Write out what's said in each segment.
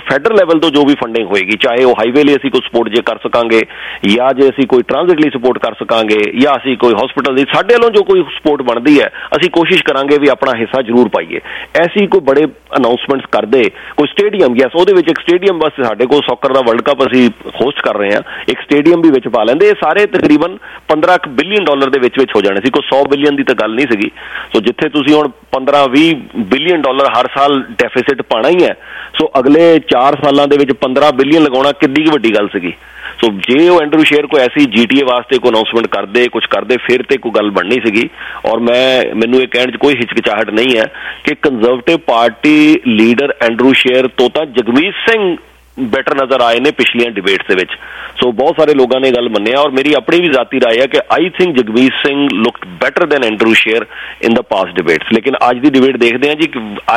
Federal level ਤੋਂ ਜੋ ਵੀ funding ਹੋਏਗੀ, ਚਾਹੇ ਉਹ ਹਾਈਵੇ ਲਈ ਅਸੀਂ ਕੋਈ ਸਪੋਰਟ ਜੇ ਕਰ ਸਕਾਂਗੇ, ਜਾਂ ਜੇ ਅਸੀਂ ਕੋਈ ਟ੍ਰਾਂਜ਼ਿਟ ਲਈ ਸਪੋਰਟ ਕਰ ਸਕਾਂਗੇ, ਜਾਂ ਅਸੀਂ ਕੋਈ ਹਸਪੀਟਲ ਦੀ, ਸਾਡੇ ਵੱਲੋਂ ਜੋ ਕੋਈ ਸਪੋਰਟ ਬਣਦੀ ਹੈ ਅਸੀਂ ਕੋਸ਼ਿਸ਼ ਕਰਾਂਗੇ ਵੀ ਆਪਣਾ ਹਿੱਸਾ ਜ਼ਰੂਰ ਪਾਈਏ। ਐਸੀ ਕੋਈ ਬੜੇ ਅਨਾਊਂਸਮੈਂਟਸ ਕਰਦੇ, ਕੋਈ ਸਟੇਡੀਅਮ, ਯੈਸ ਉਹਦੇ ਵਿੱਚ ਇੱਕ ਸਟੇਡੀਅਮ, ਬਸ ਸਾਡੇ ਕੋਲ ਸੌਕਰ ਦਾ ਵਰਲਡ ਕੱਪ ਅਸੀਂ ਹੋਸਟ ਕਰ ਰਹੇ ਹਾਂ, ਇੱਕ ਸਟੇਡੀਅਮ ਵੀ ਵਿੱਚ ਪਾ ਲੈਂਦੇ, ਇਹ ਸਾਰੇ ਤਕਰੀਬਨ $15 ਬਿਲੀਅਨ ਦੇ ਵਿੱਚ ਹੋ ਜਾਣੇ ਸੀ, ਕੋਈ 100 ਬਿਲੀਅਨ ਦੀ ਤਾਂ ਗੱਲ ਨਹੀਂ ਸੀਗੀ। ਸੋ ਜਿੱਥੇ ਤੁਸੀਂ ਹੁਣ $15-20 ਬਿਲੀਅਨ ਹਰ ਸਾਲ ਡੈਫਿਸਿਟ ਪਾਣਾ ਹੀ ਹੈ, ਸੋ ਅਗਲੇ 4 ਸਾਲਾਂ ਦੇ ਵਿੱਚ 15 ਬਿਲੀਅਨ ਲਗਾਉਣਾ ਕਿੱਡੀ ਕੁ ਵੱਡੀ ਗੱਲ ਸੀਗੀ। ਸੋ ਜੇ ਉਹ ਐਂਡਰੂ ਸ਼ੇਰ ਕੋਈ ਐਸੀ GTA ਵਾਸਤੇ ਕੋਈ ਅਨਾਊਂਸਮੈਂਟ ਕਰਦੇ, ਕੁਛ ਕਰਦੇ, ਫਿਰ ਤੇ ਕੋਈ ਗੱਲ ਬਣਨੀ ਸੀਗੀ। ਔਰ ਮੈਨੂੰ ਇਹ ਕਹਿਣ 'ਚ ਕੋਈ ਹਿਚਕਿਚਾਹਟ ਨਹੀਂ ਹੈ ਕਿ ਕੰਜ਼ਰਵੇਟਿਵ ਪਾਰਟੀ ਲੀਡਰ ਐਂਡਰੂ ਸ਼ੇਰ ਤੋਂ ਤਾਂ ਜਗਮੀਤ ਸਿੰਘ ਬੈਟਰ ਨਜ਼ਰ ਆਏ ਨੇ ਪਿਛਲੀਆਂ ਡਿਬੇਟਸ ਦੇ ਵਿੱਚ। ਸੋ ਬਹੁਤ ਸਾਰੇ ਲੋਕਾਂ ਨੇ ਗੱਲ ਮੰਨਿਆ, ਔਰ ਮੇਰੀ ਆਪਣੀ ਵੀ ਜ਼ਾਤੀ ਰਾਏ ਹੈ ਕਿ I think Jagmeet Singh looked better than Andrew Scheer in the past debates. ਲੇਕਿਨ ਅੱਜ ਦੀ ਡਿਬੇਟ ਦੇਖਦੇ ਹਾਂ ਜੀ,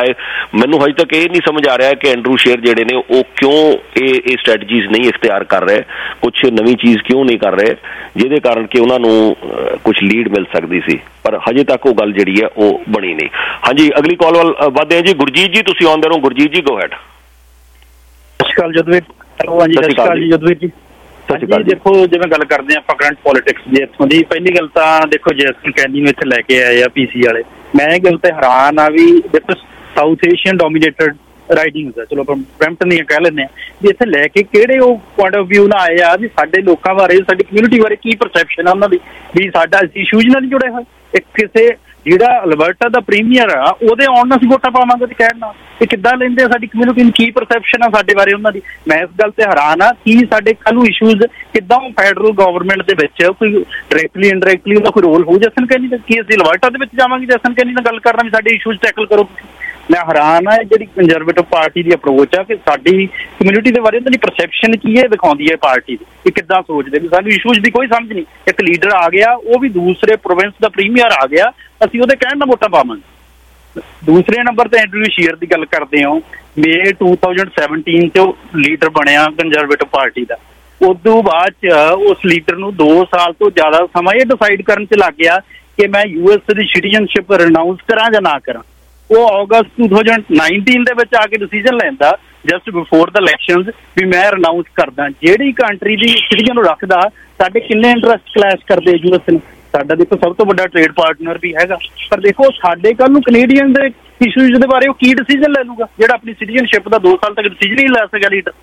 ਮੈਨੂੰ ਹਜੇ ਤੱਕ ਇਹ ਨਹੀਂ ਸਮਝ ਆ ਰਿਹਾ ਕਿ ਐਂਡਰੂ ਸ਼ੇਰ ਜਿਹੜੇ ਨੇ ਉਹ ਕਿਉਂ ਇਹ ਸਟ੍ਰੈਟਜੀਜ਼ ਨਹੀਂ ਇਖਤਿਆਰ ਕਰ ਰਹੇ, ਕੁਛ ਨਵੀਂ ਚੀਜ਼ ਕਿਉਂ ਨਹੀਂ ਕਰ ਰਹੇ ਜਿਹਦੇ ਕਾਰਨ ਕਿ ਉਹਨਾਂ ਨੂੰ ਕੁਛ ਲੀਡ ਮਿਲ ਸਕਦੀ ਸੀ, ਪਰ ਹਜੇ ਤੱਕ ਉਹ ਗੱਲ ਜਿਹੜੀ ਹੈ ਉਹ ਬਣੀ ਨਹੀਂ। ਹਾਂਜੀ, ਅਗਲੀ ਕਾਲ ਵੱਲ ਵੱਧਦੇ ਹਾਂ ਜੀ। ਗੁਰਜੀਤ ਜੀ ਤੁਸੀਂ ਆਉਂਦੇ ਰਹੋ। ਗੁਰਜੀਤ ਜੀ ਗੋ ਹੈਡ। ਸਤਿ ਸ਼੍ਰੀ ਅਕਾਲ ਜਦਵੀਰ। ਹਾਂਜੀ ਸਤਿ ਸ਼੍ਰੀ ਅਕਾਲ ਜੀ ਜਦਵੀਰ ਜੀ। ਹਾਂਜੀ ਦੇਖੋ, ਜਿਵੇਂ ਗੱਲ ਕਰਦੇ ਹਾਂ ਆਪਾਂ ਕਰੰਟ ਪੋਲੀਟਿਕਸ ਦੀ ਇੱਥੋਂ ਦੀ, ਪਹਿਲੀ ਗੱਲ ਤਾਂ ਦੇਖੋ ਜੈਸਨ ਕੈਨੀ ਨੂੰ ਇੱਥੇ ਲੈ ਕੇ ਆਏ ਆ PC ਵਾਲੇ, ਮੈਂ ਇਹ ਗੱਲ ਤੇ ਹੈਰਾਨ ਆ ਵੀ ਦੇਖੋ ਸਾਊਥ ਏਸ਼ੀਅਨ ਡੋਮੀਨੇਟਡ ਰਾਈਡਿੰਗਸ ਆ, ਚਲੋ ਆਪਾਂ ਬਰੈਂਪਟਨ ਦੀਆਂ ਕਹਿ ਲੈਂਦੇ ਹਾਂ, ਵੀ ਇੱਥੇ ਲੈ ਕੇ ਕਿਹੜੇ ਉਹ ਪੁਆਇੰਟ ਆਫ ਵਿਊ ਨਾਲ ਆਏ ਆ ਵੀ ਸਾਡੇ ਲੋਕਾਂ ਬਾਰੇ, ਸਾਡੀ ਕਮਿਊਨਿਟੀ ਬਾਰੇ ਕੀ ਪਰਸੈਪਸ਼ਨ ਆ ਉਹਨਾਂ ਦੀ, ਵੀ ਸਾਡਾ ਇਸ਼ੂਜ਼ ਨਾਲ ਨਹੀਂ ਜੁੜੇ ਹੋਏ। ਇੱਕ ਕਿਸੇ ਜਿਹੜਾ ਅਲਬਰਟਾ ਦਾ ਪ੍ਰੀਮੀਅਰ ਆ ਉਹਦੇ ਆਉਣ ਨਾਲ ਅਸੀਂ ਵੋਟਾਂ ਪਾਵਾਂਗੇ ਤੇ ਕਹਿਣ ਨਾਲ ਇਹ ਕਿੱਦਾਂ ਲੈਂਦੇ ਆ, ਸਾਡੀ ਕਮਿਊਨਿਟੀ ਨੂੰ ਕੀ ਪਰਸੈਪਸ਼ਨ ਆ ਸਾਡੇ ਬਾਰੇ ਉਹਨਾਂ ਦੀ। ਮੈਂ ਇਸ ਗੱਲ ਤੇ ਹੈਰਾਨ ਆ ਕਿ ਸਾਡੇ ਕੱਲ੍ਹ ਨੂੰ ਇਸ਼ੂਜ਼ ਕਿੱਦਾਂ ਫੈਡਰਲ ਗਵਰਨਮੈਂਟ ਦੇ ਵਿੱਚ ਕੋਈ ਡਾਇਰੈਕਟਲੀ ਇਨਡਾਇਰੈਕਟਲੀ ਉਹਦਾ ਕੋਈ ਰੋਲ ਹੋਊ ਜੈਸਨ ਕੈਨੀ ਦਾ, ਕੀ ਅਸੀਂ ਅਲਬਰਟਾ ਦੇ ਵਿੱਚ ਜਾਵਾਂਗੇ ਜੈਸਨ ਕੈਨੀ ਨਾਲ ਗੱਲ ਕਰਨਾ ਵੀ ਸਾਡੇ ਇਸ਼ੂਜ਼ ਟੈਕਲ ਕਰੋ। ਮੈਂ ਹੈਰਾਨ ਆ ਜਿਹੜੀ ਕੰਜ਼ਰਵੇਟਿਵ ਪਾਰਟੀ ਦੀ ਅਪਰੋਚ ਆ ਕਿ ਸਾਡੀ ਕਮਿਊਨਿਟੀ ਦੇ ਬਾਰੇ ਉਹਨਾਂ ਦੀ ਪਰਸੈਪਸ਼ਨ ਕੀ ਹੈ ਦਿਖਾਉਂਦੀ ਹੈ ਪਾਰਟੀ ਦੀ, ਕਿ ਕਿੱਦਾਂ ਸੋਚਦੇ ਵੀ ਸਾਨੂੰ ਇਸ਼ੂਜ਼ ਦੀ ਕੋਈ ਸਮਝ ਨਹੀਂ। ਇੱਕ ਲੀਡਰ ਆ ਗਿਆ, ਉਹ ਵੀ ਦੂਸਰੇ ਪ੍ਰੋਵਿੰਸ ਦਾ ਪ੍ਰੀਮੀਅਰ ਆ ਗਿਆ, ਅਸੀਂ ਉਹਦੇ ਕਹਿਣ ਨਾਲ ਵੋਟਾਂ ਪਾਵਾਂਗੇ। ਦੂਸਰੇ ਨੰਬਰ ਤੇ ਐਂਡਰੂ ਸ਼ੇਰ ਦੀ ਗੱਲ ਕਰਦੇ ਹੋ, ਮਈ 2017 'ਚ ਉਹ ਲੀਡਰ ਬਣਿਆ ਕੰਜ਼ਰਵੇਟਿਵ ਪਾਰਟੀ ਦਾ। ਉਦੋਂ ਬਾਅਦ 'ਚ ਉਸ ਲੀਡਰ ਨੂੰ 2 ਸਾਲ ਤੋਂ ਜ਼ਿਆਦਾ ਸਮਾਂ ਇਹ ਡਿਸਾਈਡ ਕਰਨ 'ਚ ਲੱਗ ਗਿਆ ਕਿ ਮੈਂ US ਦੀ ਸਿਟੀਜ਼ਨਸ਼ਿਪ ਰਿਨਾਊਂਸ ਕਰਾਂ ਜਾਂ ਨਾ ਕਰਾਂ। ਉਹ ਅਗਸਤ 2019 ਦੇ ਵਿੱਚ ਆ ਕੇ ਡਿਸੀਜਨ ਲੈਂਦਾ ਜਸਟ ਬਿਫੋਰ ਦ ਇਲੈਕਸ਼ਨਸ ਵੀ ਮੈਂ ਰਿਨਾਊਂਸ ਕਰਦਾ। ਜਿਹੜੀ ਕੰਟਰੀ ਦੀ ਸਿਟੀਜ਼ਨ ਨੂੰ ਰੱਖਦਾ, ਸਾਡੇ ਕਿੰਨੇ ਇੰਟਰਸਟ ਕਲੈਸ਼ ਕਰਦੇ US ਨੂੰ। ਸਾਡਾ ਦੇਖੋ ਸਭ ਤੋਂ ਵੱਡਾ ਟ੍ਰੇਡ ਪਾਰਟਨਰ ਵੀ ਹੈਗਾ, ਪਰ ਦੇਖੋ ਸਾਡੇ ਕੱਲ੍ਹ ਨੂੰ ਕੈਨੇਡੀਅਨ ਦੇ ਇਸ਼ੂਜ਼ ਦੇ ਬਾਰੇ ਉਹ ਕੀ ਡਿਸੀਜਨ ਲੈ ਲੂਗਾ ਜਿਹੜਾ ਆਪਣੀ ਸਿਟੀਜ਼ਨਸ਼ਿਪ ਦਾ 2 ਸਾਲ ਤੱਕ ਡਿਸੀਜਨ ਹੀ ਲੈ ਸਕਿਆ ਲੀਡਰ।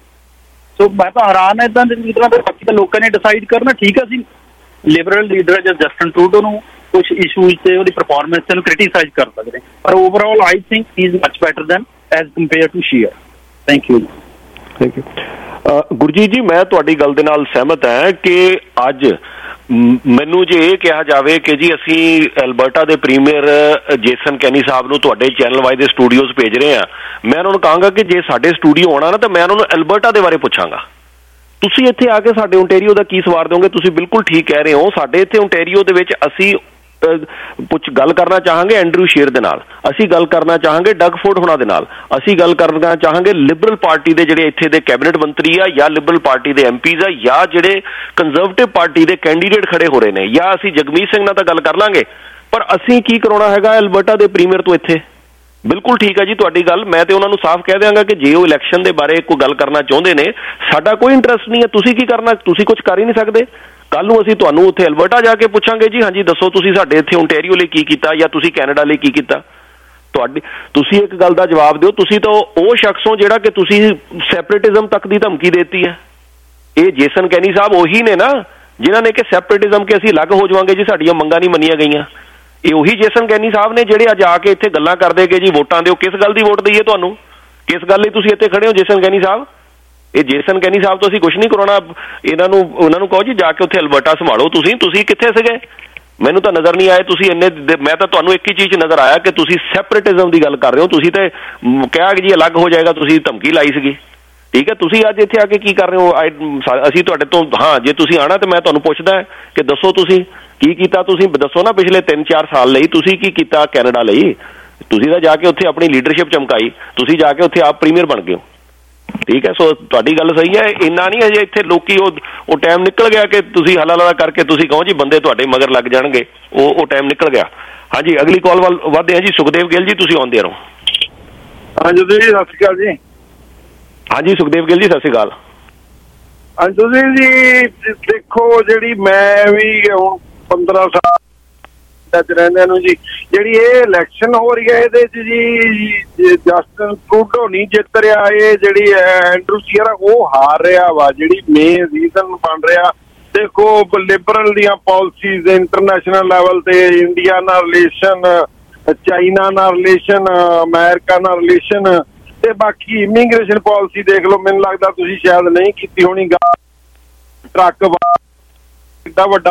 ਸੋ ਮੈਂ ਤਾਂ ਹੈਰਾਨ ਇੱਦਾਂ ਦੇ ਲੀਡਰਾਂ ਦੇ, ਬਾਕੀ ਤਾਂ ਲੋਕਾਂ ਨੇ ਡਿਸਾਈਡ ਕਰਨਾ। ਠੀਕ ਆ, ਅਸੀਂ ਲਿਬਰਲ ਲੀਡਰ ਜਾਂ ਜਸਟਨ ਟਰੂਡੋ ਨੂੰ ਕੁਛ ਇਸ਼ੂਜ਼ ਤੇ ਉਹਦੀ ਪਰਫਾਰਮੈਂਸ ਤੇ ਨੂੰ ਕ੍ਰਿਟੀਸਾਈਜ਼ ਕਰ ਸਕਦੇ, ਪਰ overall I think he is much better than as compare to Scheer. Thank you. Gurjeet ji, ਮੈਂ ਤੁਹਾਡੀ ਗੱਲ ਦੇ ਨਾਲ ਸਹਿਮਤ ਹਾਂ ਕਿ ਅੱਜ ਮੈਨੂੰ ਜੇ ਇਹ ਕਿਹਾ ਜਾਵੇ ਕਿ ਜੀ ਅਸੀਂ ਐਲਬਰਟਾ ਦੇ ਪ੍ਰੀਮੀਅਰ ਜੇਸਨ ਕੈਨੀ ਸਾਹਿਬ ਨੂੰ ਤੁਹਾਡੇ ਚੈਨਲ ਵਾਈਜ਼ ਦੇ ਸਟੂਡੀਓਜ਼ ਭੇਜ ਰਹੇ ਹਾਂ, ਮੈਂ ਉਹਨਾਂ ਨੂੰ ਕਹਾਂਗਾ ਕਿ ਜੇ ਸਾਡੇ ਸਟੂਡੀਓ ਆਉਣਾ ਨਾ ਤਾਂ ਮੈਂ ਉਹਨਾਂ ਨੂੰ ਐਲਬਰਟਾ ਦੇ ਬਾਰੇ ਪੁੱਛਾਂਗਾ। ਤੁਸੀਂ ਇੱਥੇ ਆ ਕੇ ਸਾਡੇ ਓਨਟੇਰੀਓ ਦਾ ਕੀ ਸਵਾਰ ਦਿਓਗੇ? ਤੁਸੀਂ ਬਿਲਕੁਲ ਠੀਕ ਕਹਿ ਰਹੇ ਹੋ। ਸਾਡੇ ਇੱਥੇ ਓਨਟੇਰੀਓ ਦੇ ਵਿੱਚ ਅਸੀਂ ਗੱਲ ਕਰਨਾ ਚਾਹਾਂਗੇ ਐਂਡਰੂ ਸ਼ੇਰ ਦੇ ਨਾਲ, ਅਸੀਂ ਗੱਲ ਕਰਨਾ ਚਾਹਾਂਗੇ ਡਗ ਫੋਰਡ ਹੋਣਾ ਦੇ ਨਾਲ, ਅਸੀਂ ਗੱਲ ਕਰਨਾ ਚਾਹਾਂਗੇ ਲਿਬਰਲ ਪਾਰਟੀ ਦੇ ਜਿਹੜੇ ਇੱਥੇ ਦੇ ਕੈਬਨਿਟ ਮੰਤਰੀ ਆ, ਜਾਂ ਲਿਬਰਲ ਪਾਰਟੀ ਦੇ MPs ਆ, ਜਾਂ ਜਿਹੜੇ ਕੰਜ਼ਰਵੇਟਿਵ ਪਾਰਟੀ ਦੇ ਕੈਂਡੀਡੇਟ ਖੜੇ ਹੋ ਰਹੇ ਨੇ, ਜਾਂ ਅਸੀਂ ਜਗਮੀਤ ਸਿੰਘ ਨਾਲ ਤਾਂ ਗੱਲ ਕਰ ਲਾਂਗੇ। ਪਰ ਅਸੀਂ ਕੀ ਕਰਾਉਣਾ ਹੈਗਾ ਐਲਬਰਟਾ ਦੇ ਪ੍ਰੀਮੀਅਰ ਤੋਂ ਇੱਥੇ? ਬਿਲਕੁਲ ਠੀਕ ਹੈ ਜੀ ਤੁਹਾਡੀ ਗੱਲ। ਮੈਂ ਤੇ ਉਹਨਾਂ ਨੂੰ ਸਾਫ਼ ਕਹਿ ਦਿਆਂਗਾ ਕਿ ਜੇ ਉਹ ਇਲੈਕਸ਼ਨ ਦੇ ਬਾਰੇ ਕੋਈ ਗੱਲ ਕਰਨਾ ਚਾਹੁੰਦੇ ਨੇ, ਸਾਡਾ ਕੋਈ ਇੰਟਰਸਟ ਨਹੀਂ ਹੈ। ਤੁਸੀਂ ਕੀ ਕਰਨਾ? ਤੁਸੀਂ ਕੁਝ ਕਰ ਹੀ ਨਹੀਂ ਸਕਦੇ। ਕੱਲ ਨੂੰ ਅਸੀਂ ਤੁਹਾਨੂੰ ਉੱਥੇ ਐਲਬਰਟਾ ਜਾ ਕੇ ਪੁੱਛਾਂਗੇ ਜੀ ਹਾਂਜੀ ਦੱਸੋ ਤੁਸੀਂ ਸਾਡੇ ਇੱਥੇ ਓਨਟੇਰੀਓ ਲਈ ਕੀ ਕੀਤਾ, ਜਾਂ ਤੁਸੀਂ ਕੈਨੇਡਾ ਲਈ ਕੀ ਕੀਤਾ। ਤੁਸੀਂ ਇੱਕ ਗੱਲ ਦਾ ਜਵਾਬ ਦਿਓ, ਤੁਸੀਂ ਤਾਂ ਉਹ ਸ਼ਖਸ ਹੋ ਜਿਹੜਾ ਕਿ ਤੁਸੀਂ ਸੈਪਰੇਟਿਜ਼ਮ ਤੱਕ ਦੀ ਧਮਕੀ ਦੇਤੀ ਹੈ। ਇਹ ਜੇਸਨ ਕੈਨੀ ਸਾਹਿਬ ਉਹੀ ਨੇ ਨਾ ਜਿਨ੍ਹਾਂ ਨੇ ਕਿ ਸੈਪਰੇਟਿਜ਼ਮ ਕਿ ਅਸੀਂ ਅਲੱਗ ਹੋ ਜਾਵਾਂਗੇ ਜੀ, ਸਾਡੀਆਂ ਮੰਗਾਂ ਨਹੀਂ ਮੰਨੀਆਂ ਗਈਆਂ। ਇਹ ਉਹੀ ਜੇਸਨ ਕੈਨੀ ਸਾਹਿਬ ਨੇ ਜਿਹੜੇ ਅੱਜ ਆ ਕੇ ਇੱਥੇ ਗੱਲਾਂ ਕਰਦੇ ਕਿ ਜੀ ਵੋਟਾਂ ਦਿਓ। ਕਿਸ ਗੱਲ ਦੀ ਵੋਟ ਦਈਏ ਤੁਹਾਨੂੰ? ਕਿਸ ਗੱਲ ਲਈ ਤੁਸੀਂ ਇੱਥੇ ਖੜੇ ਹੋ ਜੇਸਨ ਕੈਨੀ ਸਾਹਿਬ? ਇਹ ਜੇਸਨ ਕੈਨੀ ਸਾਹਿਬ ਤੋਂ ਅਸੀਂ ਕੁਛ ਨਹੀਂ ਕਰਾਉਣਾ। ਉਹਨਾਂ ਨੂੰ ਕਹੋ ਜੀ ਜਾ ਕੇ ਉੱਥੇ ਐਲਬਰਟਾ ਸੰਭਾਲੋ। ਤੁਸੀਂ ਕਿੱਥੇ ਸੀਗੇ? ਮੈਨੂੰ ਤਾਂ ਨਜ਼ਰ ਨਹੀਂ ਆਏ ਤੁਸੀਂ ਇੰਨੇ। ਮੈਂ ਤਾਂ ਤੁਹਾਨੂੰ ਇੱਕ ਹੀ ਚੀਜ਼ ਨਜ਼ਰ ਆਇਆ ਕਿ ਤੁਸੀਂ ਸੈਪਰੇਟਿਜ਼ਮ ਦੀ ਗੱਲ ਕਰ ਰਹੇ ਹੋ। ਤੁਸੀਂ ਤੇ ਕਿਹਾ ਕਿ ਜੀ ਅਲੱਗ ਹੋ ਜਾਏਗਾ, ਤੁਸੀਂ ਧਮਕੀ ਲਾਈ ਸੀਗੀ। ਠੀਕ ਹੈ, ਤੁਸੀਂ ਅੱਜ ਇੱਥੇ ਆ ਕੇ ਕੀ ਕਰ ਰਹੇ ਹੋ? ਅਸੀਂ ਤੁਹਾਡੇ ਤੋਂ ਹਾਂ, ਜੇ ਤੁਸੀਂ ਆਉਣਾ ਤਾਂ ਮੈਂ ਤੁਹਾਨੂੰ ਪੁੱਛਦਾ ਕਿ ਦੱਸੋ ਤੁਸੀਂ ਕੀ ਕੀਤਾ। ਤੁਸੀਂ ਦੱਸੋ ਨਾ ਪਿਛਲੇ 3-4 ਸਾਲ ਲਈ ਤੁਸੀਂ ਕੀ ਕੀਤਾ ਕੈਨੇਡਾ ਲਈ? ਤੁਸੀਂ ਤਾਂ ਜਾ ਕੇ ਉੱਥੇ ਆਪਣੀ ਲੀਡਰਸ਼ਿਪ ਚਮਕਾਈ, ਤੁਸੀਂ ਜਾ ਕੇ ਉੱਥੇ ਆਪ ਪ੍ਰੀਮੀਅਰ ਬਣ ਗਏ ਹੋ। ਠੀਕ ਹੈ, ਸੋ ਤੁਹਾਡੀ ਗੱਲ ਸਹੀ ਹੈ। ਇੰਨਾ ਨਹੀਂ ਹਜੇ ਇੱਥੇ ਲੋਕੀ ਉਹ ਟਾਈਮ ਨਿਕਲ ਗਿਆ ਕਿ ਤੁਸੀਂ ਹਲਾ ਕਰਕੇ ਤੁਸੀਂ ਕਹੋ ਜੀ ਬੰਦੇ ਤੁਹਾਡੇ ਮਗਰ ਲੱਗ ਜਾਣਗੇ। ਉਹ ਟਾਈਮ ਨਿਕਲ ਗਿਆ। ਹਾਂਜੀ, ਅਗਲੀ ਕਾਲ ਵੱਲ ਵੱਧਦੇ ਹਾਂ ਜੀ। ਸੁਖਦੇਵ ਗਿੱਲ ਜੀ ਤੁਸੀਂ ਆਉਂਦੇ ਰਹੋ। ਹਾਂਜੀ ਜੀ, ਸਤਿ ਸ਼੍ਰੀ ਅਕਾਲ ਜੀ। ਹਾਂਜੀ ਸੁਖਦੇਵ ਗਿੱਲ ਜੀ, ਸਤਿ ਸ਼੍ਰੀ ਅਕਾਲ। ਤੁਸੀਂ ਜੀ ਦੇਖੋ, ਜਿਹੜੀ ਮੈਂ ਵੀ ਹੁਣ 15 ਸਾਲ ਚ ਰਹਿੰਦਿਆਂ ਨੂੰ ਜੀ, ਜਿਹੜੀ ਇਹ ਇਲੈਕਸ਼ਨ ਹੋ ਰਹੀ ਹੈ ਇਹਦੇ ਚ ਜੀ ਜਸਟਿਨ ਟਰੂਡੋ ਨਹੀਂ ਜਿੱਤ ਰਿਹਾ, ਇਹ ਜਿਹੜੀ ਐਂਡਰੂ ਸੀਅਰ ਉਹ ਹਾਰ ਰਿਹਾ ਵਾ। ਜਿਹੜੀ ਮੇਨ ਰੀਜ਼ਨ ਬਣ ਰਿਹਾ, ਦੇਖੋ ਲਿਬਰਲ ਦੀਆਂ ਪਾਲਿਸੀਜ਼ ਇੰਟਰਨੈਸ਼ਨਲ ਲੈਵਲ ਤੇ, ਇੰਡੀਆ ਨਾਲ ਰਿਲੇਸ਼ਨ, ਚਾਈਨਾ ਨਾਲ ਰਿਲੇਸ਼ਨ, ਅਮਰੀਕਾ ਨਾਲ ਰਿਲੇਸ਼ਨ, ਤੇ ਬਾਕੀ ਇਮੀਗ੍ਰੇਸ਼ਨ ਪਾਲਿਸੀ ਦੇਖ ਲਓ। ਮੈਨੂੰ ਲੱਗਦਾ ਤੁਸੀਂ ਸ਼ਾਇਦ ਨਹੀਂ ਕੀਤੀ ਹੋਣੀ। ਟਰੱਕ ਕਿੱਡਾ ਵੱਡਾ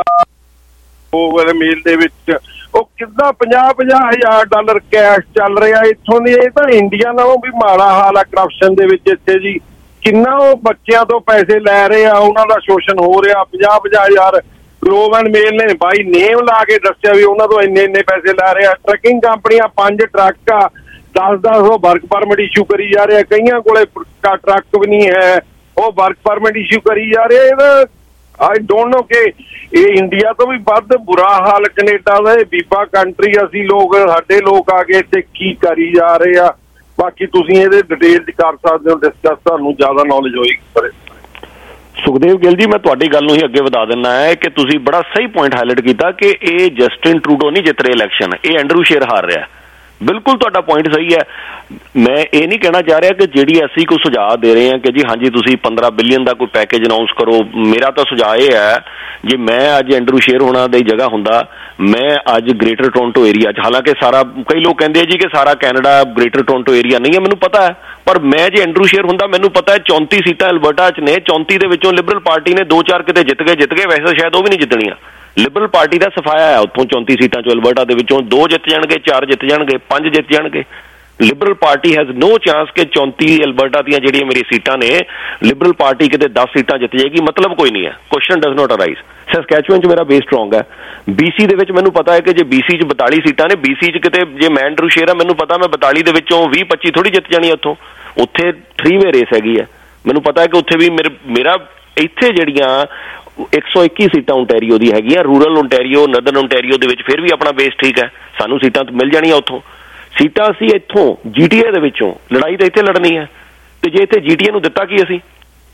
ਮੇਲ ਦੇ ਵਿੱਚ ਉਹ ਕਿੱਦਾਂ $50,000 ਕੈਸ਼ ਚੱਲ ਰਿਹਾ ਇੱਥੋਂ ਦੀ। ਇਹ ਤਾਂ ਇੰਡੀਆ ਨਾਲੋਂ ਵੀ ਮਾੜਾ ਹਾਲ ਆ ਕਰਪਸ਼ਨ ਦੇ ਵਿੱਚ ਇੱਥੇ ਜੀ। ਕਿੰਨਾ ਉਹ ਬੱਚਿਆਂ ਤੋਂ ਪੈਸੇ ਲੈ ਰਹੇ ਆ, ਉਹਨਾਂ ਦਾ ਸ਼ੋਸ਼ਣ ਹੋ ਰਿਹਾ। 50,000 ਗਲੋਬ ਐਂਡ ਮੇਲ ਨੇ ਬਾਈ ਨੇਮ ਲਾ ਕੇ ਦੱਸਿਆ ਵੀ ਉਹਨਾਂ ਤੋਂ ਇੰਨੇ ਪੈਸੇ ਲੈ ਰਹੇ ਆ। ਟਰੱਕਿੰਗ ਕੰਪਨੀਆਂ 5 ਟਰੱਕ ਆ, 10 ਉਹ ਵਰਕ ਪਰਮਿਟ ਇਸ਼ੂ ਕਰੀ ਜਾ ਰਹੇ ਆ। ਕਈਆਂ ਕੋਲੇ ਟਰੱਕ ਵੀ ਨਹੀਂ ਹੈ, ਉਹ ਵਰਕ ਪਰਮਿਟ ਇਸ਼ੂ ਕਰੀ ਜਾ ਰਹੇ। ਇਹਦਾ ਆਈ ਡੋਂਟ ਨੋ ਕਿ ਇਹ ਇੰਡੀਆ ਤੋਂ ਵੀ ਵੱਧ ਬੁਰਾ ਹਾਲ ਕੈਨੇਡਾ ਦਾ। ਇਹ ਬੀਬਾ ਕੰਟਰੀ, ਅਸੀਂ ਲੋਕ, ਸਾਡੇ ਲੋਕ ਆ ਕੇ ਇੱਥੇ ਕੀ ਕਰੀ ਜਾ ਰਹੇ ਆ। ਬਾਕੀ ਤੁਸੀਂ ਇਹਦੇ ਡਿਟੇਲ ਚ ਕਰ ਸਕਦੇ ਹੋ ਡਿਸਕਸ, ਤੁਹਾਨੂੰ ਜ਼ਿਆਦਾ ਨੌਲੇਜ ਹੋਏਗੀ। ਸੁਖਦੇਵ ਗਿੱਲ ਜੀ, ਮੈਂ ਤੁਹਾਡੀ ਗੱਲ ਨੂੰ ਹੀ ਅੱਗੇ ਵਧਾ ਦਿੰਦਾ ਹੈ ਕਿ ਤੁਸੀਂ ਬੜਾ ਸਹੀ ਪੁਆਇੰਟ ਹਾਈਲਾਈਟ ਕੀਤਾ ਕਿ ਇਹ ਜਸਟਿਨ ਟਰੂਡੋ ਨਹੀਂ ਜਿੱਤ ਰਿਹਾ ਇਲੈਕਸ਼ਨ, ਇਹ ਐਂਡਰੂ ਸ਼ੇਰ ਹਾਰ ਰਿਹਾ। ਬਿਲਕੁਲ ਤੁਹਾਡਾ ਪੁਆਇੰਟ ਸਹੀ ਹੈ। ਮੈਂ ਇਹ ਨਹੀਂ ਕਹਿਣਾ ਚਾਹ ਰਿਹਾ ਕਿ ਜਿਹੜੀ ਅਸੀਂ ਕੋਈ ਸੁਝਾਅ ਦੇ ਰਹੇ ਹਾਂ ਕਿ ਜੀ ਹਾਂਜੀ ਤੁਸੀਂ 15 ਬਿਲੀਅਨ ਦਾ ਕੋਈ ਪੈਕੇਜ ਅਨਾਊਂਸ ਕਰੋ। ਮੇਰਾ ਤਾਂ ਸੁਝਾਅ ਇਹ ਹੈ, ਜੇ ਮੈਂ ਅੱਜ ਐਂਡਰੂ ਸ਼ੇਰ ਹੋਣਾ ਦੀ ਜਗ੍ਹਾ ਹੁੰਦਾ, ਮੈਂ ਅੱਜ ਗ੍ਰੇਟਰ ਟੋਰਾਂਟੋ ਏਰੀਆ 'ਚ, ਹਾਲਾਂਕਿ ਸਾਰਾ, ਕਈ ਲੋਕ ਕਹਿੰਦੇ ਆ ਜੀ ਕਿ ਸਾਰਾ ਕੈਨੇਡਾ ਗ੍ਰੇਟਰ ਟੋਰਾਂਟੋ ਏਰੀਆ ਨਹੀਂ ਹੈ, ਮੈਨੂੰ ਪਤਾ ਹੈ, ਪਰ ਮੈਂ ਜੇ ਐਂਡਰੂ ਸ਼ੇਰ ਹੁੰਦਾ, ਮੈਨੂੰ ਪਤਾ ਹੈ 34 ਸੀਟਾਂ ਅਲਬਰਟਾ 'ਚ ਨੇ, 34 ਦੇ ਵਿੱਚੋਂ ਲਿਬਰਲ ਪਾਰਟੀ ਨੇ 2-4 ਕਿਤੇ ਜਿੱਤ ਗਏ, ਵੈਸੇ ਸ਼ਾਇਦ ਉਹ ਵੀ ਨਹੀਂ ਜਿੱਤਣੀਆਂ। ਲਿਬਰਲ ਪਾਰਟੀ ਦਾ ਸਫਾਇਆ ਹੈ ਉੱਥੋਂ 34 ਸੀਟਾਂ 'ਚੋਂ ਅਲਬਰਟਾ ਦੇ ਵਿੱਚੋਂ 2 ਜਿੱਤ ਜਾਣਗੇ, 4 ਜਿੱਤ ਜਾਣਗੇ, 5 ਜਿੱਤ ਜਾਣਗੇ। Liberal party has no chance ਕਿ 34 ਅਲਬਰਟਾ ਦੀਆਂ ਜਿਹੜੀਆਂ ਮੇਰੀ ਸੀਟਾਂ ਨੇ, ਲਿਬਰਲ ਪਾਰਟੀ ਕਿਤੇ 10 ਸੀਟਾਂ ਜਿੱਤ ਜਾਏਗੀ, ਮਤਲਬ ਕੋਈ ਨਹੀਂ ਹੈ। Question does not arise. Saskatchewan 'ਚ ਮੇਰਾ ਬੇਸ ਸਟਰੋਂਗ ਹੈ। BC ਦੇ ਵਿੱਚ ਮੈਨੂੰ ਪਤਾ ਹੈ ਕਿ ਜੇ BC 'ਚ 42 ਸੀਟਾਂ ਨੇ, BC 'ਚ ਕਿਤੇ ਜੇ ਮੈਂ ਐਂਡਰੂ ਸ਼ੇਰ ਆ, ਮੈਨੂੰ ਪਤਾ ਮੈਂ 42 ਦੇ ਵਿੱਚੋਂ 20-25 ਥੋੜ੍ਹੀ ਜਿੱਤ ਜਾਣੀ ਉੱਥੋਂ। ਉੱਥੇ 3-ਵੇ ਰੇਸ ਹੈਗੀ ਹੈ। ਮੈਨੂੰ ਪਤਾ ਹੈ ਕਿ ਉੱਥੇ ਵੀ ਮੇਰਾ ਇੱਥੇ ਜਿਹੜੀਆਂ 121 ਸੀਟਾਂ ਓਨਟਾਰੀਓ ਦੀ ਹੈਗੀਆਂ, ਰੂਰਲ ਓਨਟਾਰੀਓ, ਨਰਦਰਨ ਓਨਟਾਰੀਓ ਦੇ ਵਿੱਚ ਫਿਰ ਵੀ ਆਪਣਾ ਬੇਸ ਠੀਕ ਹੈ, ਸਾਨੂੰ ਸੀਟਾਂ ਮਿਲ ਜਾਣੀਆਂ ਉੱਥੋਂ। ਸੀਟਾਂ ਅਸੀਂ ਇੱਥੋਂ GTA ਦੇ ਵਿੱਚੋਂ ਲੜਾਈ ਤਾਂ ਇੱਥੇ ਲੜਨੀ ਹੈ। ਤੇ ਜੇ ਇੱਥੇ GTA ਨੂੰ ਦਿੱਤਾ ਕੀ, ਅਸੀਂ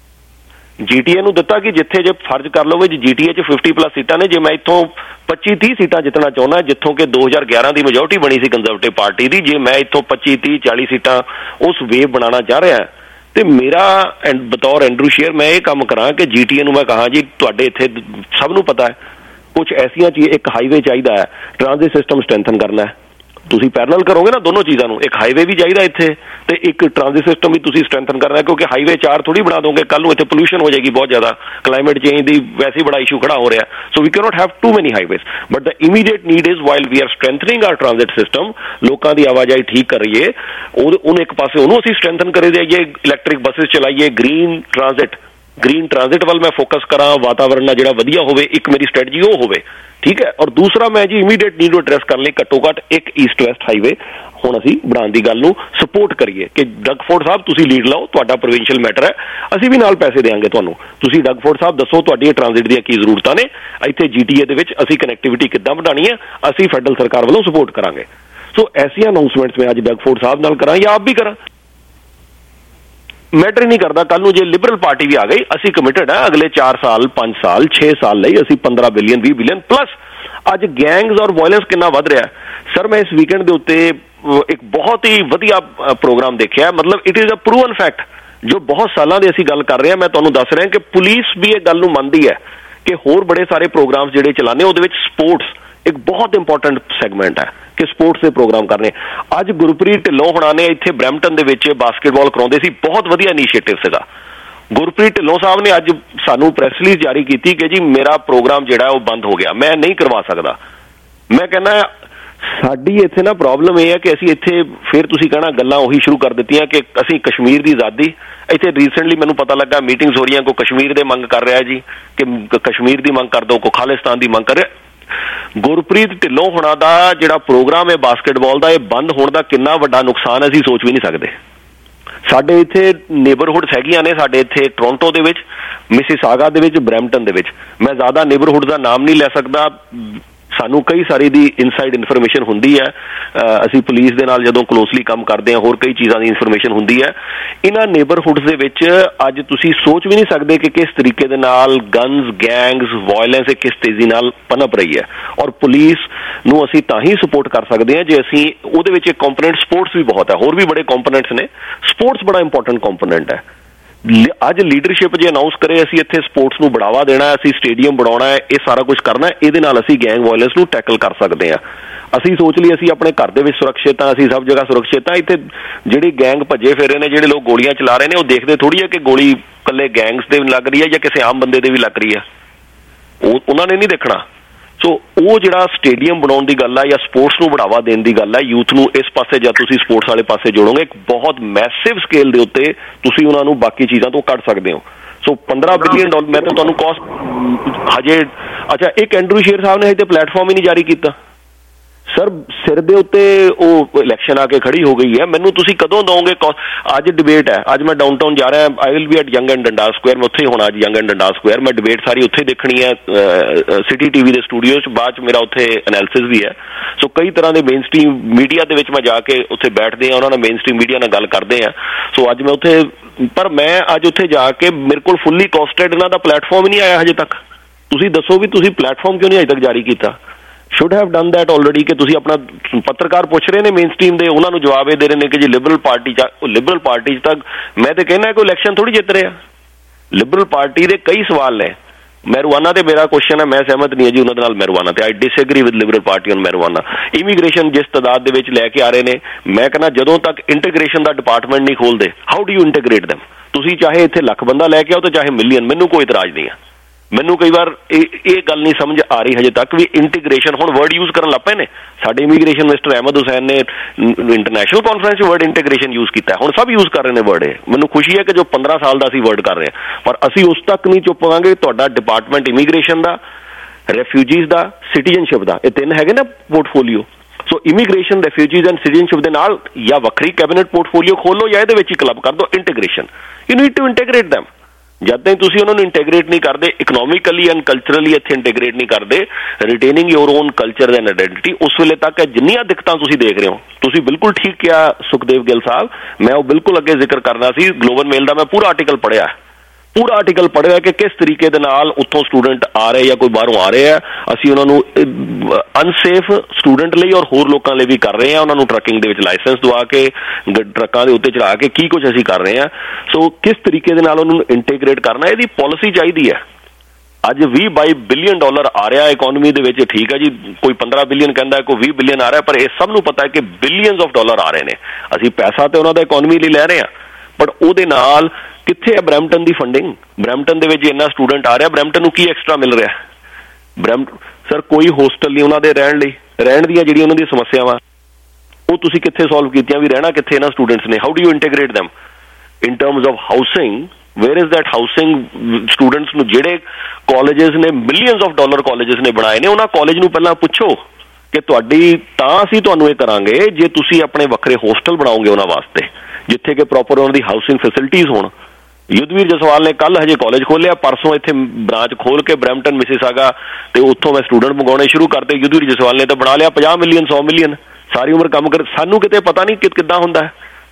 GTA ਨੂੰ ਦਿੱਤਾ ਕਿ ਜਿੱਥੇ ਜੇ ਫਰਜ਼ ਕਰ ਲਓਗੇ ਜੀ GTA 'ਚ 50+ ਸੀਟਾਂ ਨੇ, ਜੇ ਮੈਂ ਇੱਥੋਂ 25-30 ਸੀਟਾਂ ਜਿੱਤਣਾ ਚਾਹੁੰਦਾ, ਜਿੱਥੋਂ ਕਿ 2011 ਦੀ ਮੈਜੋਰਟੀ ਬਣੀ ਸੀ ਕੰਜ਼ਰਵੇਟਿਵ ਪਾਰਟੀ ਦੀ, ਜੇ ਮੈਂ ਇੱਥੋਂ 25-30-40 ਸੀਟਾਂ ਉਸ ਵੇਵ ਬਣਾਉਣਾ ਚਾਹ ਰਿਹਾ, ਤੇ ਮੇਰਾ ਬਤੌਰ ਐਂਡਰੂ ਸ਼ੇਰ ਮੈਂ ਇਹ ਕੰਮ ਕਰਾਂ ਕਿ GTA ਨੂੰ ਮੈਂ ਕਹਾਂ ਜੀ ਤੁਹਾਡੇ ਇੱਥੇ ਸਭ ਨੂੰ ਪਤਾ ਹੈ ਕੁਝ ਐਸੀਆਂ ਚੀਜ਼, ਇੱਕ ਹਾਈਵੇ ਚਾਹੀਦਾ ਹੈ, ਟ੍ਰਾਂਜ਼ਿਟ ਸਿਸਟਮ ਸਟਰੈਂਥਨ ਕਰਨਾ ਹੈ। ਤੁਸੀਂ ਪੈਰਲਲ ਕਰੋਗੇ ਨਾ ਦੋਨੋਂ ਚੀਜ਼ਾਂ ਨੂੰ, ਇੱਕ ਹਾਈਵੇ ਵੀ ਚਾਹੀਦਾ ਇੱਥੇ ਤੇ ਇੱਕ ਟ੍ਰਾਂਜ਼ਿਟ ਸਿਸਟਮ ਵੀ ਤੁਸੀਂ ਸਟਰੈਂਥਨ ਕਰਨਾ, ਕਿਉਂਕਿ ਹਾਈਵੇ 4 ਥੋੜੀ ਬਣਾ ਦੋਗੇ, ਕੱਲ ਨੂੰ ਇੱਥੇ ਪੋਲਿਊਸ਼ਨ ਹੋ ਜਾਏਗੀ ਬਹੁਤ ਜ਼ਿਆਦਾ, ਕਲਾਈਮੇਟ ਚੇਂਜ ਦੀ ਵੈਸੇ ਹੀ ਬੜਾ ਇਸ਼ੂ ਖੜਾ ਹੋ ਰਿਹਾ। So we can not have too many highways, but the immediate need is while we are strengthening our transit system, ਲੋਕਾਂ ਦੀ ਆਵਾਜਾਈ ਠੀਕ ਕਰ ਰਹੀਏ, ਉਹਨੂੰ ਇੱਕ ਪਾਸੇ ਉਹਨੂੰ ਅਸੀਂ ਸਟਰੈਂਥਨ ਕਰੇ ਜਾਈਏ, ਇਲੈਕਟ੍ਰਿਕ ਬੱਸਿਸ ਚਲਾਈਏ, ਗ੍ਰੀਨ ਟ੍ਰਾਂਜ਼ਿਟ ਵੱਲ ਮੈਂ ਫੋਕਸ ਕਰਾਂ, ਵਾਤਾਵਰਨ ਨਾਲ ਜਿਹੜਾ ਵਧੀਆ ਹੋਵੇ, ਇੱਕ ਮੇਰੀ ਸਟ੍ਰੈਟਜੀ ਉਹ ਹੋਵੇ, ਠੀਕ ਹੈ। ਔਰ ਦੂਸਰਾ ਮੈਂ ਜੀ ਇਮੀਡੀਏਟ ਨੀਡ ਨੂੰ ਐਡਰੈਸ ਕਰਨ ਲਈ ਘੱਟੋ ਘੱਟ ਇੱਕ ਈਸਟ ਵੈਸਟ ਹਾਈਵੇ ਹੁਣ ਅਸੀਂ ਬਣਾਉਣ ਦੀ ਗੱਲ ਨੂੰ ਸਪੋਰਟ ਕਰੀਏ ਕਿ ਡਗਫੋਰਡ ਸਾਹਿਬ ਤੁਸੀਂ ਲੀਡ ਲਓ, ਤੁਹਾਡਾ ਪ੍ਰੋਵਿੰਸ਼ੀਅਲ ਮੈਟਰ ਹੈ, ਅਸੀਂ ਵੀ ਨਾਲ ਪੈਸੇ ਦੇਵਾਂਗੇ ਤੁਹਾਨੂੰ, ਤੁਸੀਂ ਡਗਫੋਰਡ ਸਾਹਿਬ ਦੱਸੋ ਤੁਹਾਡੀ ਇਹ ਟ੍ਰਾਂਜ਼ਿਟ ਦੀਆਂ ਕੀ ਜ਼ਰੂਰਤਾਂ ਨੇ, ਇੱਥੇ GTA ਦੇ ਵਿੱਚ ਅਸੀਂ ਕਨੈਕਟੀਵਿਟੀ ਕਿੱਦਾਂ ਵਧਾਉਣੀ ਹੈ, ਅਸੀਂ ਫੈਡਰਲ ਸਰਕਾਰ ਵੱਲੋਂ ਸਪੋਰਟ ਕਰਾਂਗੇ। ਸੋ ਐਸੀਆਂ ਅਨਾਊਂਸਮੈਂਟਸ ਮੈਂ ਅੱਜ ਡਗਫੋਰਡ ਸਾਹਿਬ ਨਾਲ ਕਰਾਂ ਜਾਂ ਆਪ ਵੀ ਕਰਾਂ, ਮੈਟਰ ਨਹੀਂ ਕਰਦਾ। ਕੱਲ ਨੂੰ ਜੇ ਲਿਬਰਲ ਪਾਰਟੀ ਵੀ ਆ ਗਈ, ਅਸੀਂ ਕਮਿਟਡ ਹੈ ਅਗਲੇ 4 ਸਾਲ 5 ਸਾਲ 6 ਸਾਲ ਲਈ ਅਸੀਂ 15 ਬਿਲੀਅਨ 20 ਬਿਲੀਅਨ ਪਲੱਸ। ਅੱਜ ਗੈਂਗਸ ਔਰ ਵਾਇਲੈਂਸ ਕਿੰਨਾ ਵੱਧ ਰਿਹਾ ਸਰ, ਮੈਂ ਇਸ ਵੀਕਐਂਡ ਦੇ ਉੱਤੇ ਇੱਕ ਬਹੁਤ ਹੀ ਵਧੀਆ ਪ੍ਰੋਗਰਾਮ ਦੇਖਿਆ, ਮਤਲਬ it is a proven fact ਜੋ ਬਹੁਤ ਸਾਲਾਂ ਦੇ ਅਸੀਂ ਗੱਲ ਕਰ ਰਹੇ ਹਾਂ। ਮੈਂ ਤੁਹਾਨੂੰ ਦੱਸ ਰਿਹਾ ਕਿ ਪੁਲਿਸ ਵੀ ਇਹ ਗੱਲ ਨੂੰ ਮੰਨਦੀ ਹੈ ਕਿ ਹੋਰ ਬੜੇ ਸਾਰੇ ਪ੍ਰੋਗਰਾਮ ਜਿਹੜੇ ਚਲਾਉਂਦੇ ਉਹਦੇ ਵਿੱਚ ਸਪੋਰਟਸ ਇੱਕ ਬਹੁਤ ਇੰਪੋਰਟੈਂਟ ਸੈਗਮੈਂਟ ਹੈ ਕਿ ਸਪੋਰਟਸ ਦੇ ਪ੍ਰੋਗਰਾਮ ਕਰਨੇ। ਅੱਜ ਗੁਰਪ੍ਰੀਤ ਢਿੱਲੋਂ ਹੁਣਾਂ ਨੇ ਇੱਥੇ ਬਰੈਂਪਟਨ ਦੇ ਵਿੱਚ ਬਾਸਕਟਬਾਲ ਕਰਾਉਂਦੇ ਸੀ, ਬਹੁਤ ਵਧੀਆ ਇਨੀਸ਼ੀਏਟਿਵ ਸੀਗਾ। ਗੁਰਪ੍ਰੀਤ ਢਿੱਲੋਂ ਸਾਹਿਬ ਨੇ ਅੱਜ ਸਾਨੂੰ ਪ੍ਰੈਸ ਰਿਲੀਜ਼ ਜਾਰੀ ਕੀਤੀ ਕਿ ਜੀ ਮੇਰਾ ਪ੍ਰੋਗਰਾਮ ਜਿਹੜਾ ਉਹ ਬੰਦ ਹੋ ਗਿਆ, ਮੈਂ ਨਹੀਂ ਕਰਵਾ ਸਕਦਾ। ਮੈਂ ਕਹਿੰਦਾ ਸਾਡੀ ਇੱਥੇ ਨਾ ਪ੍ਰੋਬਲਮ ਇਹ ਹੈ ਕਿ ਅਸੀਂ ਇੱਥੇ ਫਿਰ ਤੁਸੀਂ ਕਹਿਣਾ ਗੱਲਾਂ ਉਹੀ ਸ਼ੁਰੂ ਕਰ ਦਿੱਤੀਆਂ ਕਿ ਅਸੀਂ ਕਸ਼ਮੀਰ ਦੀ ਆਜ਼ਾਦੀ, ਇੱਥੇ ਰੀਸੈਂਟਲੀ ਮੈਨੂੰ ਪਤਾ ਲੱਗਾ ਮੀਟਿੰਗਸ ਹੋ ਰਹੀਆਂ, ਕੋਈ ਕਸ਼ਮੀਰ ਦੇ ਮੰਗ ਕਰ ਰਿਹਾ ਜੀ ਕਿ ਕਸ਼ਮੀਰ ਦੀ ਮੰਗ ਕਰ ਦਿਓ, ਕੋਈ ਖਾਲਿਸਤਾਨ ਦੀ ਮੰਗ ਕਰ ਰਿਹਾ। ਗੁਰਪ੍ਰੀਤ ਢਿੱਲੋਂ ਹੁਣਾਂ ਦਾ ਜਿਹੜਾ ਪ੍ਰੋਗਰਾਮ ਹੈ ਬਾਸਕਟਬਾਲ ਦਾ, ਇਹ ਬੰਦ ਹੋਣ ਦਾ ਕਿੰਨਾ ਵੱਡਾ ਨੁਕਸਾਨ ਅਸੀਂ ਸੋਚ ਵੀ ਨਹੀਂ ਸਕਦੇ। ਸਾਡੇ ਇੱਥੇ ਨੇਬਰਹੁੱਡਸ ਹੈਗੀਆਂ ਨੇ, ਸਾਡੇ ਇੱਥੇ ਟੋਰਾਂਟੋ ਦੇ ਵਿੱਚ, ਮਿਸੀਸਾਗਾ ਦੇ ਵਿੱਚ, ਬਰੈਂਪਟਨ ਦੇ ਵਿੱਚ, ਮੈਂ ਜ਼ਿਆਦਾ ਨੇਬਰਹੁੱਡ ਦਾ ਨਾਮ ਨਹੀਂ ਲੈ ਸਕਦਾ, ਸਾਨੂੰ ਕਈ ਸਾਰੀ ਦੀ ਇਨਸਾਈਡ ਇਨਫੋਰਮੇਸ਼ਨ ਹੁੰਦੀ ਹੈ। ਅਸੀਂ ਪੁਲਿਸ ਦੇ ਨਾਲ ਜਦੋਂ ਕਲੋਜ਼ਲੀ ਕੰਮ ਕਰਦੇ ਹਾਂ ਹੋਰ ਕਈ ਚੀਜ਼ਾਂ ਦੀ ਇਨਫੋਰਮੇਸ਼ਨ ਹੁੰਦੀ ਹੈ। ਇਹਨਾਂ ਨੇਬਰਹੁੱਡਸ ਦੇ ਵਿੱਚ ਅੱਜ ਤੁਸੀਂ ਸੋਚ ਵੀ ਨਹੀਂ ਸਕਦੇ ਕਿ ਕਿਸ ਤਰੀਕੇ ਦੇ ਨਾਲ ਗਨਸ, ਗੈਂਗਸ, ਵਾਇਲੈਂਸ ਇਹ ਕਿਸ ਤੇਜ਼ੀ ਨਾਲ ਪਨਪ ਰਹੀ ਹੈ। ਔਰ ਪੁਲਿਸ ਨੂੰ ਅਸੀਂ ਤਾਂ ਹੀ ਸਪੋਰਟ ਕਰ ਸਕਦੇ ਹਾਂ ਜੇ ਅਸੀਂ ਉਹਦੇ ਵਿੱਚ ਇੱਕ ਕੰਪੋਨੈਂਟ ਸਪੋਰਟਸ ਵੀ ਬਹੁਤ ਹੈ, ਹੋਰ ਵੀ ਬੜੇ ਕੰਪੋਨੈਂਟਸ ਨੇ। ਸਪੋਰਟਸ ਬੜਾ ਇੰਪੋਰਟੈਂਟ ਕੰਪੋਨੈਂਟ ਹੈ। ਅੱਜ ਲੀਡਰਸ਼ਿਪ ਜੇ ਅਨਾਊਂਸ ਕਰੇ ਅਸੀਂ ਇੱਥੇ ਸਪੋਰਟਸ ਨੂੰ ਬੜਾਵਾ ਦੇਣਾ, ਅਸੀਂ ਸਟੇਡੀਅਮ ਬਣਾਉਣਾ ਹੈ, ਇਹ ਸਾਰਾ ਕੁਝ ਕਰਨਾ, ਇਹਦੇ ਨਾਲ ਅਸੀਂ ਗੈਂਗ ਵਾਇਲੈਂਸ ਨੂੰ ਟੈਕਲ ਕਰ ਸਕਦੇ ਹਾਂ। ਅਸੀਂ ਸੋਚ ਲਈ ਅਸੀਂ ਆਪਣੇ ਘਰ ਦੇ ਵਿੱਚ ਸੁਰੱਖਿਅਤ ਹਾਂ, ਅਸੀਂ ਸਭ ਜਗ੍ਹਾ ਸੁਰੱਖਿਅਤ ਹਾਂ। ਇੱਥੇ ਜਿਹੜੇ ਗੈਂਗ ਭੱਜੇ ਫਿਰ ਰਹੇ ਨੇ, ਜਿਹੜੇ ਲੋਕ ਗੋਲੀਆਂ ਚਲਾ ਰਹੇ ਨੇ, ਉਹ ਦੇਖਦੇ ਥੋੜ੍ਹੀ ਹੈ ਕਿ ਗੋਲੀ ਇਕੱਲੇ ਗੈਂਗਸ ਦੇ ਲੱਗ ਰਹੀ ਹੈ ਜਾਂ ਕਿਸੇ ਆਮ ਬੰਦੇ ਦੇ ਵੀ ਲੱਗ ਰਹੀ ਹੈ। ਉਹਨਾਂ ਨੇ ਨਹੀਂ ਦੇਖਣਾ। ਸੋ ਉਹ ਜਿਹੜਾ ਸਟੇਡੀਅਮ ਬਣਾਉਣ ਦੀ ਗੱਲ ਹੈ ਜਾਂ ਸਪੋਰਟਸ ਨੂੰ ਬੜਾਵਾ ਦੇਣ ਦੀ ਗੱਲ ਹੈ, ਯੂਥ ਨੂੰ ਇਸ ਪਾਸੇ ਜਾਂ ਤੁਸੀਂ ਸਪੋਰਟਸ ਵਾਲੇ ਪਾਸੇ ਜੋੜੋਗੇ, ਇੱਕ ਬਹੁਤ ਮੈਸਿਵ ਸਕੇਲ ਦੇ ਉੱਤੇ ਤੁਸੀਂ ਉਹਨਾਂ ਨੂੰ ਬਾਕੀ ਚੀਜ਼ਾਂ ਤੋਂ ਕੱਢ ਸਕਦੇ ਹੋ। ਸੋ $15 ਬਿਲੀਅਨ ਮੈਂ ਤਾਂ ਤੁਹਾਨੂੰ ਕੋਸਟ ਹਜੇ ਅੱਛਾ ਇੱਕ ਐਂਡਰੂ ਸ਼ੇਰ ਸਾਹਿਬ ਨੇ ਹਜੇ ਪਲੇਟਫਾਰਮ ਹੀ ਨਹੀਂ ਜਾਰੀ ਕੀਤਾ। ਸਰ ਸਿਰ ਦੇ ਉੱਤੇ ਉਹ ਇਲੈਕਸ਼ਨ ਆ ਕੇ ਖੜੀ ਹੋ ਗਈ ਹੈ। ਮੈਨੂੰ ਤੁਸੀਂ ਕਦੋਂ ਦਓਗੇ? ਅੱਜ ਡਿਬੇਟ ਹੈ, ਅੱਜ ਮੈਂ ਡਾਊਨਟਾਊਨ ਜਾ ਰਿਹਾ, I will be at Yonge and Dundas Square, ਮੈਂ ਉੱਥੇ ਹੀ ਹੋਣਾ ਅੱਜ ਯੰਗ ਐਂਡ ਡੰਡਾ ਸਕੁਆਇਰ। ਮੈਂ ਡਿਬੇਟ ਸਾਰੀ ਉੱਥੇ ਦੇਖਣੀ ਹੈ ਸਿਟੀ TV ਦੇ ਸਟੂਡੀਓ 'ਚ। ਬਾਅਦ 'ਚ ਮੇਰਾ ਉੱਥੇ ਐਨਾਲਿਸਿਸ ਵੀ ਹੈ। ਸੋ ਕਈ ਤਰ੍ਹਾਂ ਦੇ ਮੇਨ ਸਟ੍ਰੀਮ ਮੀਡੀਆ ਦੇ ਵਿੱਚ ਮੈਂ ਜਾ ਕੇ ਉੱਥੇ ਬੈਠਦੇ ਹਾਂ, ਉਹਨਾਂ ਨਾਲ ਮੇਨ ਸਟ੍ਰੀਮ ਮੀਡੀਆ ਨਾਲ ਗੱਲ ਕਰਦੇ ਹਾਂ। ਸੋ ਅੱਜ ਮੈਂ ਉੱਥੇ, ਪਰ ਮੈਂ ਅੱਜ ਉੱਥੇ ਜਾ ਕੇ ਮੇਰੇ ਕੋਲ ਫੁੱਲੀ ਕੋਸਟਡ ਇਹਨਾਂ ਦਾ ਪਲੇਟਫਾਰਮ ਹੀ ਨਹੀਂ ਆਇਆ ਹਜੇ ਤੱਕ। ਤੁਸੀਂ ਦੱਸੋ ਵੀ ਤੁਸੀਂ ਪਲੇਟਫਾਰਮ ਕਿਉਂ ਨਹੀਂ ਅਜੇ ਤੱਕ ਜਾਰੀ ਕੀਤਾ? Should have done that already. ਕਿ ਤੁਸੀਂ ਆਪਣਾ ਪੱਤਰਕਾਰ ਪੁੱਛ ਰਹੇ ਨੇ ਮੇਨ ਸਟ੍ਰੀਮ ਦੇ, ਉਹਨਾਂ ਨੂੰ ਜਵਾਬ ਇਹ ਦੇ ਰਹੇ ਨੇ ਕਿ ਜੀ ਲਿਬਰਲ ਪਾਰਟੀ 'ਚ ਤੱਕ ਮੈਂ ਤੇ ਕਹਿੰਦਾ ਕੋਈ ਇਲੈਕਸ਼ਨ ਥੋੜ੍ਹੀ ਜਿੱਤ ਰਿਹਾ। ਲਿਬਰਲ ਪਾਰਟੀ ਦੇ ਕਈ ਸਵਾਲ ਨੇ। ਮੈਰਵਾਨਾ ਤੇ ਮੇਰਾ ਕੁਐਸਚਨ ਹੈ, ਮੈਂ ਸਹਿਮਤ ਨਹੀਂ ਹੈ ਜੀ ਉਹਨਾਂ ਦੇ ਨਾਲ ਮੈਰਵਾਨਾ ਤੇ। I disagree with liberal party on marijuana. Immigration ਜਿਸ ਤਾਦਾਦ ਦੇ ਵਿੱਚ ਲੈ ਕੇ ਆ ਰਹੇ ਨੇ, ਮੈਂ ਕਹਿੰਦਾ ਜਦੋਂ ਤੱਕ ਇੰਟੀਗ੍ਰੇਸ਼ਨ ਦਾ ਡਿਪਾਰਟਮੈਂਟ ਨਹੀਂ ਖੋਲਦੇ, how do you integrate them? ਤੁਸੀਂ ਚਾਹੇ ਇੱਥੇ ਲੱਖ ਬੰਦਾ ਲੈ ਕੇ ਆਓ ਤੇ ਚਾਹੇ ਮਿਲੀਅਨ, ਮੈਨੂੰ ਕੋਈ ਇਤਰਾਜ਼ ਨਹੀਂ ਹੈ। ਮੈਨੂੰ ਕਈ ਵਾਰ ਇਹ ਗੱਲ ਨਹੀਂ ਸਮਝ ਆ ਰਹੀ ਹਜੇ ਤੱਕ ਵੀ ਇੰਟੀਗ੍ਰੇਸ਼ਨ, ਹੁਣ ਵਰਡ ਯੂਜ਼ ਕਰਨ ਲੱਗ ਪਏ ਨੇ। ਸਾਡੇ ਇਮੀਗ੍ਰੇਸ਼ਨ ਮਿਨਿਸਟਰ ਅਹਿਮਦ ਹੁਸੈਨ ਨੇ ਇੰਟਰਨੈਸ਼ਨਲ ਕਾਨਫਰੰਸ 'ਚ ਵਰਡ ਇੰਟੀਗ੍ਰੇਸ਼ਨ ਯੂਜ਼ ਕੀਤਾ। ਹੁਣ ਸਭ ਯੂਜ਼ ਕਰ ਰਹੇ ਨੇ ਵਰਡ। ਇਹ ਮੈਨੂੰ ਖੁਸ਼ੀ ਹੈ ਕਿ ਜੋ 15 ਸਾਲ ਦਾ ਅਸੀਂ ਵਰਡ ਕਰ ਰਹੇ ਹਾਂ, ਪਰ ਅਸੀਂ ਉਸ ਤੱਕ ਨਹੀਂ ਚੁੱਪ ਹੋਵਾਂਗੇ। ਤੁਹਾਡਾ ਡਿਪਾਰਟਮੈਂਟ ਇਮੀਗ੍ਰੇਸ਼ਨ ਦਾ, ਰੈਫਿਊਜੀਜ਼ ਦਾ, ਸਿਟੀਜ਼ਨਸ਼ਿਪ ਦਾ, ਇਹ ਤਿੰਨ ਹੈਗੇ ਨਾ portfolio. So immigration, refugees and citizenship ਦੇ ਨਾਲ ਜਾਂ ਵੱਖਰੀ ਕੈਬਨਿਟ ਪੋਰਟਫੋਲੀਓ ਖੋਲੋ ਜਾਂ ਇਹਦੇ ਵਿੱਚ ਹੀ ਕਲੱਬ ਕਰ ਦਿਓ integration. You need to integrate them. ਜਦ ਤੱਕ ਤੁਸੀਂ ਉਹਨਾਂ ਨੂੰ ਇੰਟੀਗ੍ਰੇਟ ਨਹੀਂ ਕਰਦੇ, ਇਕਨੋਮਿਕਲੀ ਐਂਡ ਕਲਚਰਲੀ ਇੱਥੇ ਇੰਟੀਗ੍ਰੇਟ ਨਹੀਂ ਕਰਦੇ, retaining your own culture and identity, ਉਸ ਵੇਲੇ ਤੱਕ ਜਿੰਨੀਆਂ ਦਿੱਕਤਾਂ ਤੁਸੀਂ ਦੇਖ ਰਹੇ ਹੋ। ਤੁਸੀਂ ਬਿਲਕੁਲ ਠੀਕ ਕਿਹਾ ਸੁਖਦੇਵ ਗਿੱਲ ਸਾਹਿਬ, ਮੈਂ ਉਹ ਬਿਲਕੁਲ ਅੱਗੇ ਜ਼ਿਕਰ ਕਰਨਾ ਸੀ। ਗਲੋਬਲ ਮੇਲ ਦਾ ਮੈਂ ਪੂਰਾ ਆਰਟੀਕਲ ਪੜ੍ਹਿਆ ਕਿ ਕਿਸ ਤਰੀਕੇ ਦੇ ਨਾਲ ਉੱਥੋਂ ਸਟੂਡੈਂਟ ਆ ਰਹੇ ਜਾਂ ਕੋਈ ਬਾਹਰੋਂ ਆ ਰਹੇ ਆ। ਅਸੀਂ ਉਹਨਾਂ ਨੂੰ ਅਨਸੇਫ ਸਟੂਡੈਂਟ ਲਈ ਔਰ ਹੋਰ ਲੋਕਾਂ ਲਈ ਵੀ ਕਰ ਰਹੇ ਹਾਂ। ਉਹਨਾਂ ਨੂੰ ਟਰੱਕਿੰਗ ਦੇ ਵਿੱਚ ਲਾਇਸੈਂਸ ਦਵਾ ਕੇ, ਟਰੱਕਾਂ ਦੇ ਉੱਤੇ ਚੜਾ ਕੇ ਕੀ ਕੁਝ ਅਸੀਂ ਕਰ ਰਹੇ ਹਾਂ। ਸੋ ਕਿਸ ਤਰੀਕੇ ਦੇ ਨਾਲ ਉਹਨਾਂ ਨੂੰ ਇੰਟੀਗ੍ਰੇਟ ਕਰਨਾ, ਇਹਦੀ ਪਾਲਿਸੀ ਚਾਹੀਦੀ ਹੈ। ਅੱਜ $20-22 ਬਿਲੀਅਨ ਆ ਰਿਹਾ ਇਕਨੋਮੀ ਦੇ ਵਿੱਚ, ਠੀਕ ਹੈ ਜੀ। ਕੋਈ 15 ਬਿਲੀਅਨ ਕਹਿੰਦਾ, ਕੋਈ 20 ਬਿਲੀਅਨ ਆ ਰਿਹਾ, ਪਰ ਇਹ ਸਭ ਨੂੰ ਪਤਾ ਹੈ ਕਿ ਬਿਲੀਅਨਸ ਆਫ ਡਾਲਰ ਆ ਰਹੇ ਨੇ। ਅਸੀਂ ਪੈਸਾ ਤੇ ਉਹਨਾਂ ਦਾ ਇਕਨੋਮੀ ਲਈ ਲੈ ਰਹੇ ਹਾਂ, ਪਰ ਉਹਦੇ ਨਾਲ ਕਿੱਥੇ ਹੈ ਬਰੈਂਪਟਨ ਦੀ ਫੰਡਿੰਗ? ਬਰੈਂਪਟਨ ਦੇ ਵਿੱਚ ਇੰਨਾ ਸਟੂਡੈਂਟ ਆ ਰਿਹਾ, ਬਰੈਂਪਟਨ ਨੂੰ ਕੀ ਐਕਸਟਰਾ ਮਿਲ ਰਿਹਾ? ਸਰ ਕੋਈ ਹੋਸਟਲ ਨਹੀਂ ਉਹਨਾਂ ਦੇ ਰਹਿਣ ਲਈ। ਰਹਿਣ ਦੀਆਂ ਜਿਹੜੀਆਂ ਉਹਨਾਂ ਦੀਆਂ ਸਮੱਸਿਆਵਾਂ, ਉਹ ਤੁਸੀਂ ਕਿੱਥੇ ਸੋਲਵ ਕੀਤੀਆਂ? ਵੀ ਰਹਿਣਾ ਕਿੱਥੇ ਇਹਨਾਂ ਸਟੂਡੈਂਟਸ ਨੇ? How do you integrate them in terms of housing? Where is that housing? Students ਨੂੰ ਜਿਹੜੇ ਕਾਲਜਸ ਨੇ, ਮਿਲੀਅਨਸ ਆਫ ਡਾਲਰ ਕਾਲਜਸ ਨੇ ਬਣਾਏ ਨੇ, ਉਹਨਾਂ ਕਾਲਜ ਨੂੰ ਪਹਿਲਾਂ ਪੁੱਛੋ ਕਿ ਤੁਹਾਡੀ ਤਾਂ ਅਸੀਂ ਤੁਹਾਨੂੰ ਇਹ ਕਰਾਂਗੇ ਜੇ ਤੁਸੀਂ ਆਪਣੇ ਵੱਖਰੇ ਹੋਸਟਲ ਬਣਾਓਗੇ ਉਹਨਾਂ ਵਾਸਤੇ, ਜਿੱਥੇ ਕਿ ਪ੍ਰੋਪਰ ਉਹਨਾਂ ਦੀ ਹਾਊਸਿੰਗ ਫੈਸਿਲਿਟੀਜ਼ ਹੋਣ। ਯੁੱਧਵੀਰ ਜਸਵਾਲ ਨੇ ਕੱਲ ਹਜੇ ਕਾਲਜ ਖੋਲਿਆ, ਪਰਸੋਂ ਇੱਥੇ ਬ੍ਰਾਂਚ ਖੋਲ ਕੇ ਬਰੈਂਪਟਨ ਮਿਸਿਸਾਗਾ ਤੇ ਉੱਥੋਂ ਮੈਂ ਸਟੂਡੈਂਟ ਮੰਗਾਉਣੇ ਸ਼ੁਰੂ ਕਰਤੇ। ਯੁੱਧਵੀਰ ਜਸਵਾਲ ਨੇ ਤਾਂ ਬਣਾ ਲਿਆ 50 ਮਿਲੀਅਨ 100 ਮਿਲੀਅਨ, ਸਾਰੀ ਉਮਰ ਕੰਮ ਕਰ। ਸਾਨੂੰ ਕਿਤੇ ਪਤਾ ਨਹੀਂ ਕਿੱਦਾਂ ਹੁੰਦਾ।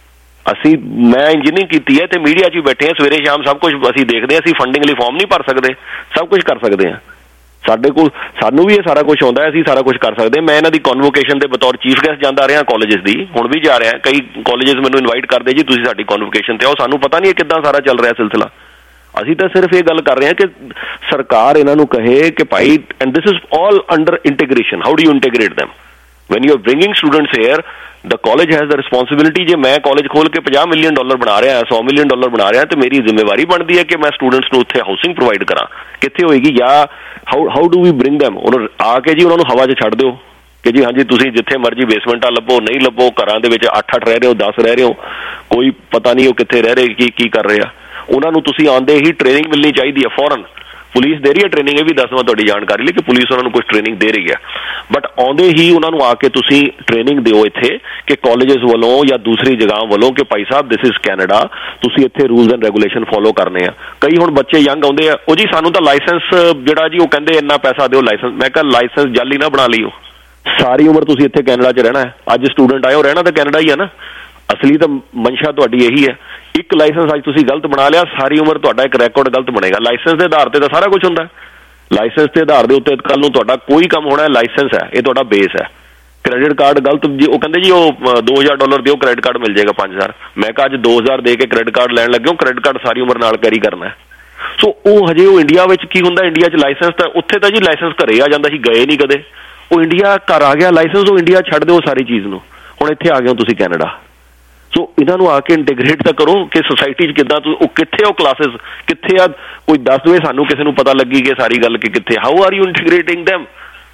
ਮੈਂ ਇੰਜੀਨੀਅਰਿੰਗ ਕੀਤੀ ਹੈ ਤੇ ਮੀਡੀਆ 'ਚ ਹੀ ਬੈਠੇ ਹਾਂ, ਸਵੇਰੇ ਸ਼ਾਮ ਸਭ ਕੁਝ ਅਸੀਂ ਦੇਖਦੇ ਹਾਂ। ਅਸੀਂ ਫੰਡਿੰਗ ਲਈ ਫਾਰਮ ਨਹੀਂ ਭਰ ਸਕਦੇ, ਸਭ ਕੁਝ ਕਰ ਸਕਦੇ ਹਾਂ। ਸਾਨੂੰ ਵੀ ਇਹ ਸਾਰਾ ਕੁਝ ਆਉਂਦਾ, ਅਸੀਂ ਸਾਰਾ ਕੁਝ ਕਰ ਸਕਦੇ। ਮੈਂ ਇਹਨਾਂ ਦੀ ਕਨਵੋਕੇਸ਼ਨ ਦੇ ਬਤੌਰ ਚੀਫ ਗੈਸਟ ਜਾਂਦਾ ਰਿਹਾ ਕਾਲਜਸ ਦੀ, ਹੁਣ ਵੀ ਜਾ ਰਿਹਾ। ਕਈ ਕਾਲਜਸ ਮੈਨੂੰ ਇਨਵਾਈਟ ਕਰਦੇ, ਜੀ ਤੁਸੀਂ ਸਾਡੀ ਕਨਵੋਕੇਸ਼ਨ ਤੇ ਆਓ। ਸਾਨੂੰ ਪਤਾ ਨਹੀਂ ਕਿੱਦਾਂ ਸਾਰਾ ਚੱਲ ਰਿਹਾ ਸਿਲਸਿਲਾ। ਅਸੀਂ ਤਾਂ ਸਿਰਫ ਇਹ ਗੱਲ ਕਰ ਰਹੇ ਹਾਂ ਕਿ ਸਰਕਾਰ ਇਹਨਾਂ ਨੂੰ ਕਹੇ ਕਿ ਭਾਈ, and this is all under integration, how do you integrate them? When you are bringing students here, the college has the responsibility. ਜੇ ਮੈਂ ਕਾਲਜ ਖੋਲ ਕੇ $50 ਮਿਲੀਅਨ ਬਣਾ ਰਿਹਾ, $100 ਮਿਲੀਅਨ ਬਣਾ ਰਿਹਾ, ਤੇ ਮੇਰੀ ਜ਼ਿੰਮੇਵਾਰੀ ਬਣਦੀ ਹੈ ਕਿ ਮੈਂ ਸਟੂਡੈਂਟਸ ਨੂੰ ਉੱਥੇ ਹਾਊਸਿੰਗ ਪ੍ਰੋਵਾਈਡ ਕਰਾਂ। ਕਿੱਥੇ ਹੋਏਗੀ? ਜਾਂ how do we bring them? ਉਹਨਾਂ ਆ ਕੇ ਜੀ ਉਹਨਾਂ ਨੂੰ ਹਵਾ 'ਚ ਛੱਡ ਦਿਓ ਕਿ ਜੀ ਹਾਂਜੀ ਤੁਸੀਂ ਜਿੱਥੇ ਮਰਜ਼ੀ ਬੇਸਮੈਂਟਾਂ ਲੱਭੋ, ਨਹੀਂ ਲੱਭੋ, ਘਰਾਂ ਦੇ ਵਿੱਚ 8-8 ਰਹਿ ਰਹੇ ਹੋ, 10 ਰਹਿ ਰਹੇ ਹੋ, ਕੋਈ ਪਤਾ ਨਹੀਂ ਉਹ ਕਿੱਥੇ ਰਹਿ ਰਹੇ, ਕੀ ਕਰ ਰਹੇ ਆ। ਉਹਨਾਂ ਨੂੰ ਤੁਸੀਂ ਆਉਂਦੇ ਹੀ ਟ੍ਰੇਨਿੰਗ ਮਿਲਣੀ ਚਾਹੀਦੀ ਹੈ ਫੌਰਨ। ਪੁਲਿਸ ਦੇ ਰਹੀ ਹੈ ਟ੍ਰੇਨਿੰਗ, ਇਹ ਵੀ ਦੱਸਵਾਂ ਤੁਹਾਡੀ ਜਾਣਕਾਰੀ ਲਈ ਕਿ ਪੁਲਿਸ ਉਹਨਾਂ ਨੂੰ ਕੁਝ ਟ੍ਰੇਨਿੰਗ ਦੇ ਰਹੀ ਹੈ, ਬਟ ਆਉਂਦੇ ਹੀ ਉਹਨਾਂ ਨੂੰ ਆ ਕੇ ਤੁਸੀਂ ਟ੍ਰੇਨਿੰਗ ਦਿਓ ਇੱਥੇ ਕਿ ਕਾਲਜਸ ਵੱਲੋਂ ਜਾਂ ਦੂਸਰੀ ਜਗ੍ਹਾ ਵੱਲੋਂ ਕਿ Bhai Sahib this is Canada, ਤੁਸੀਂ ਇੱਥੇ ਰੂਲਸ ਐਂਡ ਰੈਗੂਲੇਸ਼ਨ ਫੋਲੋ ਕਰਨੇ ਆ। ਕਈ ਹੁਣ ਬੱਚੇ ਯੰਗ ਆਉਂਦੇ ਆ, ਉਹ ਜੀ ਸਾਨੂੰ ਤਾਂ ਲਾਇਸੈਂਸ ਜਿਹੜਾ ਜੀ ਉਹ ਕਹਿੰਦੇ ਇੰਨਾ ਪੈਸਾ ਦਿਓ ਲਾਇਸੈਂਸ। ਮੈਂ ਕਿਹਾ ਲਾਇਸੈਂਸ ਜਾਲੀ ਨਾ ਬਣਾ ਲਈਓ, ਸਾਰੀ ਉਮਰ ਤੁਸੀਂ ਇੱਥੇ ਕੈਨੇਡਾ 'ਚ ਰਹਿਣਾ ਹੈ। ਅੱਜ ਸਟੂਡੈਂਟ ਆਏ ਹੋ, ਰਹਿਣਾ ਤਾਂ ਕੈਨੇਡਾ ਹੀ ਹੈ ਨਾ, ਅਸਲੀ ਤਾਂ ਮਨਸ਼ਾ ਤੁਹਾਡੀ ਇਹੀ ਹੈ। ਇੱਕ ਲਾਇਸੈਂਸ ਅੱਜ ਤੁਸੀਂ ਗਲਤ ਬਣਾ ਲਿਆ, ਸਾਰੀ ਉਮਰ ਤੁਹਾਡਾ ਇੱਕ ਰੈਕੋਰਡ ਗਲਤ ਬਣੇਗਾ। ਲਾਇਸੈਂਸ ਦੇ ਆਧਾਰ ਤੇ ਤਾਂ ਸਾਰਾ ਕੁਝ ਹੁੰਦਾ, ਲਾਇਸੈਂਸ ਦੇ ਆਧਾਰ ਦੇ ਉੱਤੇ ਕੱਲ ਨੂੰ ਤੁਹਾਡਾ ਕੋਈ ਕੰਮ ਹੋਣਾ, ਲਾਇਸੈਂਸ ਹੈ, ਇਹ ਤੁਹਾਡਾ ਬੇਸ ਹੈ। ਕ੍ਰੈਡਿਟ ਕਾਰਡ ਗਲਤ ਜੀ, ਉਹ ਕਹਿੰਦੇ ਜੀ ਉਹ $2000 ਦਿਓ ਕ੍ਰੈਡਿਟ ਕਾਰਡ ਮਿਲ ਜਾਏਗਾ 5000। ਮੈਂ ਕਿਹਾ ਅੱਜ 2000 ਦੇ ਕੇ ਕ੍ਰੈਡਿਟ ਕਾਰਡ ਲੈਣ ਲੱਗੇ ਹੋ, ਕ੍ਰੈਡਿਟ ਕਾਰਡ ਸਾਰੀ ਉਮਰ ਨਾਲ ਕੈਰੀ ਕਰਨਾ। ਸੋ ਉਹ ਹਜੇ ਉਹ ਇੰਡੀਆ ਵਿੱਚ ਕੀ ਹੁੰਦਾ, ਇੰਡੀਆ 'ਚ ਲਾਇਸੈਂਸ ਤਾਂ ਉੱਥੇ ਤਾਂ ਜੀ ਲਾਇਸੈਂਸ ਘਰੇ ਆ ਜਾਂਦਾ ਸੀ, ਗਏ ਨਹੀਂ ਕਦੇ। ਉਹ ਇੰਡੀਆ ਘਰ ਆ ਗਿਆ ਲਾਇਸੈਂਸ, ਉਹ ਇੰਡੀਆ ਛੱਡ ਦਿਓ ਸਾਰੀ ਚੀਜ਼ ਨੂੰ, ਹੁਣ ਇੱਥੇ ਆ ਗਏ ਹੋ ਤੁਸੀਂ ਕੈਨੇਡਾ। ਸੋ ਇਹਨਾਂ ਨੂੰ ਆ ਕੇ ਇੰਟੀਗ੍ਰੇਟ ਤਾਂ ਕਰੋ ਕਿ ਸੁਸਾਇਟੀ 'ਚ ਕਿੱਦਾਂ ਉਹ ਕਿੱਥੇ ਉਹ ਕਲਾਸਿਸ ਕਿੱਥੇ ਆ, ਕੋਈ ਦੱਸ ਦੇਵੇ ਸਾਨੂੰ, ਕਿਸੇ ਨੂੰ ਪਤਾ ਲੱਗੀ ਕਿ ਸਾਰੀ ਗੱਲ ਕਿ ਕਿੱਥੇ। How are you integrating them?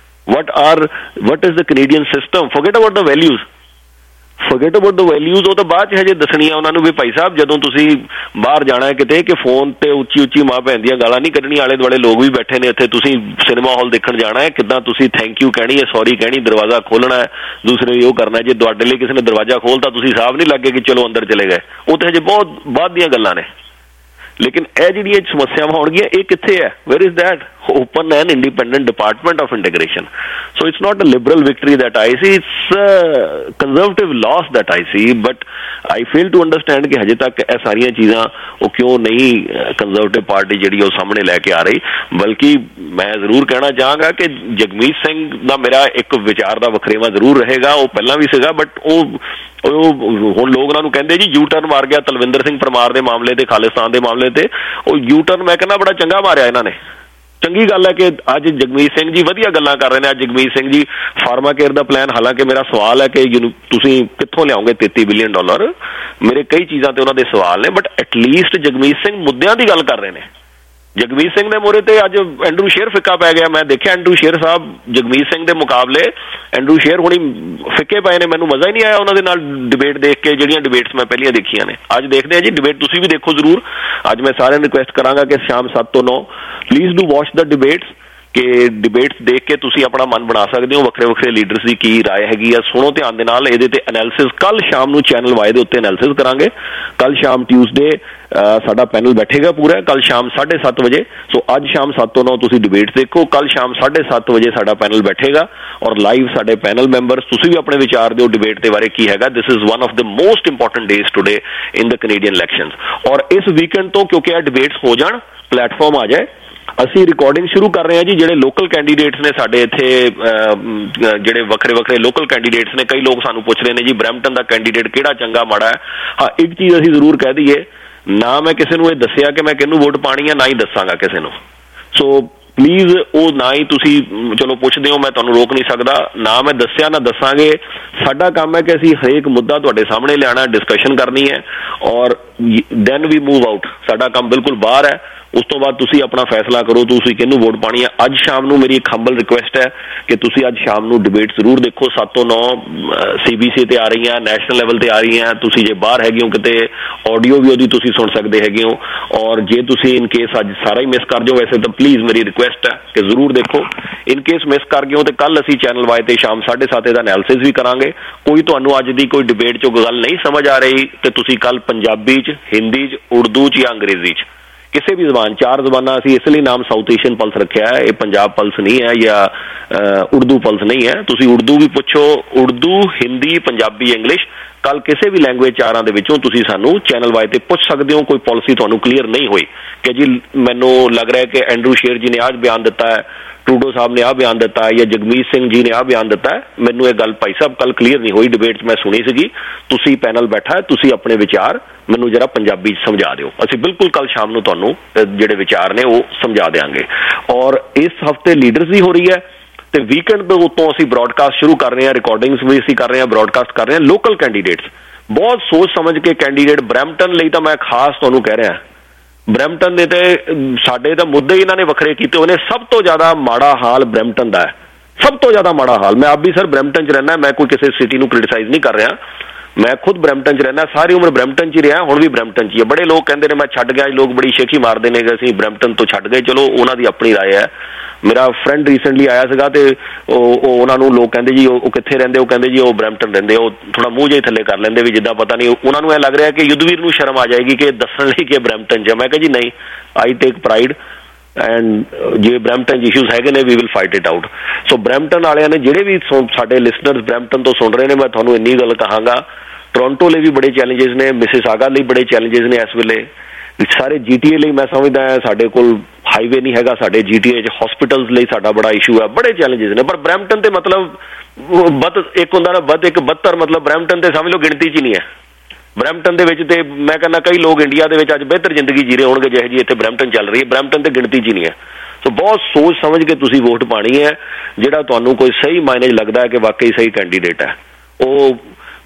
what is the Canadian system? Forget about the values, ਉਹ ਤਾਂ ਬਾਅਦ 'ਚ ਹਜੇ ਦੱਸਣੀ ਆ ਉਹਨਾਂ ਨੂੰ ਵੀ ਭਾਈ ਸਾਹਿਬ ਜਦੋਂ ਤੁਸੀਂ ਬਾਹਰ ਜਾਣਾ ਕਿਤੇ ਕਿ ਫੋਨ ਤੇ ਉੱਚੀ ਉੱਚੀ ਮਾਂ ਭੈਣ ਦੀਆਂ ਗਾਲਾਂ ਨਹੀਂ ਕੱਢਣੀ, ਆਲੇ ਦੁਆਲੇ ਲੋਕ ਵੀ ਬੈਠੇ ਨੇ ਇੱਥੇ, ਤੁਸੀਂ ਸਿਨੇਮਾ ਹਾਲ ਦੇਖਣ ਜਾਣਾ ਹੈ, ਕਿੱਦਾਂ ਤੁਸੀਂ ਥੈਂਕ ਯੂ ਕਹਿਣੀ ਹੈ, ਸੌਰੀ ਕਹਿਣੀ, ਦਰਵਾਜ਼ਾ ਖੋਲ੍ਹਣਾ ਹੈ, ਦੂਸਰੇ ਉਹ ਕਰਨਾ। ਜੇ ਤੁਹਾਡੇ ਲਈ ਕਿਸੇ ਨੇ ਦਰਵਾਜ਼ਾ ਖੋਲ੍ਹਤਾ ਤੁਸੀਂ ਸਾਫ਼ ਨਹੀਂ ਲੱਗੇ ਕਿ ਚਲੋ ਅੰਦਰ ਚਲੇ ਗਏ, ਉਹ ਤਾਂ ਹਜੇ ਬਹੁਤ ਬਾਅਦ ਦੀਆਂ ਗੱਲਾਂ ਨੇ। ਲੇਕਿਨ ਇਹ ਜਿਹੜੀਆਂ ਸਮੱਸਿਆਵਾਂ ਹੋਣਗੀਆਂ ਇਹ ਕਿੱਥੇ ਹੈ? Where is that open and independent department of integration? So it's not a liberal victory that I see, it's a conservative loss that I see, but I fail to understand कि हजे तक ਇਹ ਸਾਰੀਆਂ ਚੀਜ਼ਾਂ ਉਹ ਕਿਉਂ ਨਹੀਂ ਕੰਜ਼ਰਵੇਟਿਵ ਪਾਰਟੀ ਜਿਹੜੀ ਉਹ ਸਾਹਮਣੇ ਲੈ ਕੇ ਆ ਰਹੀ। ਬਲਕਿ ਮੈਂ ਜ਼ਰੂਰ ਕਹਿਣਾ ਚਾਹਾਂਗਾ ਕਿ ਜਗਮੀਤ ਸਿੰਘ ਦਾ ਮੇਰਾ ਇੱਕ ਵਿਚਾਰ ਦਾ ਵਖਰੇਵਾਂ ਜ਼ਰੂਰ ਰਹੇਗਾ, ਉਹ ਪਹਿਲਾਂ ਵੀ ਸੀਗਾ, ਬਟ ਉਹ ਹੁਣ ਲੋਕ ਉਹਨਾਂ ਨੂੰ ਕਹਿੰਦੇ ਜੀ ਯੂ ਟਰਨ ਮਾਰ ਗਿਆ ਤਲਵਿੰਦਰ ਸਿੰਘ ਪਰਮਾਰ ਦੇ ਮਾਮਲੇ ਤੇ, ਖਾਲਿਸਤਾਨ ਦੇ ਮਾਮਲੇ ਤੇ। ਉਹ ਯੂ ਟਰਨ ਮੈਂ ਕਹਿੰਦਾ ਬੜਾ ਚੰਗਾ ਮਾਰਿਆ ਇਹਨਾਂ ਨੇ, ਚੰਗੀ ਗੱਲ ਹੈ ਕਿ ਅੱਜ ਜਗਮੀਤ ਸਿੰਘ ਜੀ ਵਧੀਆ ਗੱਲਾਂ ਕਰ ਰਹੇ ਨੇ। ਅੱਜ ਜਗਮੀਤ ਸਿੰਘ ਜੀ ਫਾਰਮਾ ਕੇਅਰ ਦਾ ਪਲਾਨ, ਹਾਲਾਂਕਿ ਮੇਰਾ ਸਵਾਲ ਹੈ ਕਿ ਤੁਸੀਂ ਕਿੱਥੋਂ ਲਿਆਓਗੇ $33 ਬਿਲੀਅਨ, ਮੇਰੇ ਕਈ ਚੀਜ਼ਾਂ ਤੇ ਉਹਨਾਂ ਦੇ ਸਵਾਲ ਨੇ, ਬਟ ਐਟਲੀਸਟ ਜਗਮੀਤ ਸਿੰਘ ਮੁੱਦਿਆਂ ਦੀ ਗੱਲ ਕਰ ਰਹੇ ਨੇ। ਜਗਮੀਤ ਸਿੰਘ ਦੇ ਮੋਹਰੇ ਤੇ ਅੱਜ ਐਂਡਰੂ ਸ਼ੇਰ ਫਿੱਕਾ ਪੈ ਗਿਆ। ਮੈਂ ਦੇਖਿਆ ਐਂਡਰੂ ਸ਼ੇਰ ਸਾਹਿਬ ਜਗਮੀਤ ਸਿੰਘ ਦੇ ਮੁਕਾਬਲੇ ਐਂਡਰੂ ਸ਼ੇਰ ਹੁਣੀ ਫਿੱਕੇ ਪਏ ਨੇ, ਮੈਨੂੰ ਮਜ਼ਾ ਹੀ ਨਹੀਂ ਆਇਆ ਉਹਨਾਂ ਦੇ ਨਾਲ ਡਿਬੇਟ ਦੇਖ ਕੇ, ਜਿਹੜੀਆਂ ਡਿਬੇਟਸ ਮੈਂ ਪਹਿਲੀਆਂ ਦੇਖੀਆਂ ਨੇ। ਅੱਜ ਦੇਖਦੇ ਹਾਂ ਜੀ ਡਿਬੇਟ, ਤੁਸੀਂ ਵੀ ਦੇਖੋ ਜ਼ਰੂਰ। ਅੱਜ ਮੈਂ ਸਾਰਿਆਂ ਨੂੰ ਰਿਕੁਐਸਟ ਕਰਾਂਗਾ ਕਿ ਸ਼ਾਮ 7 ਤੋਂ 9 please do watch the debates, ਕਿ ਡਿਬੇਟਸ ਦੇਖ ਕੇ ਤੁਸੀਂ ਆਪਣਾ ਮਨ ਬਣਾ ਸਕਦੇ ਹੋ, ਵੱਖਰੇ ਵੱਖਰੇ ਲੀਡਰਸ ਦੀ ਕੀ ਰਾਏ ਹੈਗੀ ਆ, ਸੁਣੋ ਧਿਆਨ ਦੇ ਨਾਲ। ਇਹਦੇ ਤੇ ਐਨਾਲਿਸਿਸ ਕੱਲ ਸ਼ਾਮ ਨੂੰ ਚੈਨਲ ਵਾਈ ਦੇ ਉੱਤੇ ਐਨਾਲਿਸਿਸ ਕਰਾਂਗੇ। ਕੱਲ ਸ਼ਾਮ ਟਿਊਜ਼ਡੇ ਸਾਡਾ ਪੈਨਲ ਬੈਠੇਗਾ ਪੂਰਾ, ਕੱਲ ਸ਼ਾਮ 7:30 ਵਜੇ। ਸੋ ਅੱਜ ਸ਼ਾਮ 7 ਤੋਂ 9 ਤੁਸੀਂ ਡਿਬੇਟਸ ਦੇਖੋ, ਕੱਲ ਸ਼ਾਮ 7:30 ਵਜੇ ਸਾਡਾ ਪੈਨਲ ਬੈਠੇਗਾ ਔਰ ਲਾਈਵ ਸਾਡੇ ਪੈਨਲ ਮੈਂਬਰਸ ਤੁਸੀਂ ਵੀ ਆਪਣੇ ਵਿਚਾਰ ਦਿਓ ਡਿਬੇਟ ਦੇ ਬਾਰੇ ਕੀ ਹੈਗਾ। This is one of the most important days today in the Canadian elections. ਔਰ ਇਸ ਵੀਕਐਂਡ ਤੋਂ ਕਿਉਂਕਿ ਇਹ ਡਿਬੇਟਸ ਹੋ ਜਾਣ, ਪਲੇਟਫਾਰਮ ਆ ਜਾਏ, ਅਸੀਂ ਰਿਕਾਰਡਿੰਗ ਸ਼ੁਰੂ ਕਰ ਰਹੇ ਹਾਂ ਜੀ। ਜਿਹੜੇ ਲੋਕਲ ਕੈਂਡੀਡੇਟਸ ਨੇ ਸਾਡੇ ਇੱਥੇ, ਜਿਹੜੇ ਵੱਖਰੇ ਵੱਖਰੇ ਲੋਕਲ ਕੈਂਡੀਡੇਟਸ ਨੇ, ਕਈ ਲੋਕ ਸਾਨੂੰ ਪੁੱਛ ਰਹੇ ਨੇ ਜੀ ਬਰੈਂਪਟਨ ਦਾ ਕੈਂਡੀਡੇਟ ਕਿਹੜਾ ਚੰਗਾ ਮਾੜਾ ਹੈ। ਹਾਂ, ਇੱਕ ਚੀਜ਼ ਅਸੀਂ ਜ਼ਰੂਰ ਕਹਿ ਦਈਏ, ਨਾ ਮੈਂ ਕਿਸੇ ਨੂੰ ਇਹ ਦੱਸਿਆ ਕਿ ਮੈਂ ਕਿਹਨੂੰ ਵੋਟ ਪਾਣੀ ਹੈ, ਨਾ ਹੀ ਦੱਸਾਂਗਾ ਕਿਸੇ ਨੂੰ। ਸੋ ਪਲੀਜ਼ ਉਹ ਨਾ ਹੀ ਤੁਸੀਂ ਚਲੋ ਪੁੱਛਦੇ ਹੋ, ਮੈਂ ਤੁਹਾਨੂੰ ਰੋਕ ਨਹੀਂ ਸਕਦਾ, ਨਾ ਮੈਂ ਦੱਸਿਆ ਨਾ ਦੱਸਾਂਗੇ। ਸਾਡਾ ਕੰਮ ਹੈ ਕਿ ਅਸੀਂ ਹਰੇਕ ਮੁੱਦਾ ਤੁਹਾਡੇ ਸਾਹਮਣੇ ਲਿਆਉਣਾ, ਡਿਸਕਸ਼ਨ ਕਰਨੀ ਹੈ ਔਰ ਦੈਨ ਵੀ ਮੂਵ ਆਊਟ। ਸਾਡਾ ਕੰਮ ਬਿਲਕੁਲ ਬਾਹਰ ਹੈ, ਉਸ ਤੋਂ ਬਾਅਦ ਤੁਸੀਂ ਆਪਣਾ ਫੈਸਲਾ ਕਰੋ ਤੁਸੀਂ ਕਿਹਨੂੰ ਵੋਟ ਪਾਣੀ ਹੈ। ਅੱਜ ਸ਼ਾਮ ਨੂੰ ਮੇਰੀ ਇੱਕ ਹੰਬਲ ਰਿਕੁਐਸਟ ਹੈ ਕਿ ਤੁਸੀਂ ਅੱਜ ਸ਼ਾਮ ਨੂੰ ਡਿਬੇਟ ਜ਼ਰੂਰ ਦੇਖੋ। 7 ਤੋਂ 9 CBC ਤੇ ਆ ਰਹੀਆਂ, ਨੈਸ਼ਨਲ ਲੈਵਲ ਤੇ ਆ ਰਹੀਆਂ। ਤੁਸੀਂ ਜੇ ਬਾਹਰ ਹੈਗੇ ਹੋ ਕਿਤੇ, ਆਡੀਓ ਵੀ ਉਹਦੀ ਤੁਸੀਂ ਸੁਣ ਸਕਦੇ ਹੈਗੇ ਹੋ। ਔਰ ਜੇ ਤੁਸੀਂ ਇਨ ਕੇਸ ਅੱਜ ਸਾਰਾ ਹੀ ਮਿਸ ਕਰ ਜਾਓ, ਵੈਸੇ ਤਾਂ ਪਲੀਜ਼ ਮੇਰੀ ਰਿਕੁਐਸਟ ਹੈ ਕਿ ਜ਼ਰੂਰ ਦੇਖੋ। ਇਨ ਕੇਸ ਮਿਸ ਕਰ ਗਏ ਹੋ ਤੇ ਕੱਲ ਅਸੀਂ ਚੈਨਲ ਵਾਈ ਤੇ ਸ਼ਾਮ 7:30 ਦਾ ਐਨਾਲਿਸਿਸ ਵੀ ਕਰਾਂਗੇ। ਕੋਈ ਤੁਹਾਨੂੰ ਅੱਜ ਦੀ ਕੋਈ ਡਿਬੇਟ 'ਚੋਂ ਗੱਲ ਨਹੀਂ ਸਮਝ ਆ ਰਹੀ ਤੇ ਤੁਸੀਂ ਕੱਲ ਪੰਜਾਬੀ 'ਚ, ਹਿੰਦੀ 'ਚ, ਉਰਦੂ 'ਚ ਜਾਂ ਅੰਗਰੇਜ਼ੀ 'ਚ, ਕਿਸੇ ਵੀ ਜ਼ਬਾਨ, 4 ਜ਼ਬਾਨਾਂ ਅਸੀਂ ਇਸ ਲਈ ਨਾਮ ਸਾਊਥ ਏਸ਼ੀਅਨ ਪਲਸ ਰੱਖਿਆ ਹੈ। ਇਹ ਪੰਜਾਬ ਪਲਸ ਨਹੀਂ ਹੈ ਜਾਂ ਉਰਦੂ ਪਲਸ ਨਹੀਂ ਹੈ। ਤੁਸੀਂ ਉਰਦੂ ਵੀ ਪੁੱਛੋ, ਉਰਦੂ, ਹਿੰਦੀ, ਪੰਜਾਬੀ, ਇੰਗਲਿਸ਼, ਕੱਲ ਕਿਸੇ ਵੀ ਲੈਂਗੁਏਜ 4 ਦੇ ਵਿੱਚੋਂ ਤੁਸੀਂ ਸਾਨੂੰ ਚੈਨਲ ਵਾਈ ਤੇ ਪੁੱਛ ਸਕਦੇ ਹੋ। ਕੋਈ ਪਾਲਿਸੀ ਤੁਹਾਨੂੰ ਕਲੀਅਰ ਨਹੀਂ ਹੋਈ ਕਿ ਜੀ ਮੈਨੂੰ ਲੱਗ ਰਿਹਾ ਕਿ ਐਂਡਰੂ ਸ਼ੇਰ ਜੀ ਨੇ ਆਹ ਬਿਆਨ ਦਿੱਤਾ ਹੈ, ਟਰੂਡੋ ਸਾਹਿਬ ਨੇ ਆਹ ਬਿਆਨ ਦਿੱਤਾ ਹੈ, ਜਾਂ ਜਗਮੀਤ ਸਿੰਘ ਜੀ ਨੇ ਆਹ ਬਿਆਨ ਦਿੱਤਾ ਹੈ, ਮੈਨੂੰ ਇਹ ਗੱਲ ਭਾਈ ਸਾਹਿਬ ਕੱਲ ਕਲੀਅਰ ਨਹੀਂ ਹੋਈ। ਡਿਬੇਟ 'ਚ ਮੈਂ ਸੁਣੀ ਸੀਗੀ, ਤੁਸੀਂ ਪੈਨਲ ਬੈਠਾ, ਤੁਸੀਂ ਆਪਣੇ ਵਿਚਾਰ ਮੈਨੂੰ ਜਰਾ ਪੰਜਾਬੀ 'ਚ ਸਮਝਾ ਦਿਓ। ਅਸੀਂ ਬਿਲਕੁਲ ਕੱਲ ਸ਼ਾਮ ਨੂੰ ਤੁਹਾਨੂੰ ਜਿਹੜੇ ਵਿਚਾਰ ਨੇ ਉਹ ਸਮਝਾ ਦਿਆਂਗੇ। ਔਰ ਇਸ ਹਫ਼ਤੇ ਲੀਡਰਸ ਦੀ ਹੋ ਰਹੀ ਹੈ ਤੇ ਵੀਕਐਂਡ ਦੇ ਉੱਤੋਂ ਅਸੀਂ ਬ੍ਰੌਡਕਾਸਟ ਸ਼ੁਰੂ ਕਰ ਰਹੇ ਹਾਂ, ਰਿਕਾਰਡਿੰਗਸ ਵੀ ਅਸੀਂ ਕਰ ਰਹੇ ਹਾਂ, ਬ੍ਰੌਡਕਾਸਟ ਕਰ ਰਹੇ ਹਾਂ। ਲੋਕਲ ਕੈਂਡੀਡੇਟਸ ਬਹੁਤ ਸੋਚ ਸਮਝ ਕੇ ਕੈਂਡੀਡੇਟ, ਬਰੈਂਪਟਨ ਲਈ ਤਾਂ ਮੈਂ ਖਾਸ ਤੁਹਾਨੂੰ ਕਹਿ ਰਿਹਾ, ਬਰੈਂਪਟਨ ਦੇ ਤੇ ਸਾਡੇ ਤਾਂ ਮੁੱਦੇ ਇਹਨਾਂ ਨੇ ਵੱਖਰੇ ਕੀਤੇ ਹੋਏ ਨੇ। ਸਭ ਤੋਂ ਜ਼ਿਆਦਾ ਮਾੜਾ ਹਾਲ ਬਰੈਂਪਟਨ ਦਾ ਹੈ, ਸਭ ਤੋਂ ਜ਼ਿਆਦਾ ਮਾੜਾ ਹਾਲ। ਮੈਂ ਆਪ ਵੀ ਸਰ ਬਰੈਂਪਟਨ 'ਚ ਰਹਿਣਾ, ਮੈਂ ਕੋਈ ਕਿਸੇ ਸਿਟੀ ਨੂੰ ਕ੍ਰਿਟਿਸਾਈਜ਼ ਨਹੀਂ ਕਰ ਰਿਹਾ, मैं खुद ब्रैम्पटन च रहना, सारी उम्र ब्रैम्पटन च ही रहा, हुण भी ब्रैम्पटन च ही है। बड़े लोग कहते हैं मैं छड्ड गया, लोग बड़ी शेखी मारते हैं कि असीं ब्रैम्पटन तो छड्ड गए, चलो उन्हां दी अपनी राय है। मेरा फ्रेंड रीसेंटली आया सीगा ते उन्हां नूं लोग कहंदे जी वो कित्थे रहिंदे, वो कहंदे जी वो ब्रैम्पटन रहिंदे, वो थोड़ा मूँह जिहा थल्ले कर लैंदे भी जिद्दां पता नहीं उन्हां नूं लग रहा कि युद्धवीर नूं शर्म आ जाएगी कि दस्सण लई कि ब्रैम्पटन च। मैं कहा जी नहीं, आई टेक प्राइड एंड जे ब्रैम्पटन इशूज़ हैगे ने we will fight it out. So Brampton वालियां ने जिहड़े भी साडे लिसनर्स ब्रैम्पटन तो सुन रहे ने, मैं तुहानूं इन्नी गल कहांगा, टोरंटो लिए भी बड़े चैलेंजेस ने, मिसिसागा लिए बड़े चैलेंजेस ने इस वेले, सारे GTA लिए मैं समझदा है साडे कोल हाईवे नहीं हैगा, साडे GTA च हॉस्पिटल्स लिए साडा बड़ा इशू है, बड़े चैलेंजेस ने। पर ब्रैम्पटन ते मतलब बद एक हुंदा ना बद एक 72, मतलब ब्रैम्पटन ते समझ लो गिणती च ही नहीं है। ब्रैम्पटन दे विच ते मैं कहना कई लोग इंडिया दे विच अज बेहतर जिंदगी जी रहे होणगे जिहे जी इत्थे ब्रैम्पटन चल रही है, ब्रैम्पटन ते गिणती च ही नहीं है। सो बहुत सोच समझ के तुसीं वोट पानी है, जिहड़ा तुहानूं कोई सही मायने लगदा है कि वाकई सही कैंडीडेट है, वो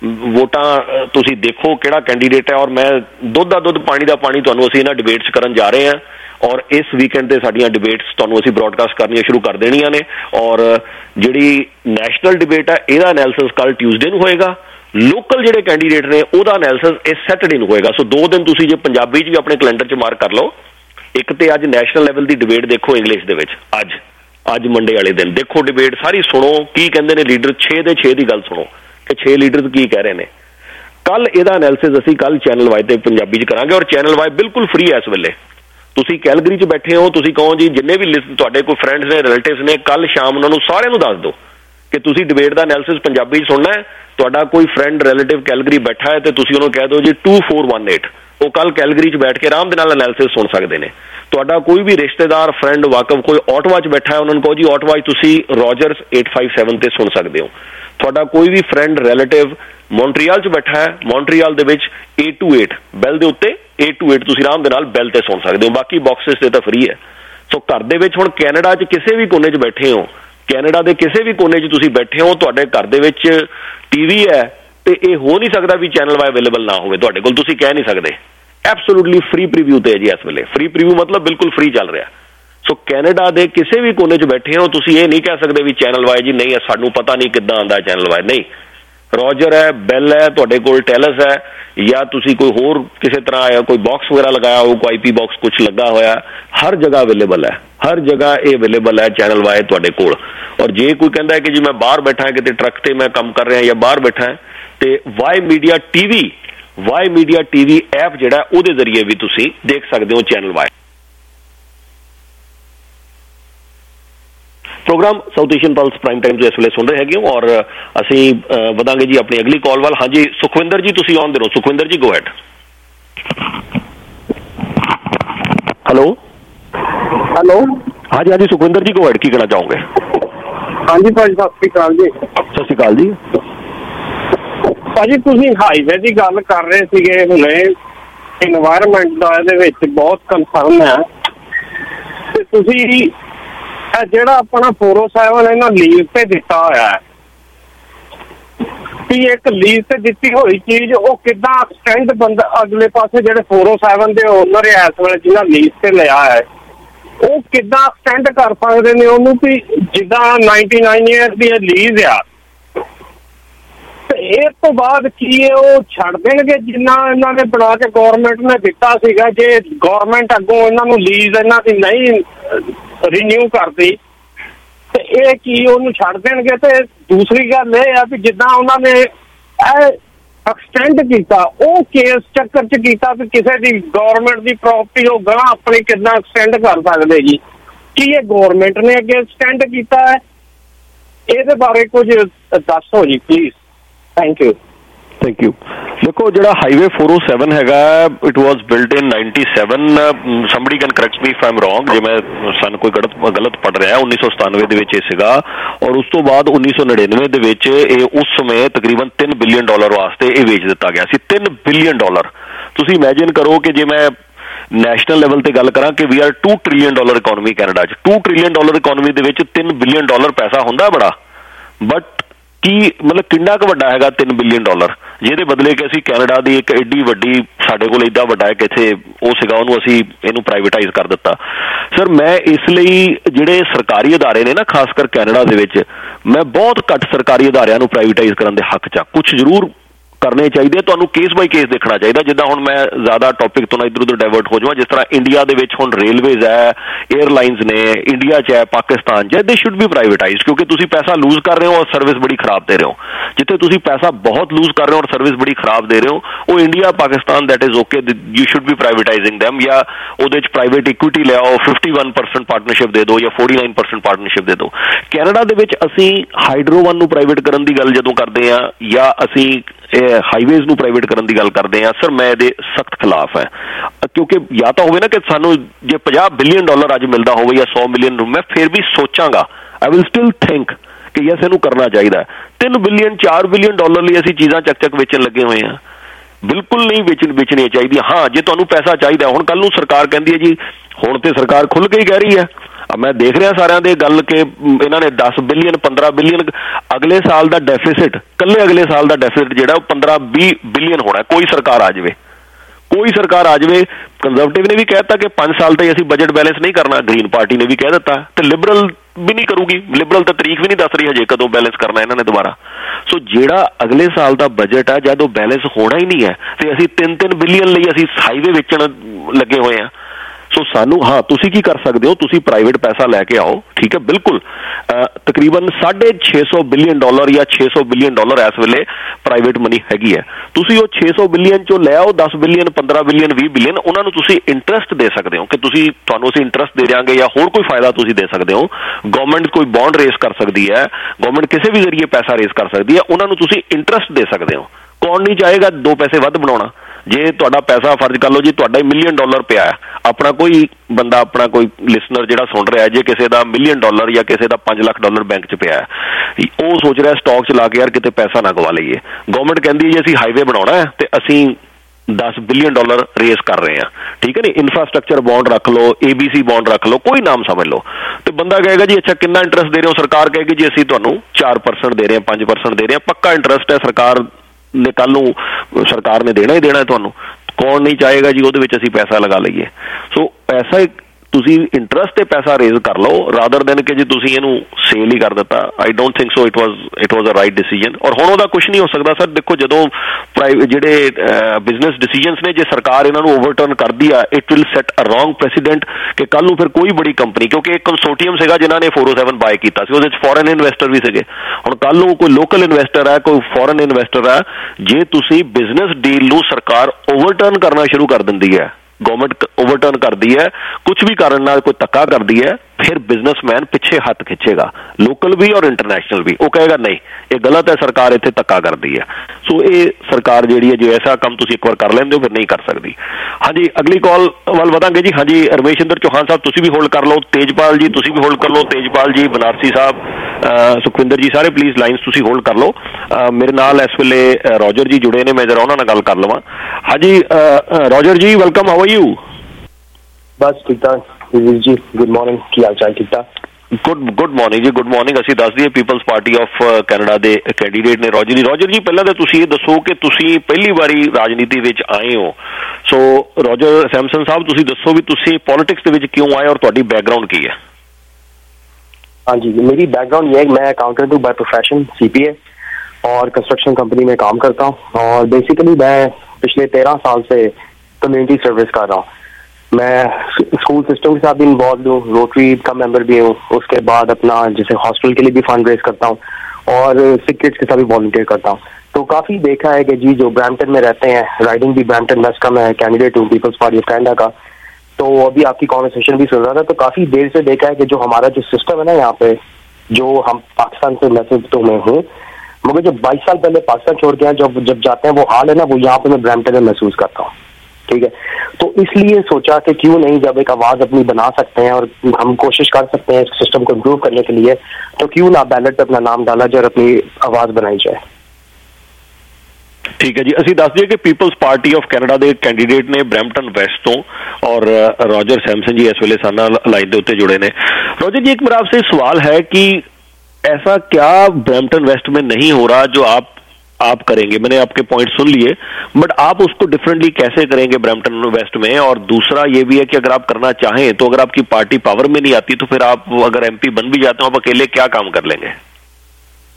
वोटां तुसीं देखो किहड़ा कैंडीडेट है। और मैं दुੱਧ दा दुੱਧ पानी दा पानी तुहानूं असीं इन्हां डिबेट्स करन जा रहे हैं, और इस वीकेंड ते साडीआं डिबेट्स तुहानूं असीं ब्रॉडकास्ट करनियां शुरू कर देणीआं ने। और जिहड़ी नैशनल डिबेट है इहदा एनालिसिस कल ट्यूसडे नूं होएगा, लोकल जिहड़े कैंडीडेट ने ਉਹਦਾ एनालिसिस इस सैटरडे ਨੂੰ ਹੋਏਗਾ। सो 2 दिन ਤੁਸੀਂ ਜੇ ਪੰਜਾਬੀ 'ਚ ਵੀ ਆਪਣੇ ਕੈਲੰਡਰ 'ਚ ਮਾਰਕ ਕਰ ਲਓ। ਇੱਕ ਤੇ ਅੱਜ ਨੈਸ਼ਨਲ ਲੈਵਲ ਦੀ ਡਿਬੇਟ ਦੇਖੋ ਇੰਗਲਿਸ਼ ਦੇ ਵਿੱਚ, ਅੱਜ ਮੰਡੇ ਵਾਲੇ ਦਿਨ ਦੇਖੋ ਡਿਬੇਟ ਸਾਰੀ ਸੁਣੋ, ਕੀ ਕਹਿੰਦੇ ਨੇ ਲੀਡਰ, 6 ਦੇ 6 ਦੀ ਗੱਲ ਸੁਣੋ ਕਿ 6 ਲੀਡਰਸ ਕੀ ਕਹਿ ਰਹੇ ਨੇ। ਕੱਲ ਇਹਦਾ ਐਨਾਲਿਸਿਸ ਅਸੀਂ ਕੱਲ ਚੈਨਲ ਵਾਈ ਤੇ ਪੰਜਾਬੀ 'ਚ ਕਰਾਂਗੇ, ਔਰ ਚੈਨਲ ਵਾਈ ਬਿਲਕੁਲ ਫ੍ਰੀ ਹੈ ਇਸ ਵੇਲੇ। ਤੁਸੀਂ ਕੈਲਗਰੀ 'ਚ ਬੈਠੇ ਹੋ, ਤੁਸੀਂ ਕਹੋ ਜੀ ਜਿੰਨੇ ਵੀ ਤੁਹਾਡੇ ਕੋਈ ਫਰੈਂਡਸ ਨੇ, ਰਿਲੇਟਿਵਸ ਨੇ, ਕੱਲ ਸ਼ਾਮ ਉਹਨਾਂ ਨੂੰ ਸਾਰਿਆਂ ਨੂੰ ਦੱਸ ਦਿਓ ਕਿ ਤੁਸੀਂ ਡਿਬੇਟ ਦਾ ਐਨਾਲਿਸਿਸ ਪੰਜਾਬੀ 'ਚ ਸੁਣਨਾ ਹੈ। ਤੁਹਾਡਾ ਕੋਈ ਫਰੈਂਡ ਰਿਲੇਟਿਵ ਕੈਲਗਰੀ ਬੈਠਾ ਹੈ ਤੇ ਤੁਸੀਂ ਉਹਨੂੰ ਕਹਿ ਦਿਓ ਜੀ 2418, ਉਹ ਕੱਲ ਕੈਲਗਰੀ 'ਚ ਬੈਠ ਕੇ ਆਰਾਮ ਦੇ ਨਾਲ ਐਨਾਲਿਸਿਸ ਸੁਣ ਸਕਦੇ ਨੇ। ਤੁਹਾਡਾ ਕੋਈ ਵੀ ਰਿਸ਼ਤੇਦਾਰ, ਫਰੈਂਡ, ਵਾਕਫ ਕੋਈ ਆਟਵਾ 'ਚ ਬੈਠਾ ਹੈ, ਉਹਨਾਂ ਨੂੰ ਕਹੋ ਜੀ ਆਟਵਾ 'ਚ ਤੁਸੀਂ ਰੋਜਰਸ 857 ਤੇ ਸੁਣ ਸਕਦੇ ਹੋ। ਤੁਹਾਡਾ ਕੋਈ ਵੀ ਫਰੈਂਡ ਰਿਲੇਟਿਵ ਮੌਂਟਰੀਅਲ 'ਚ ਬੈਠਾ ਹੈ, ਮੌਂਟਰੀਅਲ ਦੇ ਵਿੱਚ 828 ਬੈਲ ਦੇ ਉੱਤੇ 828 ਤੁਸੀਂ ਆਰਾਮ ਦੇ ਨਾਲ ਬੈਲ ਤੇ ਸੁਣ ਸਕਦੇ ਹੋ। ਬਾਕੀ ਬਾਕਸਿਸ ਤੇ ਤਾਂ ਫ੍ਰੀ ਹੈ। ਸੋ ਘਰ ਦੇ ਵਿੱਚ ਹੁਣ ਕੈਨੇਡਾ 'ਚ ਕਿਸੇ ਵੀ ਕੋਨੇ 'ਚ ਬੈਠੇ ਹੋ, ਕੈਨੇਡਾ ਦੇ ਕਿਸੇ ਵੀ ਕੋਨੇ 'ਚ ਤੁਸੀਂ ਬੈਠੇ ਹੋ, ਤੁਹਾਡੇ ਘਰ ਦੇ ਵਿੱਚ TV ਹੈ ਤੇ ਇਹ ਹੋ ਨਹੀਂ ਸਕਦਾ ਵੀ ਚੈਨਲ ਵਾਈ ਅਵੇਲੇਬਲ ਨਾ ਹੋਵੇ ਤੁਹਾਡੇ ਕੋਲ, ਤੁਸੀਂ ਕਹਿ ਨਹੀਂ ਸਕਦੇ। ਐਬਸੋਲੂਟਲੀ ਫ੍ਰੀ ਪ੍ਰੀਵਿਊ ਤੇ ਹੈ ਜੀ ਇਸ ਵੇਲੇ, ਫ੍ਰੀ ਪ੍ਰੀਵਿਊ ਮਤਲਬ ਬਿਲਕੁਲ ਫ੍ਰੀ ਚੱਲ ਰਿਹਾ। ਸੋ ਕੈਨੇਡਾ ਦੇ ਕਿਸੇ ਵੀ ਕੋਨੇ 'ਚ ਬੈਠੇ ਹੋ, ਤੁਸੀਂ ਇਹ ਨਹੀਂ ਕਹਿ ਸਕਦੇ ਵੀ ਚੈਨਲ ਵਾਈ ਜੀ ਨਹੀਂ ਸਾਨੂੰ ਪਤਾ ਨਹੀਂ ਕਿੱਦਾਂ ਆਉਂਦਾ ਚੈਨਲ ਵਾਈ। ਨਹੀਂ, ਰੋਜਰ ਹੈ, ਬੈਲ ਹੈ, ਤੁਹਾਡੇ ਕੋਲ ਟੈਲਸ ਹੈ, ਜਾਂ ਤੁਸੀਂ ਕੋਈ ਹੋਰ ਕਿਸੇ ਤਰ੍ਹਾਂ ਆਇਆ ਕੋਈ ਬਾਕਸ ਵਗੈਰਾ ਲਗਾਇਆ ਹੋ, ਕੋਈ IP ਬਾਕਸ ਕੁਛ ਲੱਗਾ ਹੋਇਆ, ਹਰ ਜਗ੍ਹਾ ਅਵੇਲੇਬਲ ਹੈ, ਹਰ ਜਗ੍ਹਾ ਇਹ ਅਵੇਲੇਬਲ ਹੈ ਚੈਨਲ ਵਾਈ ਤੁਹਾਡੇ ਕੋਲ। ਔਰ ਜੇ ਕੋਈ ਕਹਿੰਦਾ ਹੈ ਕਿ ਜੀ ਮੈਂ ਬਾਹਰ ਬੈਠਾ ਹਾਂ, ਕਿਤੇ ਟਰੱਕ ਤੇ ਮੈਂ ਕੰਮ ਕਰ ਰਿਹਾ ਜਾਂ ਬਾਹਰ ਬੈਠਾ ਹੈ, ਤੇ ਵਾਈ ਮੀਡੀਆ TV ਐਪ ਜਿਹੜਾ ਉਹਦੇ ਜ਼ਰੀਏ ਵੀ ਤੁਸੀਂ ਦੇਖ ਸਕਦੇ ਹੋ channel Y. Program South Asian Pulse prime time जो इस वे सुन रहे हैं और असी वधांगे जी अपनी अगली कॉल वाल। हाँ जी सुखविंदर जी तुसी ऑन दे रहो। Sukhwinder ji go ahead. Hello hello हाँ जी सुखविंदर जी गो हैड, की कहना चाहोगे? हाँ जी भाजी सत श्री अकाल जी। सत श्री अकाल जी भाजी, तुसी हाईवे की गल कर रहे सीगे हुणे, एनवायरनमेंट दा इहदे विच बहुत कंसर्न है ते तुसी ਜਿਹੜਾ ਆਪਣਾ 407 ਇਹਨਾਂ ਲੀਜ਼ ਤੇ ਦਿੱਤਾ ਹੋਇਆ ਹੈ ਕਿ ਇੱਕ ਲੀਜ਼ ਤੇ ਦਿੱਤੀ ਹੋਈ ਚੀਜ਼ ਉਹ ਕਿੱਦਾਂ ਐਕਸਟੈਂਡ ਬੰਦਾ ਅਗਲੇ ਪਾਸੇ ਜਿਹੜੇ 407 ਦੇ ਓਨਰ ਹੈ ਇਸ ਵੇਲੇ ਜਿਹਨਾਂ ਲੀਜ਼ ਤੇ ਲਿਆ ਹੈ ਉਹ ਕਿੱਦਾਂ ਐਕਸਟੈਂਡ ਕਰ ਸਕਦੇ ਨੇ ਉਹਨੂੰ ਵੀ ਜਿੱਦਾਂ 99 ਈਅਰ ਦੀ ਲੀਜ਼ ਆ ਤੇ ਇਸ ਤੋਂ ਬਾਅਦ ਕੀ ਹੈ ਉਹ ਛੱਡ ਦੇਣਗੇ ਜਿੰਨਾ ਇਹਨਾਂ ਨੇ ਬਣਾ ਕੇ ਗੌਰਮੈਂਟ ਨੇ ਦਿੱਤਾ ਸੀਗਾ। ਜੇ ਗੌਰਮੈਂਟ ਅੱਗੋਂ ਇਹਨਾਂ ਨੂੰ ਲੀਜ਼ ਇਹਨਾਂ ਦੀ ਨਹੀਂ ਰੀਨਿਊ ਕਰਦੀ ਤੇ ਇਹ ਕੀ ਉਹਨੂੰ ਛੱਡ ਦੇਣਗੇ। ਤੇ ਦੂਸਰੀ ਗੱਲ ਇਹ ਆ ਵੀ ਜਿੱਦਾਂ ਉਹਨਾਂ ਨੇ ਇਹ ਐਕਸਟੈਂਡ ਕੀਤਾ ਉਹ ਕੇਸ ਚੱਕਰ 'ਚ ਕੀਤਾ ਵੀ ਕਿਸੇ ਦੀ ਗੌਰਮੈਂਟ ਦੀ ਪ੍ਰਾਪਰਟੀ ਉਹ ਗਾਂ ਆਪਣੀ ਕਿੱਦਾਂ ਐਕਸਟੈਂਡ ਕਰ ਸਕਦੇ ਜੀ? ਕੀ ਇਹ ਗੌਰਮੈਂਟ ਨੇ ਅੱਗੇ ਐਕਸਟੈਂਡ ਕੀਤਾ ਹੈ? ਇਹਦੇ ਬਾਰੇ ਕੁਝ ਦੱਸੋ ਜੀ ਪਲੀਜ਼। Thank you. देखो जो हाईवे 407 हैगा it was built in 97। Somebody can correct me if I am wrong जे मैं सन कोई गलत पढ़ रहा है। 1997 सीगा और उस तो बाद 1999 उस समय तकरीबन $3 बिलियन वास्ते ये वेच दिता गया सी। $3 बिलियन तुसी इमेजिन करो कि जे मैं नैशनल लैवल ते गल करा कि we are $2 trillion economy Canada च। $2 ट्रिलियन इकोनॉमी दे विच $3 बिलियन पैसा हुंदा बड़ा, बट की मतलब किन्ना क वड्डा हैगा $3 बिलियन ਜਿਹਦੇ ਬਦਲੇ ਕਿ ਅਸੀਂ ਕੈਨੇਡਾ ਦੀ ਇੱਕ ਐਡੀ ਵੱਡੀ ਸਾਡੇ ਕੋਲ ਇੱਡਾ ਵੱਡਾ ਹੈ ਕਿ ਇੱਥੇ ਉਹ ਸੀਗਾ ਉਹਨੂੰ ਅਸੀਂ ਇਹਨੂੰ ਪ੍ਰਾਈਵੇਟਾਈਜ਼ ਕਰ ਦਿੱਤਾ। ਸਰ ਮੈਂ ਇਸ ਲਈ ਜਿਹੜੇ ਸਰਕਾਰੀ ਅਦਾਰੇ ਨੇ ਨਾ ਖਾਸ ਕਰ ਕੈਨੇਡਾ ਦੇ ਵਿੱਚ ਮੈਂ ਬਹੁਤ ਘੱਟ ਸਰਕਾਰੀ ਅਦਾਰਿਆਂ ਨੂੰ ਪ੍ਰਾਈਵੇਟਾਈਜ਼ ਕਰਨ ਦੇ ਹੱਕ 'ਚ ਆ। ਕੁਛ ਜ਼ਰੂਰ ਕਰਨੇ ਚਾਹੀਦੇ, ਤੁਹਾਨੂੰ ਕੇਸ ਬਾਈ ਕੇਸ ਦੇਖਣਾ ਚਾਹੀਦਾ। ਜਿੱਦਾਂ ਹੁਣ ਮੈਂ ਜ਼ਿਆਦਾ ਟੌਪਿਕ ਤੋਂ ਨਾ ਇੱਧਰ ਉੱਧਰ ਡਾਇਵਰਟ ਹੋ ਜਾਵਾਂ, ਜਿਸ ਤਰ੍ਹਾਂ ਇੰਡੀਆ ਦੇ ਵਿੱਚ ਹੁਣ ਰੇਲਵੇਜ਼ ਹੈ, ਏਅਰਲਾਈਨਸ ਨੇ, ਇੰਡੀਆ 'ਚ ਹੈ, ਪਾਕਿਸਤਾਨ 'ਚ ਹੈ, ਦੇ ਸ਼ੁੱਡ ਬੀ ਪ੍ਰਾਈਵੇਟਾਈਜ਼ਡ, ਕਿਉਂਕਿ ਤੁਸੀਂ ਪੈਸਾ ਲੂਜ਼ ਕਰ ਰਹੇ ਹੋ ਔਰ ਸਰਵਿਸ ਬੜੀ ਖਰਾਬ ਦੇ ਰਹੇ ਹੋ। ਜਿੱਥੇ ਤੁਸੀਂ ਪੈਸਾ ਬਹੁਤ ਲੂਜ਼ ਕਰ ਰਹੇ ਹੋ ਔਰ ਸਰਵਿਸ ਬੜੀ ਖਰਾਬ ਦੇ ਰਹੇ ਹੋ, ਉਹ India Pakistan that is okay, you should be privatizing them, ਜਾਂ ਉਹਦੇ 'ਚ ਪ੍ਰਾਈਵੇਟ ਇਕੁਇਟੀ ਲਿਆਓ, 51% ਪਾਰਟਨਰਸ਼ਿਪ ਦੇ ਦਿਓ ਜਾਂ 49% ਪਾਰਟਨਰਸ਼ਿਪ ਦੇ ਦਿਓ। ਕੈਨੇਡਾ ਦੇ ਵਿੱਚ ਅਸੀਂ ਹਾਈਡਰੋ ਵਨ ਨੂੰ ਪ੍ਰਾਈਵੇਟ ਕਰਨ ਦੀ ਗੱਲ ਜਦੋਂ ਕਰਦੇ ਹਾਂ ਜਾਂ ਅਸੀਂ ਹਾਈਵੇਜ਼ ਨੂੰ ਪ੍ਰਾਈਵੇਟ ਕਰਨ ਦੀ ਗੱਲ ਕਰਦੇ ਹਾਂ, ਸਰ ਮੈਂ ਇਹਦੇ ਸਖਤ ਖਿਲਾਫ ਹੈ। ਕਿਉਂਕਿ ਜਾਂ ਤਾਂ ਹੋਵੇ ਨਾ ਕਿ ਸਾਨੂੰ ਜੇ $50 ਬਿਲੀਅਨ ਅੱਜ ਮਿਲਦਾ ਹੋਵੇ ਜਾਂ 100 ਮਿਲੀਅਨ, ਮੈਂ ਫਿਰ ਵੀ ਸੋਚਾਂਗਾ, ਆਈ ਵਿਲ ਸਟਿਲ ਥਿੰਕ ਕਿ ਯੈਸ ਇਹਨੂੰ ਕਰਨਾ ਚਾਹੀਦਾ। $3 ਬਿਲੀਅਨ $4 ਬਿਲੀਅਨ ਲਈ ਅਸੀਂ ਚੀਜ਼ਾਂ ਚੱਕ ਵੇਚਣ ਲੱਗੇ ਹੋਏ ਹਾਂ, ਬਿਲਕੁਲ ਨਹੀਂ ਵੇਚਣੀਆਂ ਚਾਹੀਦੀਆਂ। ਹਾਂ, ਜੇ ਤੁਹਾਨੂੰ ਪੈਸਾ ਚਾਹੀਦਾ, ਹੁਣ ਕੱਲ ਨੂੰ ਸਰਕਾਰ ਕਹਿੰਦੀ ਹੈ ਜੀ, ਹੁਣ ਤੇ ਸਰਕਾਰ ਖੁੱਲ੍ਹ ਕੇ ਹੀ ਕਹਿ ਰਹੀ ਹੈ, ਮੈਂ ਦੇਖ ਰਿਹਾ ਸਾਰਿਆਂ ਦੇ ਗੱਲ ਕਿ ਇਹਨਾਂ ਨੇ 10 ਬਿਲੀਅਨ 15 ਬਿਲੀਅਨ ਅਗਲੇ ਸਾਲ ਦਾ ਡੈਫਿਸਿਟ, ਇਕੱਲੇ ਅਗਲੇ ਸਾਲ ਦਾ ਡੈਫਿਸਿਟ ਜਿਹੜਾ ਉਹ 15-20 ਬਿਲੀਅਨ ਹੋਣਾ। ਕੋਈ ਸਰਕਾਰ ਆ ਜਾਵੇ, ਕੋਈ ਸਰਕਾਰ ਆ ਜਾਵੇ। ਕੰਜ਼ਰਵੇਟਿਵ ਨੇ ਵੀ ਕਹਿ ਦਿੱਤਾ ਕਿ 5 ਸਾਲ ਤਾਈਂ ਅਸੀਂ ਬਜਟ ਬੈਲੈਂਸ ਨਹੀਂ ਕਰਨਾ, ਗ੍ਰੀਨ ਪਾਰਟੀ ਨੇ ਵੀ ਕਹਿ ਦਿੱਤਾ, ਤੇ ਲਿਬਰਲ ਵੀ ਨਹੀਂ ਕਰੂਗੀ। ਲਿਬਰਲ ਤਾਂ ਤਰੀਕ ਵੀ ਨਹੀਂ ਦੱਸ ਰਹੀ ਹਜੇ ਕਦੋਂ ਬੈਲੈਂਸ ਕਰਨਾ ਇਹਨਾਂ ਨੇ ਦੁਬਾਰਾ। ਸੋ ਜਿਹੜਾ ਅਗਲੇ ਸਾਲ ਦਾ ਬਜਟ ਹੈ, ਜਦ ਉਹ ਬੈਲੈਂਸ ਹੋਣਾ ਹੀ ਨਹੀਂ ਹੈ ਤੇ ਅਸੀਂ 3-3 ਬਿਲੀਅਨ ਲਈ ਅਸੀਂ ਹਾਈਵੇ ਵੇਚਣ ਲੱਗੇ ਹੋਏ ਹਾਂ। ਸੋ ਸਾਨੂੰ, ਹਾਂ, ਤੁਸੀਂ ਕੀ ਕਰ ਸਕਦੇ ਹੋ, ਤੁਸੀਂ ਪ੍ਰਾਈਵੇਟ ਪੈਸਾ ਲੈ ਕੇ ਆਓ, ਠੀਕ ਹੈ, ਬਿਲਕੁਲ। ਤਕਰੀਬਨ $650 ਬਿਲੀਅਨ ਜਾਂ $600 ਬਿਲੀਅਨ ਇਸ ਵੇਲੇ ਪ੍ਰਾਈਵੇਟ ਮਨੀ ਹੈਗੀ ਹੈ। ਤੁਸੀਂ ਉਹ 600 ਬਿਲੀਅਨ ਚੋਂ ਲੈ ਆਓ 10 ਬਿਲੀਅਨ 15 ਬਿਲੀਅਨ 20 ਬਿਲੀਅਨ, ਉਹਨਾਂ ਨੂੰ ਤੁਸੀਂ ਇੰਟਰਸਟ ਦੇ ਸਕਦੇ ਹੋ ਕਿ ਤੁਹਾਨੂੰ ਅਸੀਂ ਇੰਟਰਸਟ ਦੇ ਦਿਆਂਗੇ ਜਾਂ ਹੋਰ ਕੋਈ ਫਾਇਦਾ ਤੁਸੀਂ ਦੇ ਸਕਦੇ ਹੋ। ਗਵਰਨਮੈਂਟ ਕੋਈ ਬੌਂਡ ਰੇਜ਼ ਕਰ ਸਕਦੀ ਹੈ, ਗਵਰਨਮੈਂਟ ਕਿਸੇ ਵੀ ਜ਼ਰੀਏ ਪੈਸਾ ਰੇਜ਼ ਕਰ ਸਕਦੀ ਹੈ, ਉਹਨਾਂ ਨੂੰ ਤੁਸੀਂ ਇੰਟਰਸਟ ਦੇ ਸਕਦੇ ਹੋ। ਕੌਣ ਨਹੀਂ ਚਾਹੇਗਾ 2 ਪੈਸੇ ਵੱਧ ਬਣਾਉਣਾ? ਜੇ ਤੁਹਾਡਾ ਪੈਸਾ, ਫਰਜ਼ ਕਰ ਲਓ ਜੀ ਤੁਹਾਡਾ $1 ਮਿਲੀਅਨ ਪਿਆ ਹੈ, ਆਪਣਾ ਕੋਈ ਬੰਦਾ, ਆਪਣਾ ਕੋਈ ਲਿਸਨਰ ਜਿਹੜਾ ਸੁਣ ਰਿਹਾ, ਜੇ ਕਿਸੇ ਦਾ $1 ਮਿਲੀਅਨ ਜਾਂ ਕਿਸੇ ਦਾ $5 ਲੱਖ ਬੈਂਕ 'ਚ ਪਿਆ ਹੈ, ਉਹ ਸੋਚ ਰਿਹਾ ਸਟਾਕ 'ਚ ਲਾ ਕੇ ਯਾਰ ਕਿਤੇ ਪੈਸਾ ਨਾ ਗਵਾ ਲਈਏ। ਗਵਰਨਮੈਂਟ ਕਹਿੰਦੀ ਹੈ ਜੀ ਅਸੀਂ ਹਾਈਵੇ ਬਣਾਉਣਾ ਹੈ ਤੇ ਅਸੀਂ $10 ਬਿਲੀਅਨ ਰੇਜ਼ ਕਰ ਰਹੇ ਹਾਂ, ਠੀਕ ਹੈ ਨੀ। ਇਨਫਰਾਸਟ੍ਰਕਚਰ ਬੌਂਡ ਰੱਖ ਲਓ, ABC ਬੌਂਡ ਰੱਖ ਲਓ, ਕੋਈ ਨਾਮ ਸਮਝ ਲਓ, ਤੇ ਬੰਦਾ ਕਹੇਗਾ ਜੀ ਅੱਛਾ ਕਿੰਨਾ ਇੰਟਰਸਟ ਦੇ ਰਹੇ ਹੋ? ਸਰਕਾਰ ਕਹੇਗੀ ਜੀ ਅਸੀਂ ਤੁਹਾਨੂੰ 4% ਦੇ ਰਹੇ ਹਾਂ, 5% ਦੇ ਰਹੇ ਹਾਂ, ਪੱਕਾ ਇੰਟਰਸਟ ਹੈ, ਸਰਕਾਰ ਨੇ ਕੱਲ ਨੂੰ ਸਰਕਾਰ ਨੇ ਦੇਣਾ ਹੀ ਦੇਣਾ ਤੁਹਾਨੂੰ। ਕੌਣ ਨਹੀਂ ਚਾਹੇਗਾ ਜੀ ਉਹਦੇ ਵਿੱਚ ਅਸੀਂ ਪੈਸਾ ਲਗਾ ਲਈਏ? ਸੋ ਪੈਸਾ ਤੁਸੀਂ ਇੰਟਰਸਟ ਤੇ ਪੈਸਾ ਰੇਜ਼ ਕਰ ਲਓ ਰਾਦਰ ਦੈਨ ਕਿ ਜੀ ਤੁਸੀਂ ਇਹਨੂੰ ਸੇਲ ਹੀ ਕਰ ਦਿੱਤਾ। I don't think so it was a right decision. ਔਰ ਹੁਣ ਉਹਦਾ ਕੁਝ ਨਹੀਂ ਹੋ ਸਕਦਾ ਸਰ। ਦੇਖੋ ਜਦੋਂ ਜਿਹੜੇ ਬਿਜ਼ਨਸ ਡਿਸੀਜਨਸ ਨੇ, ਜੇ ਸਰਕਾਰ ਇਹਨਾਂ ਨੂੰ ਓਵਰਟਰਨ ਕਰਦੀ ਆ, it will set a wrong precedent ਕਿ ਕੱਲ ਨੂੰ ਫਿਰ ਕੋਈ ਬੜੀ ਕੰਪਨੀ, ਕਿਉਂਕਿ ਇੱਕ ਕੰਸੋਰਟੀਅਮ ਸੀਗਾ ਜਿਨ੍ਹਾਂ ਨੇ 407 ਬਾਏ ਕੀਤਾ ਸੀ, ਉਹਦੇ ਵਿੱਚ ਫੋਰਨ ਇਨਵੈਸਟਰ ਵੀ ਸੀਗੇ। ਹੁਣ ਕੱਲ ਨੂੰ ਕੋਈ ਲੋਕਲ ਇਨਵੈਸਟਰ ਹੈ, ਕੋਈ ਫੋਰਨ ਇਨਵੈਸਟਰ ਹੈ, ਜੇ ਤੁਸੀਂ ਬਿਜ਼ਨਸ ਡੀਲ ਨੂੰ ਸਰਕਾਰ ਓਵਰਟਰਨ ਕਰਨਾ ਸ਼ੁਰੂ ਕਰ ਦਿੰਦੀ ਹੈ, ਗਵਰਨਮੈਂਟ ਓਵਰਟਰਨ ਕਰਦੀ ਹੈ, ਕੁਝ ਵੀ ਕਾਰਨ ਨਾਲ ਕੋਈ ਧੱਕਾ ਕਰਦੀ ਹੈ, ਫਿਰ ਬਿਜ਼ਨਸਮੈਨ ਪਿੱਛੇ ਹੱਥ ਖਿੱਚੇਗਾ, ਲੋਕਲ ਵੀ ਔਰ ਇੰਟਰਨੈਸ਼ਨਲ ਵੀ। ਉਹ ਕਹੇਗਾ ਨਹੀਂ ਇਹ ਗਲਤ ਹੈ, ਸਰਕਾਰ ਇੱਥੇ ਧੱਕਾ ਕਰਦੀ ਹੈ। ਸੋ ਇਹ ਸਰਕਾਰ ਜਿਹੜੀ ਹੈ, ਜੇ ਐਸਾ ਕੰਮ ਤੁਸੀਂ ਇੱਕ ਵਾਰ ਕਰ ਲੈਂਦੇ ਹੋ ਫਿਰ ਨਹੀਂ ਕਰ ਸਕਦੀ। ਹਾਂਜੀ, ਅਗਲੀ ਕਾਲ ਵੱਲ ਵਧਾਂਗੇ ਜੀ। ਹਾਂਜੀ, ਰਮੇਸ਼ਿੰਦਰ ਚੌਹਾਨ ਸਾਹਿਬ ਤੁਸੀਂ ਵੀ ਹੋਲਡ ਕਰ ਲਓ, ਤੇਜਪਾਲ ਜੀ ਤੁਸੀਂ ਵੀ ਹੋਲਡ ਕਰ ਲਓ, ਤੇਜਪਾਲ ਜੀ, ਬਨਾਰਸੀ ਸਾਹਿਬ, ਸੁਖਵਿੰਦਰ ਜੀ, ਸਾਰੇ ਪਲੀਜ਼ ਲਾਈਨਸ ਤੁਸੀਂ ਹੋਲਡ ਕਰ ਲਓ। ਮੇਰੇ ਨਾਲ ਇਸ ਵੇਲੇ ਰੋਜਰ ਜੀ ਜੁੜੇ ਨੇ, ਮੈਂ ਜਰਾ ਉਹਨਾਂ ਨਾਲ ਗੱਲ ਕਰ ਲਵਾਂ। ਹਾਂਜੀ Roger ji, welcome, how are you? ਬਸ ਠੀਕ ਠਾਕ ਜੀ, ਗੁੱਡ ਮਾਰਨਿੰਗ, ਕੀ ਹਾਲ ਚਾਲ? ਠੀਕ ਠਾਕ, good morning ji, good morning. ਅਸੀਂ ਦੱਸ ਦਈਏ ਪੀਪਲਸ ਪਾਰਟੀ ਆਫ ਕੈਨੇਡਾ ਦੇ ਕੈਂਡੀਡੇਟ ਨੇ ਰੋਜਰ ਜੀ। ਰੋਜਰ ਜੀ, ਪਹਿਲਾਂ ਤਾਂ ਤੁਸੀਂ ਇਹ ਦੱਸੋ ਕਿ ਤੁਸੀਂ ਪਹਿਲੀ ਵਾਰੀ ਰਾਜਨੀਤੀ ਵਿੱਚ ਆਏ ਹੋ। ਸੋ ਰੋਜਰ ਸੈਮਸਨ ਸਾਹਿਬ, ਤੁਸੀਂ ਦੱਸੋ ਵੀ ਤੁਸੀਂ पॉलिटिक्स ਦੇ ਵਿੱਚ ਕਿਉਂ ਆਏ और ਤੁਹਾਡੀ बैकग्राउंड ਕੀ है? हाँ जी, मेरी बैकग्राउंड ये है, मैं अकाउंटेंट हूँ बाय प्रोफेशन, CPA, और कंस्ट्रक्शन कंपनी में काम करता हूँ। और बेसिकली मैं पिछले 13 साल से कम्युनिटी सर्विस कर रहा हूँ। मैं स्कूल सिस्टम के साथ भी इन्वॉल्व हूँ, रोटरी का मेंबर भी हूँ, उसके बाद अपना जैसे हॉस्टल के लिए भी फंड रेज करता हूँ और सिक किड्स के साथ भी वॉलंटियर करता हूँ। तो काफ़ी देखा है कि जी जो ब्रैम्पटन में रहते हैं, राइडिंग भी ब्रैम्पटन वेस्ट का मैं कैंडिडेट हूँ पीपल्स पार्टी ऑफ कैनेडा का। तो अभी आपकी कॉन्वर्सेशन भी सुन रहा था, तो काफ़ी देर से देखा है कि जो हमारा जो सिस्टम है ना यहाँ पे, जो हम पाकिस्तान से मैसेज तो मैं हूँ, मगर जो 22 साल पहले पाकिस्तान छोड़ के जब जाते हैं वो हाल है ना, वो यहाँ पे मैं ब्रैम्पटन में महसूस करता हूँ। ठीक है, तो इसलिए सोचा कि क्यों नहीं, जब एक आवाज़ अपनी बना सकते हैं और हम कोशिश कर सकते हैं इस सिस्टम को इम्प्रूव करने के लिए, तो क्यों ना बैलेट पे अपना नाम डाला जाए और अपनी आवाज़ बनाई जाए। ठीक है जी, ਅਸੀਂ ਦੱਸ ਦਈਏ ਕਿ ਪੀਪਲਸ ਪਾਰਟੀ ਆਫ ਕੈਨੇਡਾ ਦੇ ਕੈਂਡੀਡੇਟ ਨੇ ਬ੍ਰੈਂਪਟਨ ਵੈਸਟ ਤੋਂ और रॉजर सैमसन जी इस वेले साना लाइन के उत्ते जुड़े ने। रॉजर जी, एक मेरा आपसे सवाल है कि ऐसा क्या ब्रैम्पटन वेस्ट में नहीं हो रहा जो आप करेंगे? मैंने आपके पॉइंट सुन लिए, बट आप उसको डिफरेंटली कैसे करेंगे ब्रैम्पटन वेस्ट में? और दूसरा ये भी है कि अगर आप करना चाहें तो अगर आपकी पार्टी पावर में नहीं आती तो फिर आप अगर MP बन भी जाते हो, आप अकेले क्या काम कर लेंगे?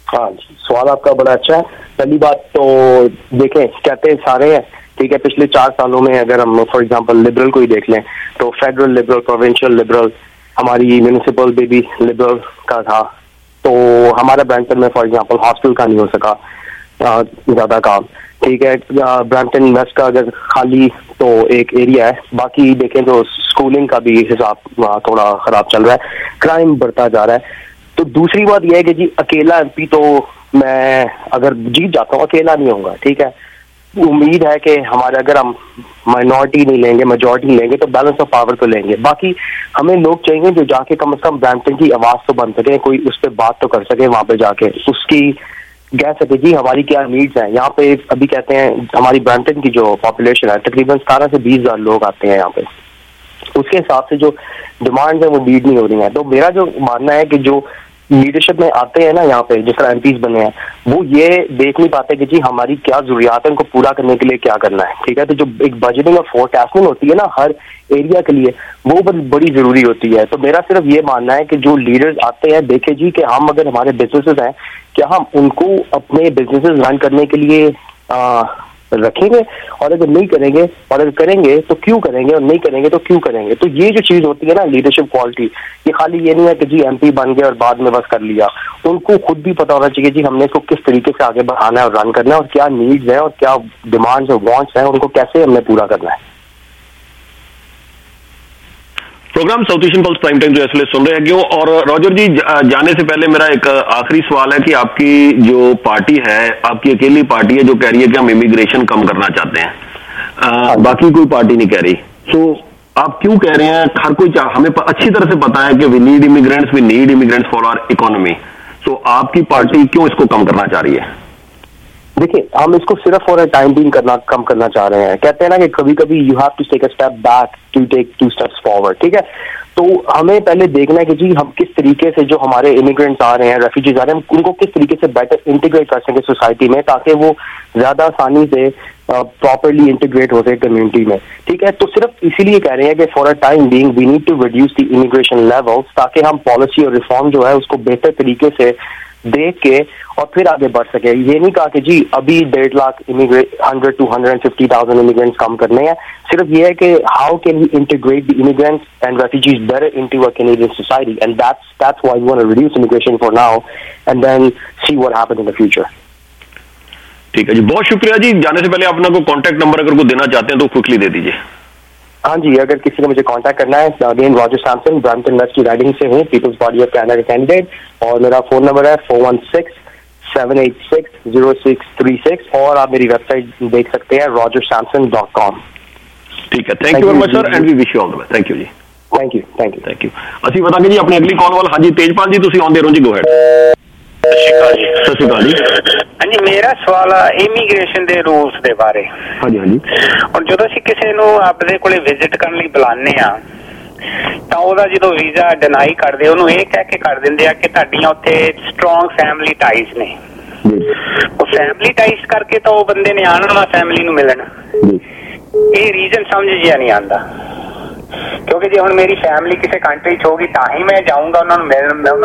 हाँ जी, सवाल आपका बड़ा अच्छा है। पहली बात तो देखें, कहते सारे हैं, ठीक है, पिछले 4 सालों में अगर हम फॉर एग्जांपल लिबरल को ही देख लें तो फेडरल लिबरल, प्रोविंशियल लिबरल, हमारी म्यूनिसिपल बेबी लिबरल का था, तो हमारा ब्रैम्पटन में फॉर एग्जांपल हॉस्टल का नहीं हो सका ज्यादा काम, ठीक है। ब्रैम्पटन वेस्ट का अगर खाली तो एक एरिया है, बाकी देखें तो स्कूलिंग का भी हिसाब थोड़ा खराब चल रहा है, क्राइम बढ़ता जा रहा है। तो दूसरी बात यह है कि जी अकेला एमपी तो मैं अगर जीत जाता हूँ अकेला नहीं होऊंगा, ठीक है। उम्मीद है कि हमारे अगर हम माइनॉरिटी नहीं लेंगे, मेजॉरिटी नहीं लेंगे, तो बैलेंस ऑफ पावर तो लेंगे। बाकी हमें लोग चाहिए जो जाके कम से कम ब्रैम्पटन की आवाज तो बन सके, कोई उस पर बात तो कर सके, वहां पे जाके उसकी कह सके जी हमारी क्या नीड्स हैं। यहाँ पे अभी कहते हैं हमारी ब्रैम्पटन की जो पॉपुलेशन है तकरीबन 17 से 20 हजार लोग आते हैं यहाँ पे, उसके हिसाब से जो डिमांड्स है वो मीट नहीं हो रही है। तो मेरा जो मानना है कि जो लीडरशिप में आते हैं ना यहाँ पे, जिस तरह एमपीज बने हैं, वो ये देख नहीं पाते कि जी हमारी क्या जरूरियात है, उनको पूरा करने के लिए क्या करना है, ठीक है। तो जो एक बजटिंग और फोरकास्टिंग होती है ना हर एरिया के लिए, वो बड़ी जरूरी होती है। तो मेरा सिर्फ ये मानना है कि जो लीडर्स आते हैं देखे जी कि हम अगर हमारे बिजनेसेस हैं, क्या हम उनको अपने बिजनेसेस रन करने के लिए रखेंगे, और अगर नहीं करेंगे, और अगर करेंगे तो क्यों करेंगे, और नहीं करेंगे तो क्यों करेंगे। तो ये जो चीज होती है ना लीडरशिप क्वालिटी, ये खाली ये नहीं है कि जी एमपी बन गए और बाद में बस कर लिया। उनको खुद भी पता होना चाहिए जी हमने इसको किस तरीके से आगे बढ़ाना है और रन करना है, और क्या नीड्स है और क्या डिमांड्स और वांट्स हैं, उनको कैसे हमने पूरा करना है। Program South Asian Pulse prime time जो इसलिए सुन रहे हैं क्यों। और रॉजर जी जाने से पहले मेरा एक आखिरी सवाल है कि आपकी जो पार्टी है, आपकी अकेली पार्टी है जो कह रही है कि हम इमिग्रेशन कम करना चाहते हैं, बाकी कोई पार्टी नहीं कह रही। तो आप क्यों कह रहे हैं? हर कोई हमें अच्छी तरह से पता है कि we need immigrants for our economy. तो आपकी पार्टी क्यों इसको कम करना चाह रही है? देखिए, हम इसको सिर्फ फॉर अ टाइम बीइंग कम करना चाह रहे हैं। कहते हैं ना कि कभी कभी you have to take a step back to take 2 steps forward, ठीक है। तो हमें पहले देखना है कि जी हम किस तरीके से जो हमारे इमिग्रेंट्स आ रहे हैं, रेफ्यूजीज आ रहे हैं, उनको किस तरीके से बेटर इंटीग्रेट कर सके सोसाइटी में, ताकि वो ज्यादा आसानी से प्रॉपरली इंटीग्रेट हो सके कम्युनिटी में, ठीक है। तो सिर्फ इसीलिए कह रहे हैं कि for a time being we need to reduce the immigration levels, ताकि हम पॉलिसी और रिफॉर्म जो है उसको बेहतर तरीके से देख के और फिर आगे बढ़ सके। ये नहीं कहा कि जी अभी 1.5 लाख 100 to 150,000 इमिग्रेंट्स कम करने हैं। सिर्फ ये है कि how can we integrate the immigrants and refugees better into a Canadian society, and that's why we want to reduce immigration for now and then see what happens in the future. ठीक है जी, बहुत शुक्रिया जी। जाने से पहले अपना को contact number अगर को देना चाहते हैं तो क्विकली दे दीजिए। हाँ जी, अगर किसी को मुझे कांटेक्ट करना है, again Roger Sampson, Brampton West की राइडिंग से हूँ, People's Party of Canada candidate, और मेरा फोन नंबर है 416-786-0636, और आप मेरी वेबसाइट देख सकते हैं rogersampson.com। ठीक है, thank you very much sir, and we wish you all the best. Thank you ji. Thank you. ਅਸੀਂ बताएंगे जी अपनी अगली कॉल वाल। हाँ जी तेजपाल जी, तुम आउंदे रहो जी, गो हैड। सत श्री अकाल जी। हाँ जी, मेरा सवाल है इमीग्रेशन के रूल्स के बारे। हाँ जी। और जो ਅਸੀਂ ਕਿਸੇ ਨੂੰ ਆਪਣੇ ਕੋਲੇ ਵਿਜ਼ਿਟ ਕਰਨ ਲਈ ਬੁਲਾਉਂਦੇ ਆ ਤਾਂ ਉਹਦਾ ਜਦੋਂ ਵੀਜ਼ਾ ਡਿਨਾਈ ਕਰਦੇ ਉਹਨੂੰ ਇਹ ਕਹਿ ਕੇ ਕਰ ਦਿੰਦੇ ਆ ਕਿ ਤੁਹਾਡੀਆਂ ਉੱਥੇ ਸਟਰੋਂਗ ਫੈਮਿਲੀ ਟਾਈਜ਼ ਨੇ। ਉਹ ਫੈਮਿਲੀ ਟਾਈਜ਼ ਕਰਕੇ ਤਾਂ ਉਹ ਬੰਦੇ ਨੇ ਆਉਣਾ ਵਾ ਫੈਮਿਲੀ ਨੂੰ ਮਿਲਣ। ਇਹ ਰੀਜ਼ਨ ਸਮਝ ਜਿਆ ਨਹੀਂ ਆਉਂਦਾ, ਕਿਉਂਕਿ ਜੇ ਹੁਣ ਮੇਰੀ ਫੈਮਿਲੀ ਕਿਸੇ ਕੰਟਰੀ 'ਚ ਹੋਗੀ ਤਾਂ ਹੀ ਮੈਂ ਜਾਊਂਗਾ ਉਹਨਾਂ ਨੂੰ ਮਿਲਣ।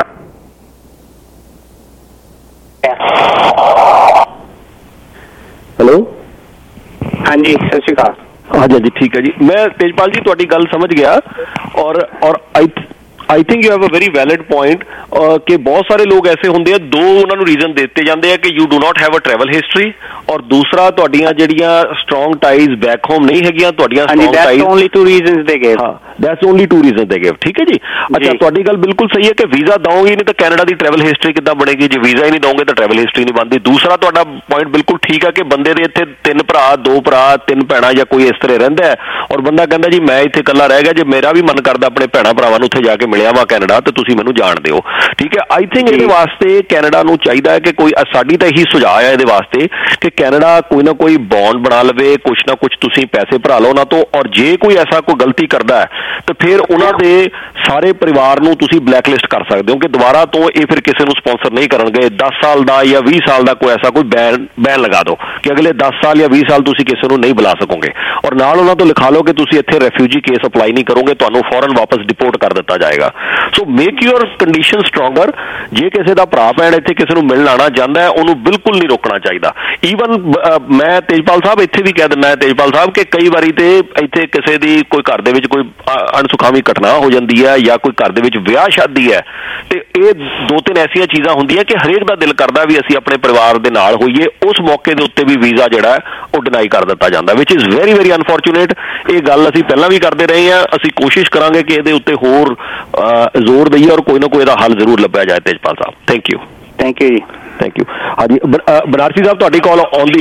हेलो, हाँ जी, सत श्री अकाल। हाँ जी ठीक है जी। मैं तेजपाल जी तुहाडी गल समझ गया, और I think you have a very valid point कि बहुत सारे लोग ऐसे होंगे हैं, दो उन्होंने रीजन देते जाते हैं कि you do not have a travel history, और दूसरा तुहाडियां ਜਿਹੜੀਆਂ स्ट्रॉन्ग टाइज बैक होम नहीं हैगियां, तुहाडियां strong ties only 2 reasons they give. हां, that's only 2 reason they give. ठीक है जी। अच्छा, तुहाडी गल बिल्कुल सही है कि वीजा दोगे नहीं तो कनाडा दी ट्रैवल हिस्ट्री किद्दां बनेगी, जे वीजा ही नहीं दोगे तो ट्रैवल हिस्ट्री नहीं बनती। दूसरा तुहाडा पॉइंट बिल्कुल ठीक है कि बंदे दे इत्थे 3 भरा 2 भरा 3 भैणां या कोई इस तरह रहिंदा है, और बंदा कहंदा जी मैं इत्थे इकल्ला रह गया, जे मेरा भी मन करदा अपने भैणां भरावां नूं उत्थे जाके मिलिया वा कनाडा तो तुसीं मैनूं जाण दिओ। ठीक है। आई थिंक इहदे वास्ते कनाडा नूं चाहीदा है कि कोई साडी तां यही सुझाव है इहदे वास्ते कि कैनेडा कोई ना कोई बॉन्ड बना लवे, कुछ ना कुछ तुसीं पैसे भरा लो उन्हां तों, और जे कोई ऐसा कोई गलती करदा है तो फिर उन्हां दे सारे परिवार नूं तुसीं ब्लैकलिस्ट कर सकदे हो कि दोबारा तो ये फिर किसी नूं स्पॉन्सर नहीं करनगे। 10 साल का या 20 साल का कोई ऐसा कोई बैन लगा दो कि अगले 10 साल या 20 साल तुसीं किसी नूं नहीं बुला सकोगे, और नाल उन्हां तों लिखा लो कि तुसीं इत्थे रेफ्यूजी केस अप्लाई नहीं करोगे, तुहानूं फौरन वापस डिपोर्ट कर दिता जाएगा। So make your condition stronger. जे किसी का भरा भैन इत्थे किसी नूं मिलण आना चाहता है उन्होंने बिल्कुल नहीं रोकना चाहिए। ईवन मैं तेजपाल साहब इत्थे भी कह दिना है तेजपाल साहब कि कई बारी तो इत्थे किसी की कोई घर दे विच कोई अणसुखावी घटना हो जाती है या कोई घर दे विच विआह शादी है, तो ये 2-3 ऐसिया चीज़ां होंदियां कि हरेक का दिल करता भी असीं अपने परिवार दे नाल होईए, उस मौके दे उत्ते भी वीज़ा जिहड़ा वो डिनाई कर दिता जाता, which is very very unfortunate. ये गल असीं पहलां भी करते रहे हैं, असीं कोशिश करांगे कि इहदे उत्ते होर जोर दईए और कोई ना कोई इहदा हल जरूर लभ्या जाए। Tejpal sahab thank you ji, thank you. हाँ जी बनारसी साहब तुहाडी कॉल ऑन दी,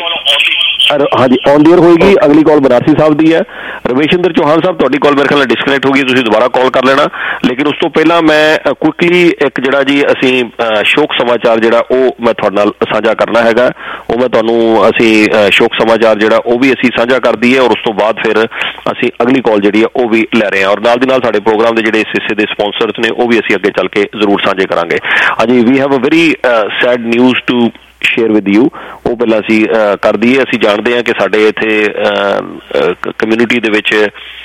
हाँ जी ऑन दी होएगी। अगली कॉल बनारसी साहब दी है। रमेशिंदर चौहान साहब तुहाडी कॉल मेरे ख्याल डिस्कनैक्ट होगी, तुसीं दोबारा कॉल कर लेना। लेकिन उस तो पहला मैं क्विकली एक जिहड़ा जी असीं शोक समाचार जिहड़ा वो मैं तुहाडे नाल साझा करना हैगा, वो मैं तुहानूं असीं शोक समाचार जिहड़ा वो भी असीं साझा कर दईए, और उस तो बाद फिर असीं अगली कॉल जिहड़ी है वो भी लै रहे हैं, और नाल दी नाल साडे प्रोग्राम दे जिहड़े इस हिस्से दे स्पॉन्सर्स ने वो भी असीं अगे चल के जरूर साझे करांगे। हाँ जी we have a very sad news to share with you, वो पहला असीं कर दईए। असीं जानते हैं कि साडे इत्थे कम्यूनिटी दे विच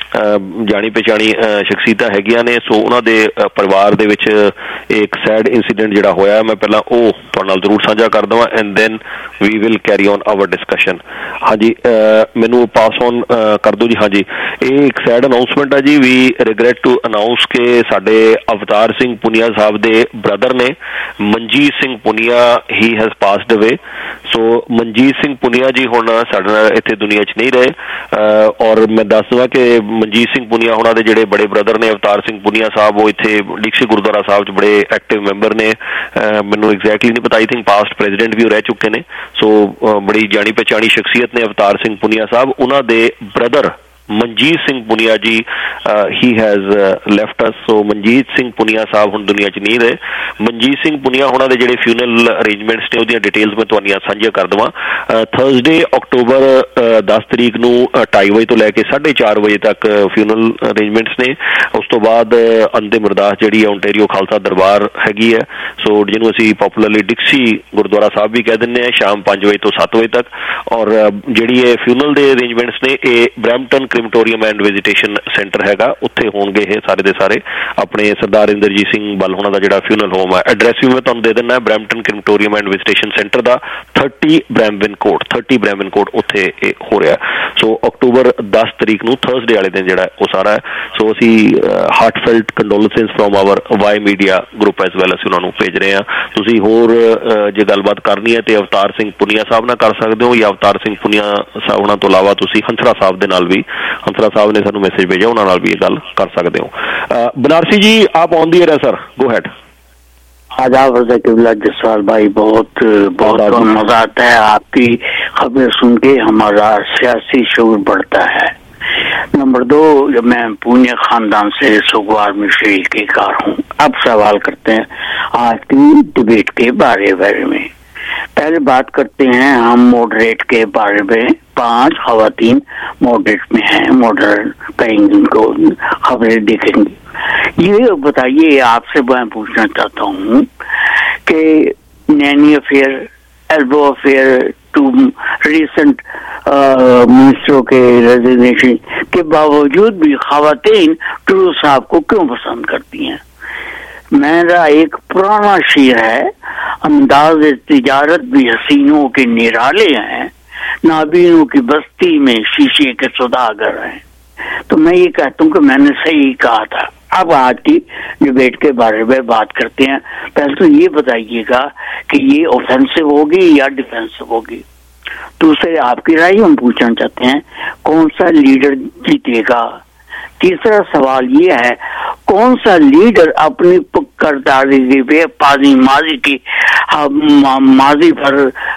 जानी पहचानी शख्सियतां हैगियां ने, सो उन्हां दे परिवार दे विच एक सैड इंसीडेंट जिहड़ा होया, मैं पहला वो तुहाडे नाल जरूर साझा कर दवां and then we will carry on our discussion. हाँ जी मैनू पास ऑन कर दो जी। हाँ जी ये एक सैड अनाउंसमेंट है जी। वी रिग्रेट टू अनाउंस के साडे अवतार सिंह पुनिया साहब दे ब्रदर ने Manjit Singh Punia he has passed away. So Manjit Singh Punia ji हुण साडे नाल इत्थे दुनिया च नहीं रहे, और मैं दस दवां कि मनजीत सिंह पुनिया उन्हां दे जिहड़े बड़े ब्रदर ने अवतार सिंह पुनिया साहब वो इत्थे डिक्सी गुरुद्वारा साहब च बड़े एक्टिव मैंबर ने। मैनूं एग्जैक्टली नहीं पता, आई थिंक पास्ट प्रेजिडेंट भी रह चुके ने। सो बड़ी जानी पहचानी शख्सियत ने अवतार सिंह पुनिया साहब, उन्हां दे brother Manjit Singh Punia ji he has left us. So Manjit Singh Punia sahab हुण दुनिया च नहीं रहे। मनजीत सिंह पुनिया उन्हां दे जिहड़े फ्यूनरल अरेंजमेंट्स ने उहदियां डिटेल्स मैं तुहानूं साझीਆਂ कर देवां। थर्सडे अक्टूबर 10 तरीक नूं 2:30 वजे तो लैके 4:30 वजे तक फ्यूनरल अरेंजमेंट्स ने। उस तो बाद अंतिम अरदास जिहड़ी है ओंटारियो खालसा दरबार हैगी है, सो जिहनूं असीं पॉपुलरली डिक्सी गुरुद्वारा साहब भी कह दिंदे हैं, शाम 5 वजे तो 7 वजे तक। और जिहड़ी ये फ्यूनरल दे अरेंजमेंट्स ने ये Brampton crematorium and visitation centre हैगा, उत्थे होणगे ये सारे दे सारे अपने सरदार इंद्रजीत सिंह बल होना दा जिहड़ा फ्यूनरल होम है। एड्रैस भी मैं तुहानूं दे दिंदा है, Brampton crematorium and visitation centre दा 30 ब्रैमविन कोर्ट उत्थे हो रहा है। सो अक्टूबर 10 तरीक नूं थर्सडे वाले दिन जिहड़ा वो सारा है। सो असीं heartfelt condolences from our Y Media group as well असीं उन्हां नूं भेज रहे हैं। तुसीं होर जे गलबात करनी है तो अवतार सिंह पुनिया साहब नाल कर सकदे हो, या अवतार सिंह पुनिया साहब उन्हां तो इलावा तुसीं हंसरा साहब दे नाल भी, हंसरा साहब ने सानू मैसेज भेजा, उन्हां नाल भी ये गल कर सकते हो। बनारसी जी आप ऑन दी एयर है सर, गो हैड। आदाब जसवाल भाई, बहुत बहुत मजा आता है आपकी खबरें सुन के, हमारा सियासी शऊर बढ़ता है। नंबर 2, मैं पुणे खानदान से सुगवार में शरीकेकार हूँ। अब सवाल करते हैं आज की डिबेट के बारे में। पहले बात करते हैं हम मॉडरेट के बारे में। 5 खवातीन मॉडरेट में हैं, मॉडरेट कहेंगे उनको, खबरें देखेंगे। ये बताइए, आपसे मैं पूछना चाहता हूँ कि nanny affair, elbow affair to recent मिनिस्टरों के रेजिग्नेशन के बावजूद भी खवातीन टूडू साहब को क्यों पसंद करती हैं? मेरा एक पुराना शेर है, अंदाज तिजारत भी हसीनों के निराले हैं, नाबीनों की बस्ती में शीशे के सौदागर हैं। तो मैं ये कहता हूँ कि मैंने सही कहा था। अब आज की डिबेट के बारे में बात करते हैं। पहले तो ये बताइएगा कि ये ऑफेंसिव होगी या डिफेंसिव होगी। दूसरे आपकी राय हम पूछना चाहते हैं, कौन सा लीडर जीतेगा। तीसरा सवाल ये है, कौन सा लीडर अपनी करदारी पे माजी की माजी पर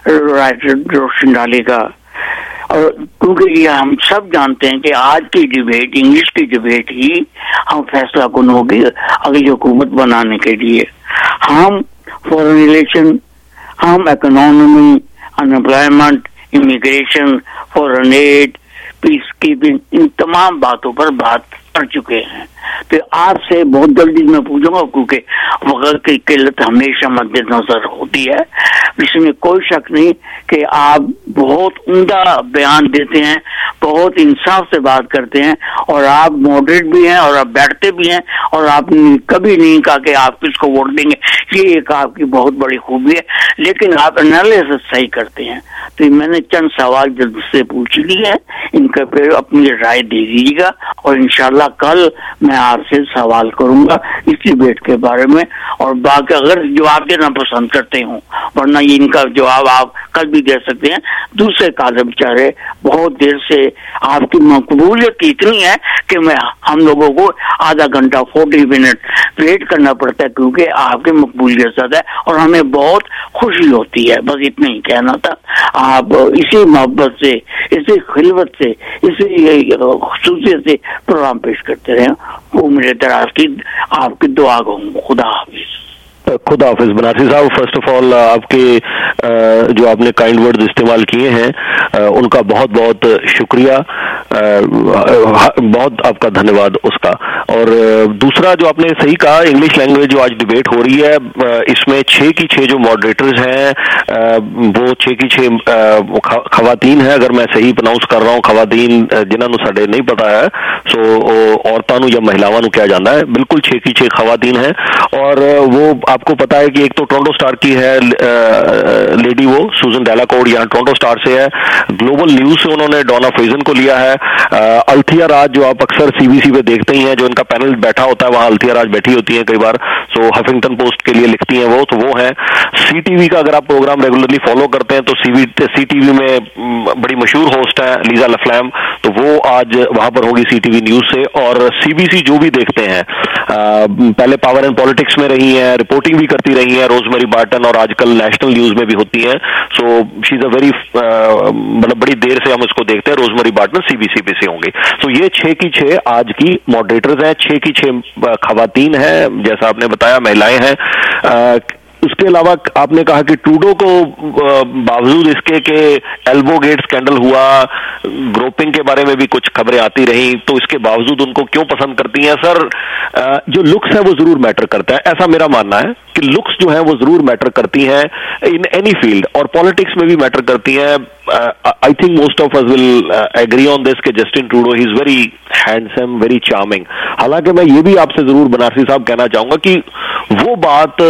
रोशन डालेगा। और क्योंकि ये हम सब जानते हैं कि आज की डिबेट, इंग्लिश की डिबेट ही हम फैसला कौन होगी अगली हुकूमत बनाने के लिए। हम फॉरेन रिलेशन, हम economy, unemployment, immigration, foreign aid, peace keeping, इन तमाम बातों पर बात कर चुके हैं। तो आपसे बहुत जल्दी मैं पूछूंगा, क्योंकि वक्त की किल्लत हमेशा मद्देनजर होती है, इसमें कोई शक नहीं कि आप बहुत उम्दा बयान देते हैं, बहुत इंसाफ से बात करते हैं, और आप मॉडरेट भी हैं और आप बैठते भी हैं, और आपने कभी नहीं कहा कि आप किसको वोट देंगे। ये एक आपकी बहुत बड़ी खूबी है, लेकिन आप एनालिसिस सही करते हैं। तो मैंने चंद सवाल जल्द से पूछ लिए हैं, इनका फिर अपनी राय दे दीजिएगा, और इंशाल्लाह कल मैं आपसे सवाल करूंगा इस डिबेट के बारे में। और बाकी अगर जवाब देना पसंद करते हो, वरना इनका जवाब आप कल भी दे सकते हैं। दूसरे काले बेचारे बहुत देर से, आपकी मकबूलियत इतनी है कि हम लोगों को आधा घंटा 40 मिनट वेट करना पड़ता है, क्योंकि आपकी मकबूलियत ज्यादा है और हमें बहुत खुशी होती है। बस इतना ही कहना था। आप इसी मोहब्बत से, इसी खिलवत से, इसी खूबसूरती से प्रोग्राम पेश करते रहे। वो मेरे तरफ की आपकी दुआ कहूँ। खुदा हाफिज। खुदा हाफिज। बनारसी साहब, फर्स्ट ऑफ ऑल आपके जो आपने काइंड वर्ड्स इस्तेमाल किए हैं उनका बहुत बहुत शुक्रिया, बहुत आपका धन्यवाद उसका। और दूसरा जो आपने सही कहा, इंग्लिश लैंग्वेज जो आज डिबेट हो रही है, इसमें 6 की 6 जो मॉडरेटर्स हैं वो 6 की 6 खवातीन हैं, अगर मैं सही प्रोनाउंस कर रहा हूँ। खवातीन जिन्होंने साढ़े नहीं पता है, सो औरतों या महिलावां क्या जाना है, बिल्कुल 6 की 6 खवातीन हैं। और वो आपको पता है कि एक तो टोरंटो स्टार की है लेडी, वो सूजन डेलाकोड, यहाँ टोरंटो स्टार से है। ग्लोबल न्यूज से उन्होंने डॉना फ्रेजन को लिया है। अल्थिया राज, जो आप अक्सर सीबीसी पे देखते ही हैं, जो इनका पैनल बैठा होता है, वहां अल्थिया राज बैठी होती हैं कई बार, सो हफिंगटन पोस्ट के लिए लिखती हैं वो, तो वो है। सीटीवी का अगर आप प्रोग्राम रेगुलरली फॉलो करते हैं तो सीटीवी में बड़ी मशहूर होस्ट है लीजा लफ्लैम, तो वो आज वहां पर होगी सीटीवी न्यूज से। और सीबीसी जो भी देखते हैं, पहले पावर एंड पॉलिटिक्स में रही हैं, रिपोर्टिंग भी करती रही हैं, रोजमेरी बार्टन, और आजकल नेशनल न्यूज में भी होती हैं। So she is a very, मतलब बड़ी देर से हम उसको देखते हैं। रोजमेरी बार्टन सीबीसी पे से होंगे। सो ये 6 की 6 आज की मॉडरेटर्स हैं, 6 की 6 खवातीन हैं, जैसा आपने बताया, महिलाएं हैं। उसके अलावा आपने कहा कि ट्रूडो को बावजूद इसके कि एल्बो गेट स्कैंडल हुआ, ग्रोपिंग के बारे में भी कुछ खबरें आती रही, तो इसके बावजूद उनको क्यों पसंद करती हैं? सर, जो लुक्स है वो जरूर मैटर करता है, ऐसा मेरा मानना है कि लुक्स जो है वो जरूर मैटर करती हैं इन एनी फील्ड, और पॉलिटिक्स में भी मैटर करती हैं। I think most of us will agree on this कि Justin Trudeau he is very handsome, very charming. हालांकि मैं ये भी आपसे जरूर बनारसी साहब कहना चाहूंगा कि वो बात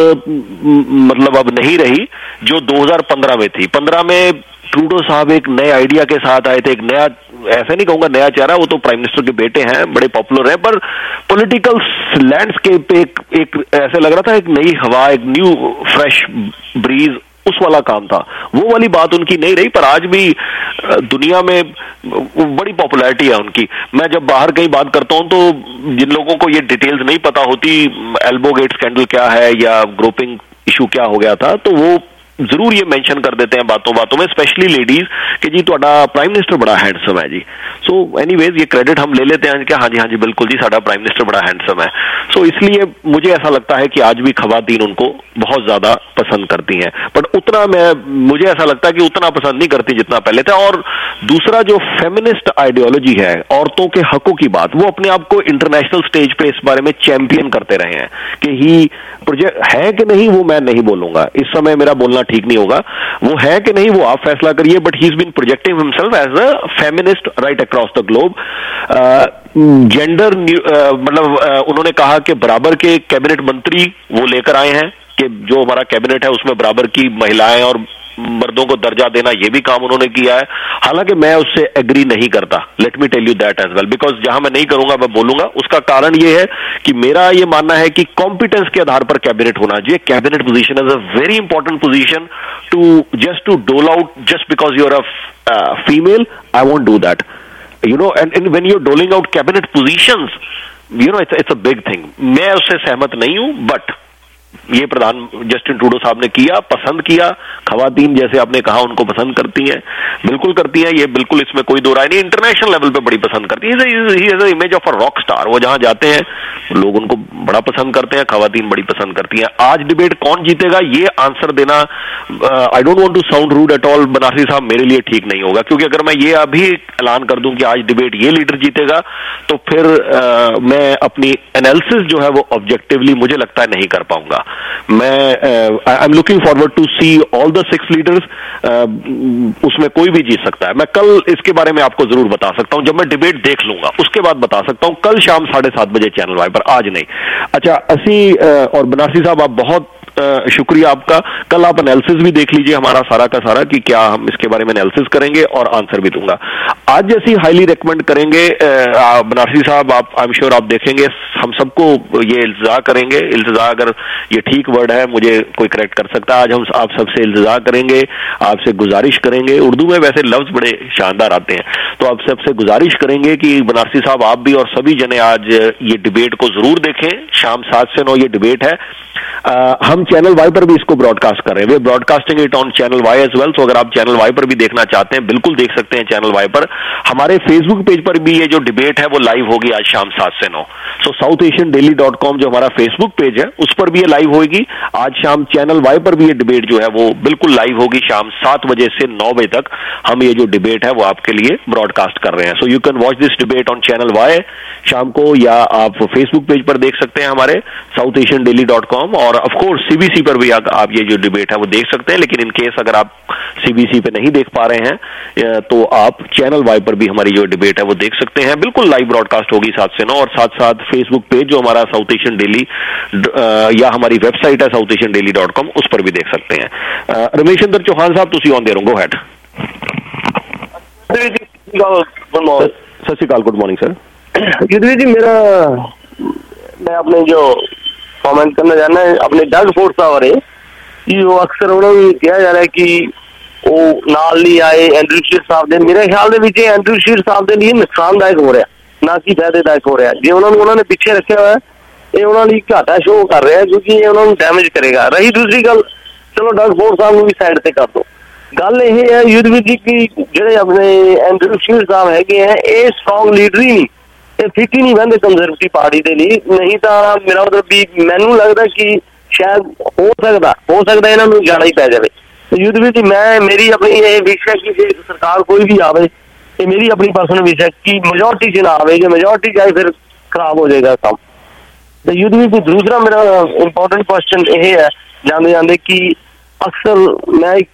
मतलब अब नहीं रही जो 2015 में थी। 15 में ट्रूडो साहब एक नए आइडिया के साथ आए थे, एक नया, ऐसे नहीं कहूंगा नया चेहरा, वो तो प्राइम मिनिस्टर के बेटे हैं, बड़े पॉपुलर हैं, पर पॉलिटिकल लैंडस्केप पे एक ऐसे लग रहा था, एक नई हवा, एक न्यू फ्रेश ब्रीज, उस वाला काम था। वो वाली बात उनकी नहीं रही, पर आज भी दुनिया में बड़ी पॉपुलैरिटी है उनकी। मैं जब बाहर कहीं बात करता हूं तो जिन लोगों को ये डिटेल्स नहीं पता होती, एल्बो गेट स्कैंडल क्या है या ग्रोपिंग इशू क्या हो गया था, तो वो जरूर ये मेंशन कर देते हैं बातों बातों में, स्पेशली लेडीज, कि जी ਤੁਹਾਡਾ प्राइम मिनिस्टर बड़ा हैंडसम है जी। सो एनीवेज ये क्रेडिट हम ले लेते हैं कि हाँ जी बिल्कुल जी, साडा प्राइम मिनिस्टर बड़ा हैंडसम है। सो इसलिए मुझे ऐसा लगता है कि आज भी खवातीन उनको बहुत ज्यादा पसंद करती हैं, पर उतना मुझे ऐसा लगता है कि उतना पसंद नहीं करती जितना पहले था। और दूसरा जो फेमिनिस्ट आइडियोलॉजी है, औरतों के हकों की बात, वो अपने आप को इंटरनेशनल स्टेज पे इस बारे में चैंपियन करते रहे हैं कि ही प्रोजेक्ट है कि नहीं, वो मैं नहीं बोलूंगा, इस समय मेरा बोलना ठीक नहीं होगा, वो है कि नहीं वो आप फैसला करिए, but he is been projecting himself as a feminist right across the globe. Gender मतलब उन्होंने कहा कि बराबर के कैबिनेट मंत्री वो लेकर आए हैं, कि जो हमारा कैबिनेट है उसमें बराबर की महिलाएं और मर्दों को दर्जा देना, ये भी काम उन्होंने किया है। हालांकि मैं उससे एग्री नहीं करता, let me tell you that as well, because जहां मैं नहीं करूंगा मैं बोलूंगा। उसका कारण ये है कि मेरा ये मानना है कि कॉम्पिटेंस के आधार पर कैबिनेट होना चाहिए। Cabinet position is a very important position to dole out just because you are a female. I won't do that, you know, and when you are doling out cabinet positions, you know, it's a big thing. मैं उससे सहमत नहीं हूं, but ये प्रधान Justin Trudeau साहब ने किया, पसंद किया। खवातीन जैसे आपने कहा उनको पसंद करती हैं, बिल्कुल करती हैं, ये बिल्कुल इसमें कोई दो राय नहीं। इंटरनेशनल लेवल पे बड़ी पसंद करती है, he is the image of a rock star. वो जहां जाते हैं लोग उनको बड़ा पसंद करते हैं, खवातीन बड़ी पसंद करती हैं। आज डिबेट कौन जीतेगा ये आंसर देना, I don't want to sound rude at all Banarasi साहब, मेरे लिए ठीक नहीं होगा, क्योंकि अगर मैं ये अभी ऐलान कर दूं कि आज डिबेट ये लीडर जीतेगा तो फिर मैं अपनी एनालिसिस जो है वो ऑब्जेक्टिवली मुझे लगता है नहीं कर पाऊंगा। मैं I am looking forward to see all the 6 leaders, उसमें कोई भी जीत सकता है। मैं कल इसके बारे में आपको जरूर बता सकता हूं, जब मैं डिबेट देख लूंगा उसके बाद बता सकता हूं, कल शाम 7:30 बजे चैनल वाई पर, आज नहीं। अच्छा असी और बनारसी साहब आप बहुत शुक्रिया आपका। कल आप एनालिसिस भी देख लीजिए हमारा सारा का सारा कि क्या हम इसके बारे में एनालिसिस करेंगे और आंसर भी दूंगा। आज जैसी हाईली रेकमेंड करेंगे बनारसी साहब, आप आई एम श्योर आप देखेंगे, हम सबको ये इल्तिजा करेंगे, इल्तिजा अगर ये ठीक वर्ड है मुझे कोई करेक्ट कर सकता है, आज हम आप सबसे इल्तिजा करेंगे, आपसे गुजारिश करेंगे। उर्दू में वैसे लफ्ज बड़े शानदार आते हैं, तो आप सबसे गुजारिश करेंगे कि बनारसी साहब आप भी और सभी जने आज ये डिबेट को जरूर देखें। शाम 7 से 9 ये डिबेट है। हम चैनल वाई पर भी इसको ब्रॉडकास्ट कर रहे हैं, they broadcasting it on channel Y as well. So अगर आप चैनल वाई पर भी देखना चाहते हैं बिल्कुल देख सकते हैं चैनल वाई पर। हमारे फेसबुक पेज पर भी ये जो डिबेट है वो लाइव होगी आज शाम 7 से 9। सो southasiandaily.com जो हमारा फेसबुक पेज है उस पर भी ये लाइव होगी। आज शाम चैनल वाई पर भी ये डिबेट जो है वो बिल्कुल लाइव होगी, शाम 7 बजे से 9 बजे तक हम ये जो डिबेट है वो आपके लिए ब्रॉडकास्ट कर रहे हैं। So you can watch this debate on channel Y शाम को, या आप फेसबुक पेज पर देख सकते हैं हमारे southasiandaily.com, और ऑफ कोर्स सीबीसी पर भी आप ये जो डिबेट है वो देख सकते हैं। लेकिन इन केस अगर आप सीबीसी पे नहीं देख पा रहे हैं तो आप चैनल वाई पर भी हमारी जो डिबेट है वो देख सकते हैं। बिल्कुल लाइव ब्रॉडकास्ट होगी 7 से 9, और साथ साथ फेसबुक पेज जो हमारा साउथ एशियन डेली या हमारी वेबसाइट है southasiandaily.com उस पर भी देख सकते हैं। रमेशचंद्र चौहान साहब तुसी ऑन दे रहो, गो हैड। सत श्री अकाल, good morning sir. Yudhveer ji मैं अपने जो कमेंट करना चाहना है अपने डग फोर्ड साहब बारे कि वो अक्सर उन्होंने कहा जा रहा है कि वो नाल नहीं आए एंड्रू शीर साहब दे। मेरे ख्याल ਦੇ ਵਿੱਚ एंड्रू शीर साहब ਦੇ लिए नुकसानदायक हो रहा ना कि फायदेदायक हो रहा। जे उन्होंने पीछे रखा हुआ है ये उन्होंने घाटा शो कर रहा है क्योंकि ये उन्होंने डैमेज करेगा। रही दूसरी गल, चलो डग फोर्ड साहब भी साइड से कर दो। गल ये है युद्धवीर जी की ਜਿਹੜੇ अपने एंड्रू शीर साहब है ये स्ट्रॉन्ग लीडर ही नहीं, फिट ही नहीं बहते कंजरवेटिव पार्टी के लिए। नहीं तो मेरा मतलब भी मैनू लगता कि शायद हो सकता इन्होंने जाना ही पै जाए। युद्धवीर जी मेरी अपनी ये विश है कि सरकार कोई भी आवे, ये मेरी अपनी पर्सनल विश है कि मेजोरिटी च ना आवे, जो मेजोरिटी जाए फिर खराब हो जाएगा काम। तो युद्धवीर जी दूसरा मेरा इंपॉर्टेंट क्वेश्चन ये है जाते जाते कि अक्सर मैं एक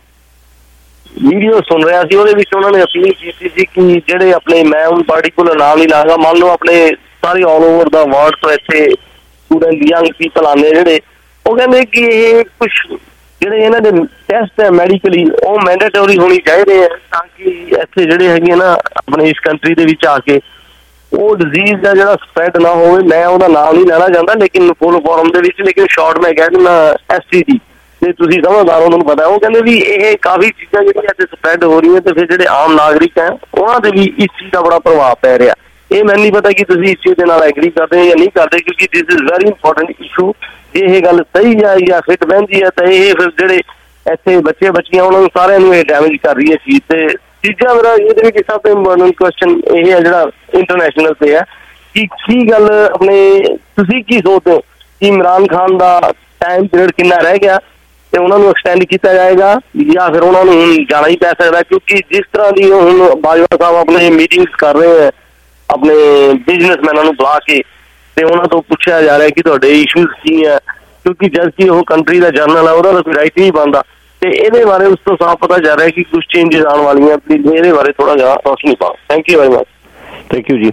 वीडियो सुन रहा सी, उन्होंने अपील की थी कि जेडे अपने मैं उन पार्टिकुलर नाम नहीं लागा, मान लो अपने सारे ऑल ओवर द वर्ल्ड तो इतने स्टूडेंट यंग पीपल आने जेडे वो कहते कि ये कुछ ਜਿਹੜੇ ਇਹਨਾਂ ਦੇ ਟੈਸਟ ਹੈ ਮੈਡੀਕਲੀ ਉਹ ਮੈਂਡੇਟਰੀ ਹੋਣੀ ਚਾਹੀਦੇ ਹੈ ਤਾਂ ਕਿ ਇੱਥੇ ਜਿਹੜੇ ਹੈਗੇ ਨਾ ਆਪਣੇ ਇਸ ਕੰਟਰੀ ਦੇ ਵਿੱਚ ਆ ਕੇ ਉਹ ਡਿਜ਼ੀਜ਼ ਦਾ ਜਿਹੜਾ ਸਪਰੈਡ ਨਾ ਹੋਵੇ। ਮੈਂ ਉਹਦਾ ਨਾਮ ਨਹੀਂ ਲੈਣਾ ਚਾਹੁੰਦਾ ਲੇਕਿਨ ਫੁੱਲ ਫਾਰਮ ਦੇ ਵਿੱਚ, ਲੇਕਿਨ ਸ਼ਾਰਟ ਮੈਂ ਕਹਿ ਦਿੰਦਾ STD ਤੇ ਤੁਸੀਂ ਸਮਝਦਾਰ ਹੋ ਤੁਹਾਨੂੰ ਪਤਾ। ਉਹ ਕਹਿੰਦੇ ਵੀ ਇਹ ਕਾਫੀ ਚੀਜ਼ਾਂ ਜਿਹੜੀਆਂ ਇੱਥੇ ਸਪਰੈਡ ਹੋ ਰਹੀਆਂ ਤੇ ਫਿਰ ਜਿਹੜੇ ਆਮ ਨਾਗਰਿਕ ਹੈ ਉਹਨਾਂ ਤੇ ਵੀ ਇਸ ਚੀਜ਼ ਦਾ ਬੜਾ ਪ੍ਰਭਾਵ ਪੈ ਰਿਹਾ। ਇਹ ਮੈਨੂੰ ਨਹੀਂ ਪਤਾ ਕਿ ਤੁਸੀਂ ਇਸ ਚੀਜ਼ ਦੇ ਨਾਲ ਐਗਰੀ ਕਰਦੇ ਹੋ ਜਾਂ ਨਹੀਂ ਕਰਦੇ, ਕਿਉਂਕਿ this is very important issue. ਜੇ ਇਹ ਗੱਲ ਸਹੀ ਹੈ ਜਾਂ ਫਿਟ ਬਹਿੰਦੀ ਹੈ ਤਾਂ ਇਹ ਫਿਰ ਜਿਹੜੇ ਇੱਥੇ ਬੱਚੇ ਬੱਚੀਆਂ ਉਹਨਾਂ ਨੂੰ ਸਾਰਿਆਂ ਨੂੰ ਇਹ ਡੈਮੇਜ ਕਰ ਰਹੀ ਹੈ ਚੀਜ਼। ਤੇ ਤੀਜਾ ਮੇਰਾ ਇਹਦੇ ਵਿੱਚ ਸਭ ਤੋਂ ਇੰਪੋਰਟੈਂਟ ਕੁਐਸਚਨ ਇਹ ਹੈ ਜਿਹੜਾ ਇੰਟਰਨੈਸ਼ਨਲ ਤੇ ਹੈ ਕਿ ਕੀ ਗੱਲ ਆਪਣੇ ਤੁਸੀਂ ਕੀ ਸੋਚਦੇ ਹੋ ਕਿ ਇਮਰਾਨ ਖਾਨ ਦਾ ਟਾਈਮ ਪੀਰੀਅਡ ਕਿੰਨਾ ਰਹਿ ਗਿਆ ਤੇ ਉਹਨਾਂ ਨੂੰ ਐਕਸਟੈਂਡ ਕੀਤਾ ਜਾਏਗਾ ਜਾਂ ਫਿਰ ਉਹਨਾਂ ਨੂੰ ਹੁਣ ਜਾਣਾ ਹੀ ਪੈ ਸਕਦਾ? ਕਿਉਂਕਿ ਜਿਸ ਤਰ੍ਹਾਂ ਦੀ ਹੁਣ ਬਾਜਵਾ ਸਾਹਿਬ ਆਪਣੇ ਮੀਟਿੰਗਸ ਕਰ ਰਹੇ ਹੈ ਆਪਣੇ ਬਿਜ਼ਨਸਮੈਨਾਂ ਨੂੰ ਬੁਲਾ ਕੇ ਤੇ ਉਹਨਾਂ ਤੋਂ ਪੁੱਛਿਆ ਜਾ ਰਿਹਾ ਕਿ ਤੁਹਾਡੇ ਇਸ਼ੂਜ਼ ਕੀ ਹੈ, ਕਿਉਂਕਿ ਜਦ ਕਿ ਉਹ ਕੰਟਰੀ ਦਾ ਜਰਨਲ ਹੈ ਉਹਦਾ ਤਾਂ ਕੋਈ ਰਾਈਟ ਨਹੀਂ ਬਣਦਾ। ਤੇ ਇਹਦੇ ਬਾਰੇ ਉਸ ਤੋਂ ਸਾਫ਼ ਪਤਾ ਜਾ ਰਿਹਾ ਕਿ ਕੁਝ ਚੇਂਜਸ ਆਉਣ ਵਾਲੀਆਂ, ਪਲੀਜ਼ ਇਹਦੇ ਬਾਰੇ ਥੋੜਾ ਜਿਹਾ ਰੋਸ਼ਨੀ ਪਾਓ। Thank you very much. Thank you ji.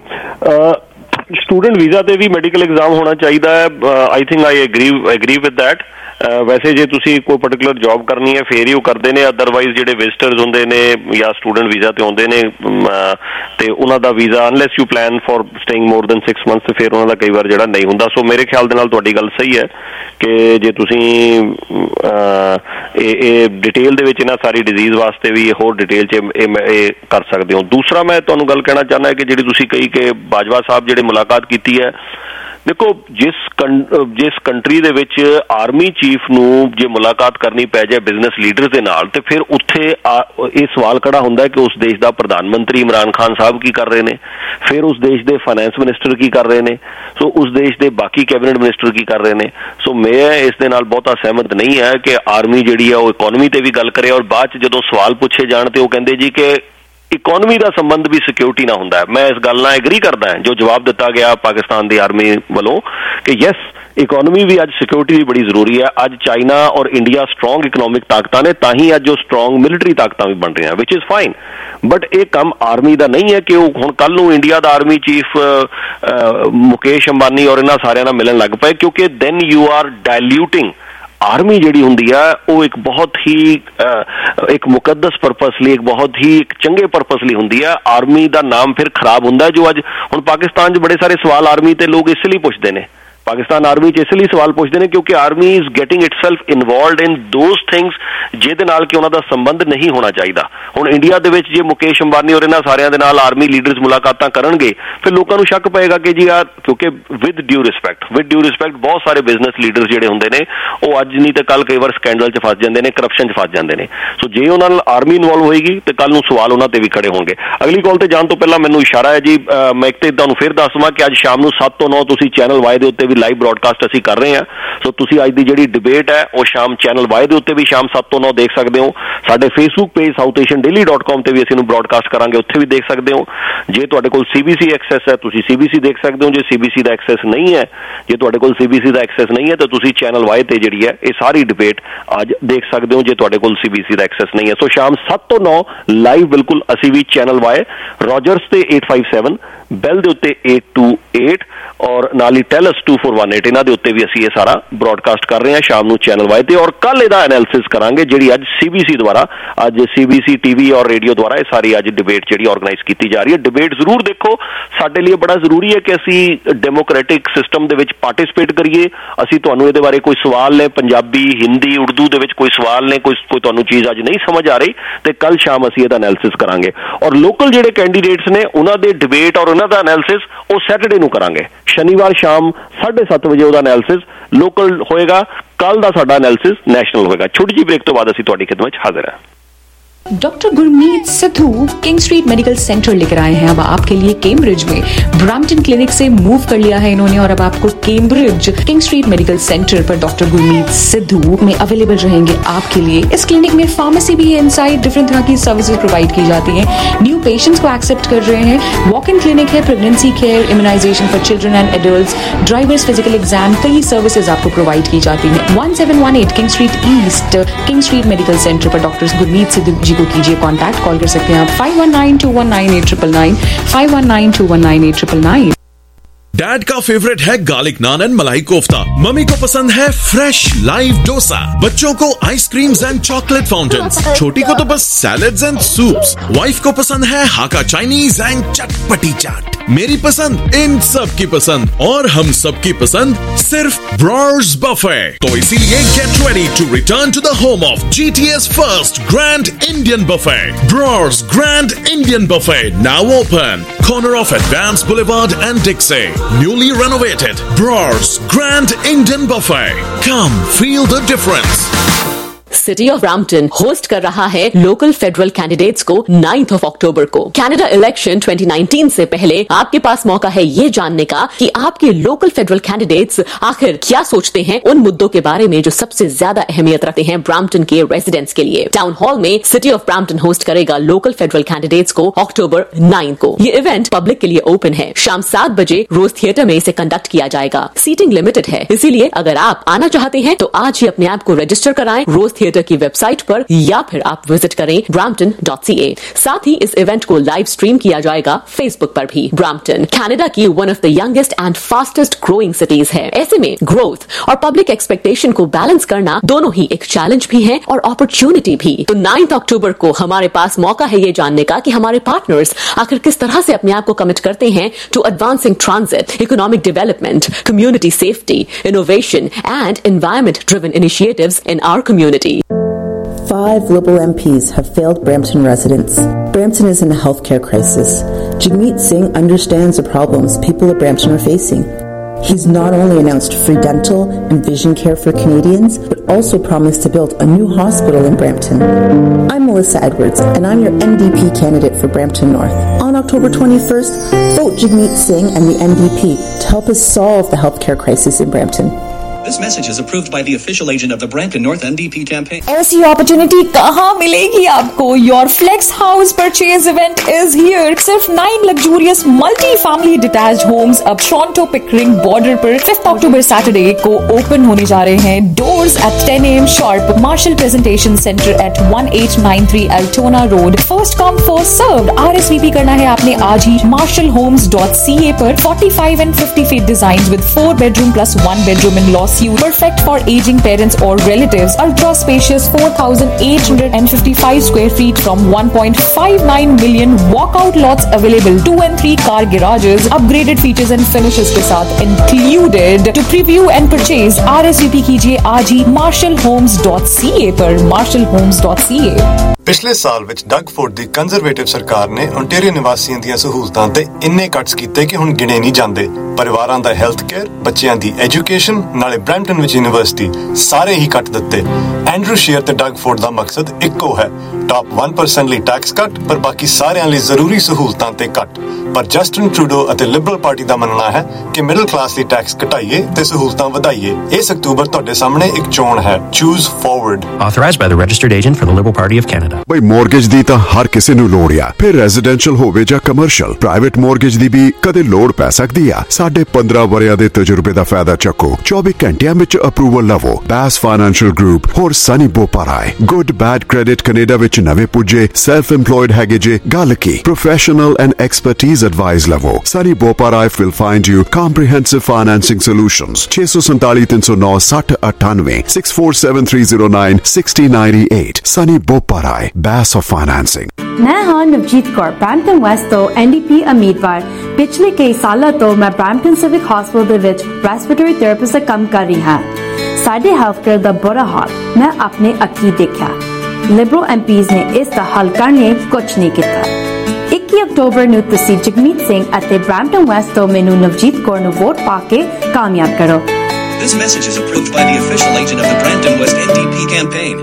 Student visa ते भी मेडिकल एग्जाम होना चाहिए है। I think I agree with that. वैसे जे तुसी कोई पर्टिकुलर जॉब करनी है फिर ही वो करते हैं, अदरवाइज जिहड़े विजिटर्स होंदे ने या स्टूडेंट वीज़ा ते आउंदे ने ते उन्हां दा visa unless you plan for staying more than 6 months ते फिर उन्हां दा कई बार जिहड़ा नहीं हुंदा। सो मेरे ख्याल दे नाल तुहाडी गल सही है कि जे तुसी डिटेल दे विच इन्हां सारी डिजीज़ वास्ते भी होर डिटेल च कर सकदे हो। दूसरा मैं तुहानूं गल कहना चाहना है कि जिहड़ी तुसी कही कि बाजवा साहब जिहड़े मुलाकात कीती है देखो जिस कंट्री ਦੇ ਵਿੱਚ ਆਰਮੀ ਚੀਫ ਨੂੰ ਜੇ ਮੁਲਾਕਾਤ ਕਰਨੀ ਪੈ ਜਾਏ ਬਿਜ਼ਨਸ ਲੀਡਰਸ ਦੇ ਨਾਲ ਤੇ ਫਿਰ ਉੱਥੇ ਇਹ ਸਵਾਲ ਖੜਾ ਹੁੰਦਾ ਕਿ ਉਸ ਦੇਸ਼ ਦਾ ਪ੍ਰਧਾਨ ਮੰਤਰੀ ਇਮਰਾਨ ਖਾਨ ਸਾਹਿਬ ਕੀ ਕਰ ਰਹੇ ਨੇ, ਫਿਰ ਉਸ ਦੇਸ਼ ਦੇ ਫਾਈਨੈਂਸ ਮਿਨਿਸਟਰ ਕੀ ਕਰ ਰਹੇ ਨੇ, ਸੋ ਉਸ ਦੇਸ਼ ਦੇ ਬਾਕੀ ਕੈਬਨਿਟ ਮਿਨਿਸਟਰ ਕੀ ਕਰ ਰਹੇ ਨੇ। ਸੋ ਮੈਂ ਇਸ ਦੇ ਨਾਲ ਬਹੁਤਾ ਸਹਿਮਤ ਨਹੀਂ ਹੈ ਕਿ ਆਰਮੀ ਜਿਹੜੀ ਆ ਉਹ ਇਕੋਨਮੀ ਤੇ ਵੀ ਗੱਲ ਕਰੇ ਔਰ ਬਾਅਦ 'ਚ ਜਦੋਂ ਸਵਾਲ ਪੁੱਛੇ ਜਾਣ ਤੇ ਉਹ ਕਹਿੰਦੇ ਜੀ ਕਿ ਇਕੋਨਮੀ ਦਾ ਸੰਬੰਧ ਵੀ ਸਿਕਿਉਰਿਟੀ ਨਾਲ ਹੁੰਦਾ ਹੈ। ਮੈਂ ਇਸ ਗੱਲ ਨਾਲ ਐਗਰੀ ਕਰਦਾ ਹਾਂ ਜੋ ਜਵਾਬ ਦਿੱਤਾ ਗਿਆ ਪਾਕਿਸਤਾਨ ਦੀ ਆਰਮੀ ਵੱਲੋਂ ਕਿ ਯੈਸ ਇਕੋਨਮੀ ਵੀ ਅੱਜ ਸਿਕਿਉਰਿਟੀ ਵੀ ਬੜੀ ਜ਼ਰੂਰੀ ਹੈ। ਅੱਜ ਚਾਈਨਾ ਔਰ ਇੰਡੀਆ ਸਟਰੋਂਗ ਇਕਨੋਮਿਕ ਤਾਕਤਾਂ ਨੇ ਤਾਂ ਹੀ ਅੱਜ ਉਹ ਸਟਰੋਂਗ ਮਿਲਟਰੀ ਤਾਕਤਾਂ ਵੀ ਬਣ ਰਹੀਆਂ ਵਿਚ ਇਜ਼ ਫਾਈਨ, ਬਟ ਇਹ ਕੰਮ ਆਰਮੀ ਦਾ ਨਹੀਂ ਹੈ ਕਿ ਉਹ ਹੁਣ ਕੱਲ ਨੂੰ ਇੰਡੀਆ ਦਾ ਆਰਮੀ ਚੀਫ ਮੁਕੇਸ਼ ਅੰਬਾਨੀ ਔਰ ਇਹਨਾਂ ਸਾਰਿਆਂ ਨਾਲ ਮਿਲਣ ਲੱਗ ਪਏ, ਕਿਉਂਕਿ then you are diluting army ਜਿਹੜੀ ਹੁੰਦੀ ਆ ਉਹ ਇੱਕ ਬਹੁਤ ਹੀ ਇੱਕ ਮੁਕੱਦਸ ਪਰਪਸ ਲਈ, ਇੱਕ ਬਹੁਤ ਹੀ ਇੱਕ ਚੰਗੇ ਪਰਪਸ ਲਈ ਹੁੰਦੀ ਆ। ਆਰਮੀ ਦਾ ਨਾਮ ਫਿਰ ਖਰਾਬ ਹੁੰਦਾ ਜੋ ਅੱਜ ਹੁਣ ਪਾਕਿਸਤਾਨ 'ਚ ਬੜੇ ਸਾਰੇ ਸਵਾਲ ਆਰਮੀ ਤੇ ਲੋਕ ਇਸ ਲਈ ਪੁੱਛਦੇ ਨੇ, ਪਾਕਿਸਤਾਨ ਆਰਮੀ 'ਚ ਇਸ ਲਈ ਸਵਾਲ ਪੁੱਛਦੇ ਨੇ ਕਿਉਂਕਿ army is getting itself involved in those things ਜਿਹਦੇ ਨਾਲ ਕਿ ਉਹਨਾਂ ਦਾ ਸੰਬੰਧ ਨਹੀਂ ਹੋਣਾ ਚਾਹੀਦਾ। ਹੁਣ ਇੰਡੀਆ ਦੇ ਵਿੱਚ ਜੇ ਮੁਕੇਸ਼ ਅੰਬਾਨੀ ਔਰ ਇਹਨਾਂ ਸਾਰਿਆਂ ਦੇ ਨਾਲ ਆਰਮੀ ਲੀਡਰਸ ਮੁਲਾਕਾਤਾਂ ਕਰਨਗੇ ਫਿਰ ਲੋਕਾਂ ਨੂੰ ਸ਼ੱਕ ਪਏਗਾ ਕਿ ਜੀ ਯਾਰ, ਕਿਉਂਕਿ ਵਿਦ ਡਿਊ ਰਿਸਪੈਕਟ ਬਹੁਤ ਸਾਰੇ ਬਿਜ਼ਨਸ ਲੀਡਰਸ ਜਿਹੜੇ ਹੁੰਦੇ ਨੇ ਉਹ ਅੱਜ ਨਹੀਂ ਤੇ ਕੱਲ ਕਈ ਵਾਰ ਸਕੈਂਡਲ 'ਚ ਫਸ ਜਾਂਦੇ ਨੇ, ਕਰਪਸ਼ਨ 'ਚ ਫਸ ਜਾਂਦੇ ਨੇ। ਸੋ ਜੇ ਉਹਨਾਂ ਨਾਲ ਆਰਮੀ ਇਨਵੋਲਵ ਹੋਏਗੀ ਤੇ ਕੱਲ ਨੂੰ ਸਵਾਲ ਉਹਨਾਂ ਤੇ ਵੀ ਖੜੇ ਹੋਣਗੇ। ਅਗਲੀ ਕਾਲ ਤੇ ਜਾਣ ਤੋਂ ਪਹਿਲਾਂ ਮੈਨੂੰ ਇਸ਼ਾਰਾ ਹੈ ਜੀ, ਮੈਂ ਇੱਕ ਤੇ ਤੁਹਾਨੂੰ ਫਿਰ ਦੱਸ ਦਵਾਂ ਕਿ ਅੱਜ ਸ਼ਾਮ ਨੂੰ 7 ਤੋਂ 9 ਤੁਸੀਂ ਚੈਨਲ ਵਾਈ ਦੇ ਉੱਤੇ ਲਾਈਵ ਬ੍ਰੌਡਕਾਸਟ ਅਸੀਂ ਕਰ ਰਹੇ ਹਾਂ। ਸੋ ਤੁਸੀਂ ਅੱਜ ਦੀ ਜਿਹੜੀ ਡਿਬੇਟ ਹੈ ਉਹ ਸ਼ਾਮ ਚੈਨਲ ਵਾਈ ਦੇ ਉੱਤੇ ਵੀ ਸ਼ਾਮ 7 ਤੋਂ 9 ਦੇਖ ਸਕਦੇ ਹੋ। ਸਾਡੇ ਫੇਸਬੁੱਕ ਪੇਜ southasiandaily.com ਤੇ ਵੀ ਅਸੀਂ ਇਹਨੂੰ ਬ੍ਰੌਡਕਾਸਟ ਕਰਾਂਗੇ, ਉੱਥੇ ਵੀ ਦੇਖ ਸਕਦੇ ਹੋ। ਜੇ ਤੁਹਾਡੇ ਕੋਲ CBC ਐਕਸੈਸ ਹੈ ਤੁਸੀਂ CBC ਦੇਖ ਸਕਦੇ ਹੋ, ਜੇ CBC ਦਾ ਐਕਸੈਸ ਨਹੀਂ ਹੈ, ਜੇ ਤੁਹਾਡੇ ਕੋਲ CBC ਦਾ ਐਕਸੈਸ ਨਹੀਂ ਹੈ ਤਾਂ ਤੁਸੀਂ ਚੈਨਲ ਵਾਈ ਤੇ ਜਿਹੜੀ ਹੈ ਇਹ ਸਾਰੀ ਡਿਬੇਟ ਅੱਜ ਦੇਖ ਸਕਦੇ ਹੋ ਜੇ ਤੁਹਾਡੇ ਕੋਲ CBC ਦਾ ਐਕਸੈਸ ਨਹੀਂ ਹੈ। ਸੋ ਸ਼ਾਮ 7 ਤੋਂ 9 ਲਾਈਵ ਬਿਲਕੁਲ ਅਸੀਂ ਵੀ ਚੈਨਲ ਵਾਈ ਰੋਜਰਸ ਤੇ 857 ਬੈਲ ਦੇ ਉੱਤੇ 828 ਔਰ ਨਾਲ ਹੀ ਟੈਲਸ 2418 ਇਹਨਾਂ ਦੇ ਉੱਤੇ ਵੀ ਅਸੀਂ ਇਹ ਸਾਰਾ ਬ੍ਰੌਡਕਾਸਟ ਕਰ ਰਹੇ ਹਾਂ ਸ਼ਾਮ ਨੂੰ ਚੈਨਲ ਵਾਈ ਤੇ। ਔਰ ਕੱਲ ਇਹਦਾ ਐਨਾਲਿਸਿਸ ਕਰਾਂਗੇ ਜਿਹੜੀ ਅੱਜ CBC ਦੁਆਰਾ, ਅੱਜ CBC TV ਔਰ ਰੇਡੀਓ ਦੁਆਰਾ ਇਹ ਸਾਰੀ ਅੱਜ ਡਿਬੇਟ ਜਿਹੜੀ ਆਰਗੇਨਾਈਜ਼ ਕੀਤੀ ਜਾ ਰਹੀ ਹੈ। ਡਿਬੇਟ ਜ਼ਰੂਰ ਦੇਖੋ, ਸਾਡੇ ਲਈ ਬੜਾ ਜ਼ਰੂਰੀ ਹੈ ਕਿ ਅਸੀਂ ਡੈਮੋਕ੍ਰੈਟਿਕ ਸਿਸਟਮ ਦੇ ਵਿੱਚ ਪਾਰਟਿਸਿਪੇਟ ਕਰੀਏ। ਅਸੀਂ ਤੁਹਾਨੂੰ ਇਹਦੇ ਬਾਰੇ ਕੋਈ ਸਵਾਲ ਨੇ ਪੰਜਾਬੀ, ਹਿੰਦੀ, ਉਰਦੂ ਦੇ ਵਿੱਚ ਕੋਈ ਸਵਾਲ ਨੇ, ਕੋਈ ਤੁਹਾਨੂੰ ਚੀਜ਼ ਅੱਜ ਨਹੀਂ ਸਮਝ ਆ ਰਹੀ ਤੇ ਕੱਲ ਸ਼ਾਮ ਅਸੀਂ ਇਹਦਾ ਐਨਾਲਿਸਿਸ ਕਰਾਂਗੇ। ਔਰ ਲੋਕਲ ਜਿਹੜੇ ਕੈਂਡੀਡੇਟਸ ਨੇ ਉਹਨਾਂ ਦੇ ਡਿਬੇਟ ਔਰ ਉਹਨਾਂ ਦਾ ਐਨਾਲਿਸਿਸ ਉਹ ਸੈਟਰਡੇ ਨੂੰ ਕਰਾਂਗੇ। ਸ਼ਨੀਵਾਰ ਸ਼ਾਮ 7:30 ਵਜੇ ਉਹਦਾ ਐਨਾਲਿਸਿਸ ਲੋਕਲ ਹੋਏਗਾ, ਕੱਲ ਦਾ ਸਾਡਾ ਐਨਾਲਿਸਿਸ ਨੈਸ਼ਨਲ ਹੋਏਗਾ। ਛੋਟੀ ਜਿਹੀ ਬ੍ਰੇਕ ਤੋਂ ਬਾਅਦ ਅਸੀਂ ਤੁਹਾਡੀ ਖਿਦਮਤ 'ਚ ਹਾਜ਼ਰ ਹਾਂ। Doctor Gurmeet Sidhu King Street medical centre लेकर आए हैं अब आपके लिए कैम्ब्रिज में। ब्रैम्पटन क्लिनिक से मूव कर लिया है इन्होंने और अब आपको Cambridge King Street medical centre पर डॉक्टर गुरमीत सिद्धू में अवेलेबल रहेंगे आपके लिए। इस क्लिनिक में फार्मेसी भी है, इनसाइड डिफरेंट तरह की सर्विसेज प्रोवाइड की जाती हैं। न्यू पेशेंट्स को एक्सेप्ट कर रहे हैं। वॉक इन क्लिनिक है, pregnancy care, immunisation for children and adults, drivers physical exam, कई सर्विसेज आपको प्रोवाइड की जाती है। 1718 King Street East King Street medical centre पर डॉक्टर गुरमीत सिद्धू जी को कीजिए कॉन्टैक्ट। कॉल कर सकते हैं आप 5192198999, 5192198999। डैड का फेवरेट है गार्लिक नान एंड मलाई कोफ्ता, मम्मी को पसंद है फ्रेश लाइव डोसा, बच्चों को आइसक्रीम्स एंड चॉकलेट फाउंटेन्स, छोटी को तो बस सैलेड्स एंड सूप्स, वाइफ को पसंद है हाका चाइनीज एंड चटपटी चाट। मेरी पसंद इन सब की पसंद और हम सब की पसंद सिर्फ ब्रॉर्स बफे। तो इसीलिए get ready to return to the home of GTA's first grand Indian buffet, Brar's grand Indian buffet, now open, corner of Advance Boulevard and Dixie. Newly renovated Brors Grand Indian Buffet. Come feel the difference. City of Brampton host कर रहा है local federal candidates को 9 अक्टूबर को। Canada election 2019 से पहले आपके पास मौका है ये जानने का कि आपके लोकल फेडरल कैंडिडेट्स आखिर क्या सोचते हैं उन मुद्दों के बारे में जो सबसे ज्यादा अहमियत रखते हैं ब्रैम्पटन के रेजिडेंट्स के लिए। टाउन हॉल में सिटी ऑफ ब्रैम्पटन होस्ट करेगा लोकल फेडरल कैंडिडेट्स को अक्टूबर 9 को। ये इवेंट पब्लिक के लिए ओपन है। शाम 7 बजे रोज थिएटर में इसे कंडक्ट किया जाएगा। सीटिंग लिमिटेड है, इसीलिए अगर आप आना चाहते हैं तो आज ही अपने आप को रजिस्टर कराएं रोज थिएटर की वेबसाइट पर या फिर आप विजिट करें brampton.ca। साथ ही इस इवेंट को लाइव स्ट्रीम किया जाएगा फेसबुक पर भी। ब्रैम्पटन कनाडा की one of the youngest and fastest growing cities है। ऐसे में ग्रोथ और पब्लिक एक्सपेक्टेशन को बैलेंस करना दोनों ही एक चैलेंज भी है और अपॉर्चुनिटी भी। तो 9 अक्टूबर को हमारे पास मौका है ये जानने का कि हमारे पार्टनर्स आखिर किस तरह से अपने आप को कमिट करते हैं to advancing transit, economic development, community safety, innovation and environment driven initiatives in our community. 5 Liberal MPs have failed Brampton residents. Brampton is in a healthcare crisis. Jagmeet Singh understands the problems people of Brampton are facing. He's not only announced free dental and vision care for Canadians, but also promised to build a new hospital in Brampton. I'm Melissa Edwards, and I'm your NDP candidate for Brampton North. On October 21st, vote Jagmeet Singh and the NDP to help us solve the healthcare crisis in Brampton. This message is approved by the official agent of the Brampton North NDP campaign. ऐसी opportunity कहाँ मिलेगी आपको? Your Flex House purchase event is here. सिर्फ 9 luxurious multi-family detached homes अब Toronto Pickering border पर 5th October Saturday को open होने जा रहे हैं. Doors at 10 AM sharp. Marshall Presentation Center at 1893 Altona Road. First come first served. RSVP करना है आपने आज ही. marshallhomes.ca पर 45 and 50 feet designs with 4 bedroom plus 1 bedroom in law. Perfect for aging parents or relatives. Ultra spacious 4,855 square feet from 1.59 million. Walkout lots available. 2 and 3 car garages. Upgraded features and finishes के साथ included. To preview and purchase, RSVP कीजिए आज ही marshallhomes.ca पर. marshallhomes.ca. ਪਿਛਲੇ ਸਾਲ ਵਿੱਚ ਡਗਫੋਰਡ ਦੀ conservative ਸਰਕਾਰ ਨੇ ਓਨਟਾਰੀਓ ਨਿਵਾਸੀਆਂ ਦੀਆਂ ਸਹੂਲਤਾਂ ਤੇ ਇੰਨੇ ਕੱਟਸ ਕੀਤੇ ਕਿ ਹੁਣ ਗਿਣੇ ਨਹੀਂ ਜਾਂਦੇ। ਪਰਿਵਾਰਾਂ ਦਾ ਹੈਲਥ ਕੇਅਰ, ਬੱਚਿਆਂ ਦੀ ਐਜੂਕੇਸ਼ਨ, ਨਾਲੇ ਬ੍ਰੈਂਪਟਨ ਵਿੱਚ ਯੂਨੀਵਰਸਿਟੀ ਸਾਰੇ ਹੀ ਕੱਟ ਦਿੱਤੇ। ਐਂਡਰੂ ਸ਼ੀਅਰ ਤੇ ਡਗਫੋਰਡ ਦਾ ਮਕਸਦ ਇੱਕੋ ਹੈ, ਟਾਪ 1% ਲਈ ਟੈਕਸ ਕੱਟ, ਪਰ ਬਾਕੀ ਸਾਰਿਆਂ ਲਈ ਜ਼ਰੂਰੀ ਸਹੂਲਤਾਂ ਤੇ ਕੱਟ। ਪਰ ਜਸਟਿਨ ਟਰੂਡੋ ਅਤੇ ਲਿਬਰਲ ਪਾਰਟੀ ਦਾ ਮੰਨਣਾ ਹੈ ਕਿ ਮਿਡਲ ਕਲਾਸ ਲਈ ਟੈਕਸ ਘਟਾਈਏ ਤੇ ਸਹੂਲਤਾਂ ਵਧਾਈਏ। ਇਸ ਅਕਤੂਬਰ ਤੁਹਾਡੇ ਸਾਹਮਣੇ ਇੱਕ ਚੋਣ ਹੈ, choose forward. Authorized by the registered agent for the Liberal Party of Canada. ਬਈ ਮੌਰਗੇਜ ਦੀ ਤਾਂ ਹਰ ਕਿਸੇ ਨੂੰ ਲੋੜ ਆ, ਫਿਰ ਰੈਜ਼ੀਡੈਂਸ਼ੀਅਲ ਹੋਵੇ ਜਾਂ ਕਮਰਸ਼ੀਅਲ, ਪ੍ਰਾਈਵੇਟ ਮੌਰਗੇਜ ਦੀ ਵੀ ਕਦੇ ਲੋੜ ਪੈ ਸਕਦੀ ਆ। ਸਾਡੇ 15 ਵਰਿਆਂ ਦੇ ਤਜਰਬੇ ਦਾ ਫਾਇਦਾ ਚੱਕੋ। 24 ਘੰਟਿਆਂ ਵਿੱਚ ਅਪਰੂਵਲ ਲਵੋ। ਬੈਸ ਫਾਈਨੈਂਸ਼ੀਅਲ ਗਰੁੱਪ ਹੋਰ Sunny Boparai. Good bad credit Canada ਵਿੱਚ ਨਵੇਂ ਪੁੱਜੇ, ਸੈਲਫ ਇੰਪਲੋਇਡ ਹੈਗੇ ਜੇ, ਗੱਲ ਕੀ ਪ੍ਰੋਫੈਸ਼ਨਲ ਐਂਡ ਐਕਸਪਰਟੀਜ਼ ਐਡਵਾਈਸ ਲਵੋ। Sunny Boparai will find you comprehensive financing solutions. 647 309 6098 647 309 6098 Sunny Boparai, Bass of Financing. मैं हाँ नवजीत कौर ब्रैम्पटन वैस्ट तो NDP उम्मीदवार। पिछले कई सालों तो मैं ब्रैम्पटन सिविक हॉस्पिटल ਦੇ ਵਿੱਚ ਰੈਸਪੀਰੇਟਰੀ ਥੈਰੇਪਿਸਟ ਦਾ ਕੰਮ ਕਰ ਰਹੀ ਹਾਂ। ਸਾਡੇ ਹੈਲਥਕੇਅਰ ਦਾ ਬੁਰਾ ਹਾਲ ਮੈਂ ਆਪਣੇ ਅੱਖੀਂ ਦੇਖਿਆ। ਲਿਬਰਲ ਐਮਪੀਜ਼ ਨੇ ਇਸ ਦਾ ਹੱਲ ਕਰਨ ਲਈ ਕੁਝ ਨਹੀਂ ਕੀਤਾ। 21 ਅਕਤੂਬਰ ਨੂੰ ਤੁਸੀਂ ਜਗਮੀਤ ਸਿੰਘ ਅਤੇ ਬ੍ਰੈਂਪਟਨ ਵੈਸਟ ਤੋਂ ਮੈਨੂੰ ਨਵਜੀਤ ਕੌਰ ਨੂੰ ਵੋਟ ਪਾ ਕੇ ਕਾਮਯਾਬ ਕਰੋ। This message is approved by the official agent of the Brampton West NDP campaign.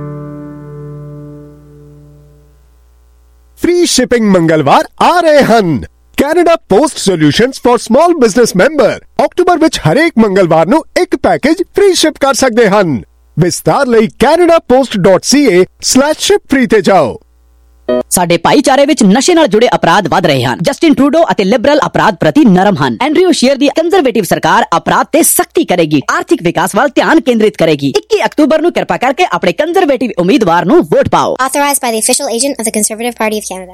Free shipping मंगलवार आ रहे ਹਨ। Canada Post solutions for small business member ਅਕਤੂਬਰ ਵਿੱਚ ਹਰੇਕ ਮੰਗਲਵਾਰ ਨੂੰ ਇੱਕ ਪੈਕੇਜ ਫ੍ਰੀ ਸ਼ਿਪ ਕਰ ਸਕਦੇ ਹਨ। ਵਿਸਤਾਰ ਲਈ canadapost.ca/shipfree ਤੇ ਜਾਓ। ਸਾਡੇ ਭਾਈਚਾਰੇ ਵਿੱਚ ਨਸ਼ੇ ਨਾਲ ਜੁੜੇ ਅਪਰਾਧ ਵਧ ਰਹੇ ਹਨ। ਜਸਟਿਨ ਟਰੂਡੋ ਅਤੇ ਲਿਬਰਲ ਅਪਰਾਧ ਪ੍ਰਤੀ ਨਰਮ ਹਨ। ਐਂਡਰਿਊ ਸ਼ੀਅਰ ਦੀ ਕੰਜ਼ਰਵੇਟਿਵ ਸਰਕਾਰ ਅਪਰਾਧ ਤੇ ਸਖਤੀ ਕਰੇਗੀ, ਆਰਥਿਕ ਵਿਕਾਸ ਵੱਲ ਧਿਆਨ ਕੇਂਦਰਿਤ ਕਰੇਗੀ। 21 ਅਕਤੂਬਰ ਨੂੰ ਕਿਰਪਾ ਕਰਕੇ ਆਪਣੇ ਕੰਜ਼ਰਵੇਟਿਵ ਉਮੀਦਵਾਰ ਨੂੰ ਵੋਟ ਪਾਓ। Authorized by the official agent of the Conservative Party of Canada.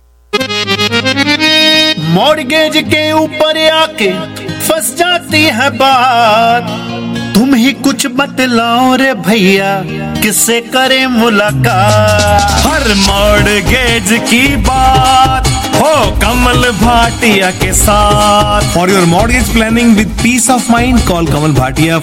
Mortgage के ऊपर आके फंस जाती है बात, तुम ही कुछ बतलाओ रे भैया किससे करें मुलाकात। हर मॉर्गेज की बात हो कमल भाटिया के साथ। For your mortgage planning with peace of mind, call Kamal Bhatia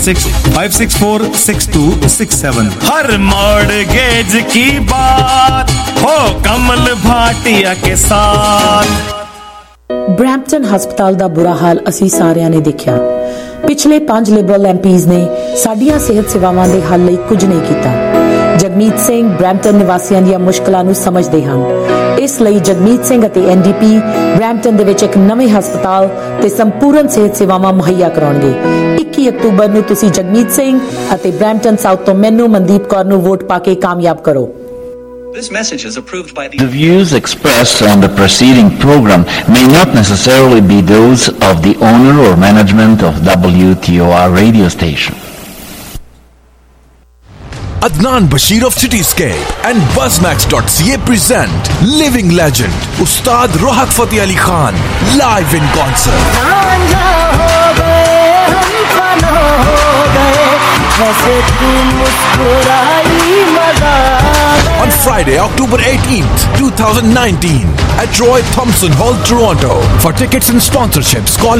416-564-6267. हर मॉर्गेज की बात हो कमल भाटिया के साथ। ਬ੍ਰੈਂਪਟਨ ਹਸਪਤਾਲ ਦਾ ਬੁਰਾ ਹਾਲ ਅਸੀਂ ਸਾਰਿਆਂ ਨੇ ਦੇਖਿਆ। ਪਿਛਲੇ 5 ਲਿਬਰਲ ਐਮਪੀਜ਼ ਨੇ ਸਾਡੀਆਂ ਸਿਹਤ ਸੇਵਾਵਾਂ ਦੇ ਹੱਲ ਲਈ ਕੁਝ ਨਹੀਂ ਕੀਤਾ। ਜਗਮੀਤ ਸਿੰਘ ਬ੍ਰੈਂਪਟਨ ਨਿਵਾਸੀਆਂ ਦੀਆਂ ਮੁਸ਼ਕਲਾਂ ਨੂੰ ਸਮਝਦੇ ਹਨ। ਇਸ ਲਈ ਜਗਮੀਤ ਸਿੰਘ ਅਤੇ NDP ਬ੍ਰੈਂਪਟਨ ਦੇ ਵਿੱਚ ਇੱਕ ਨਵੇਂ ਹਸਪਤਾਲ ਤੇ ਸੰਪੂਰਨ ਸਿਹਤ ਸੇਵਾਵਾਂ ਮੁਹੱਈਆ ਕਰਾਉਣਗੇ। 21 ਅਕਤੂਬਰ ਨੂੰ ਤੁਸੀਂ ਜਗਮੀਤ ਸਿੰਘ ਅਤੇ ਬ੍ਰੈਂਪਟਨ ਸਾਊਥ ਤੋਂ ਮੈਨੂੰ ਮਨਦੀਪ ਕੌਰ ਨੂੰ ਵੋਟ ਪਾ ਕੇ ਕਾਮਯਾਬ ਕਰੋ। This message is approved by the views expressed on the preceding program may not necessarily be those of the owner or management of WTOR radio station. Adnan Bashir of Cityscape and Buzzmax.ca present living legend Ustad Rohat Fateh Ali Khan live in concert. On Friday, October 18th, 2019 at Roy Thompson Hall, Toronto. For tickets and sponsorships, call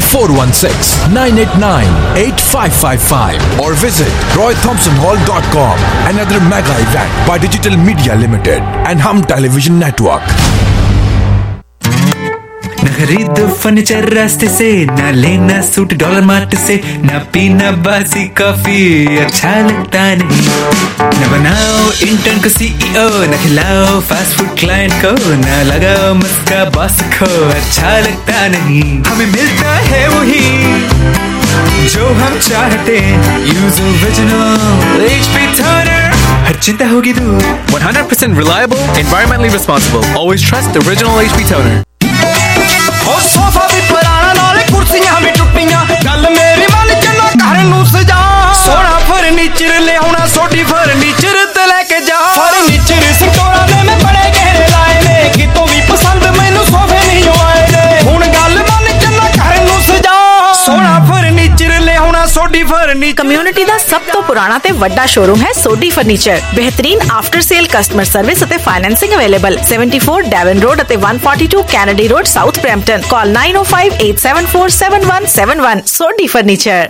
416-989-8555 or visit roythompsonhall.com. Another mega event by Digital Media Limited and Hum Television Network. खरीदो furniture रास्ते से, ना लेना suit dollar mart से, ना पीना बासी coffee अच्छा लगता नहीं, न बनाओ इंटर्न को CEO, न खिलाओ फास्ट फूड क्लाइंट को, न लगाओ मस्का बॉस को अच्छा लगता नहीं। हमें मिलता है वही जो हम चाहते, यूज ओरिजिनल HP toner, हर चिंता होगी दूर। 100% reliable, environmentally responsible. Always trust the original HP toner. ओ सोफा भी पुराना नाले कुर्सियां भी टुट्टियां, गल मेरी मन चलो घर नू सजा, सोना फर्नीचर ले आउना सोडी फर्नीचर ते लेके जा, फर्नीचर स्टोरां दे मैं बड़े गहरे लाए ने, कितों भी पसंद मैनू सोफे नहीं आए ने, हुण गल मन चलो घर नू सजा, सोना फर्नीचर ले आउना सोडी फर्नीचर। कम्युनिटी दा सब तो पुराना ते वड्डा शोरूम है सोडी फर्नीचर। बेहतरीन आफ्टर सेल कस्टमर सर्विस अते फाइनेंसिंग अवेलेबल। 74 डेवन रोड अते 142 Kennedy road south Brampton. Call 9058747171। Sodhi furniture.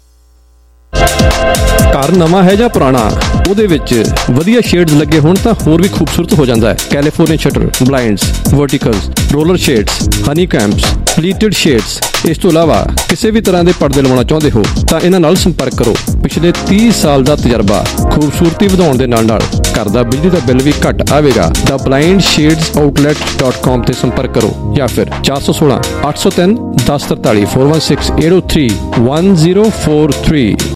ਘਰ ਨਵਾਂ ਹੈ ਜਾਂ ਪੁਰਾਣਾ, ਉਹਦੇ ਵਿੱਚ ਵਧੀਆ ਸ਼ੇਡਸ ਲੱਗੇ ਹੋਣ ਤਾਂ ਹੋਰ ਵੀ ਖੂਬਸੂਰਤ ਹੋ ਜਾਂਦਾ ਹੈ। California shutter, blinds, verticals, roller shades, honey combs, pleated shades. ਇਸ ਤੋਂ ਇਲਾਵਾ ਕਿਸੇ ਵੀ ਤਰ੍ਹਾਂ ਦੇ ਪਰਦੇ ਲਵਾਉਣਾ ਚਾਹੁੰਦੇ ਹੋ ਤਾਂ ਇਹਨਾਂ ਨਾਲ ਸੰਪਰਕ ਕਰੋ। ਪਿਛਲੇ 30 ਸਾਲ ਦਾ ਤਜਰਬਾ, ਖੂਬਸੂਰਤੀ ਵਧਾਉਣ ਦੇ ਨਾਲ ਨਾਲ ਘਰ ਦਾ ਬਿਜਲੀ ਦਾ ਬਿੱਲ ਵੀ ਘੱਟ ਆਵੇਗਾ। ਦਾ blindshadesOutlet.com ਤੇ ਸੰਪਰਕ ਕਰੋ ਜਾਂ ਫਿਰ 416 803 1043 416 803 1043।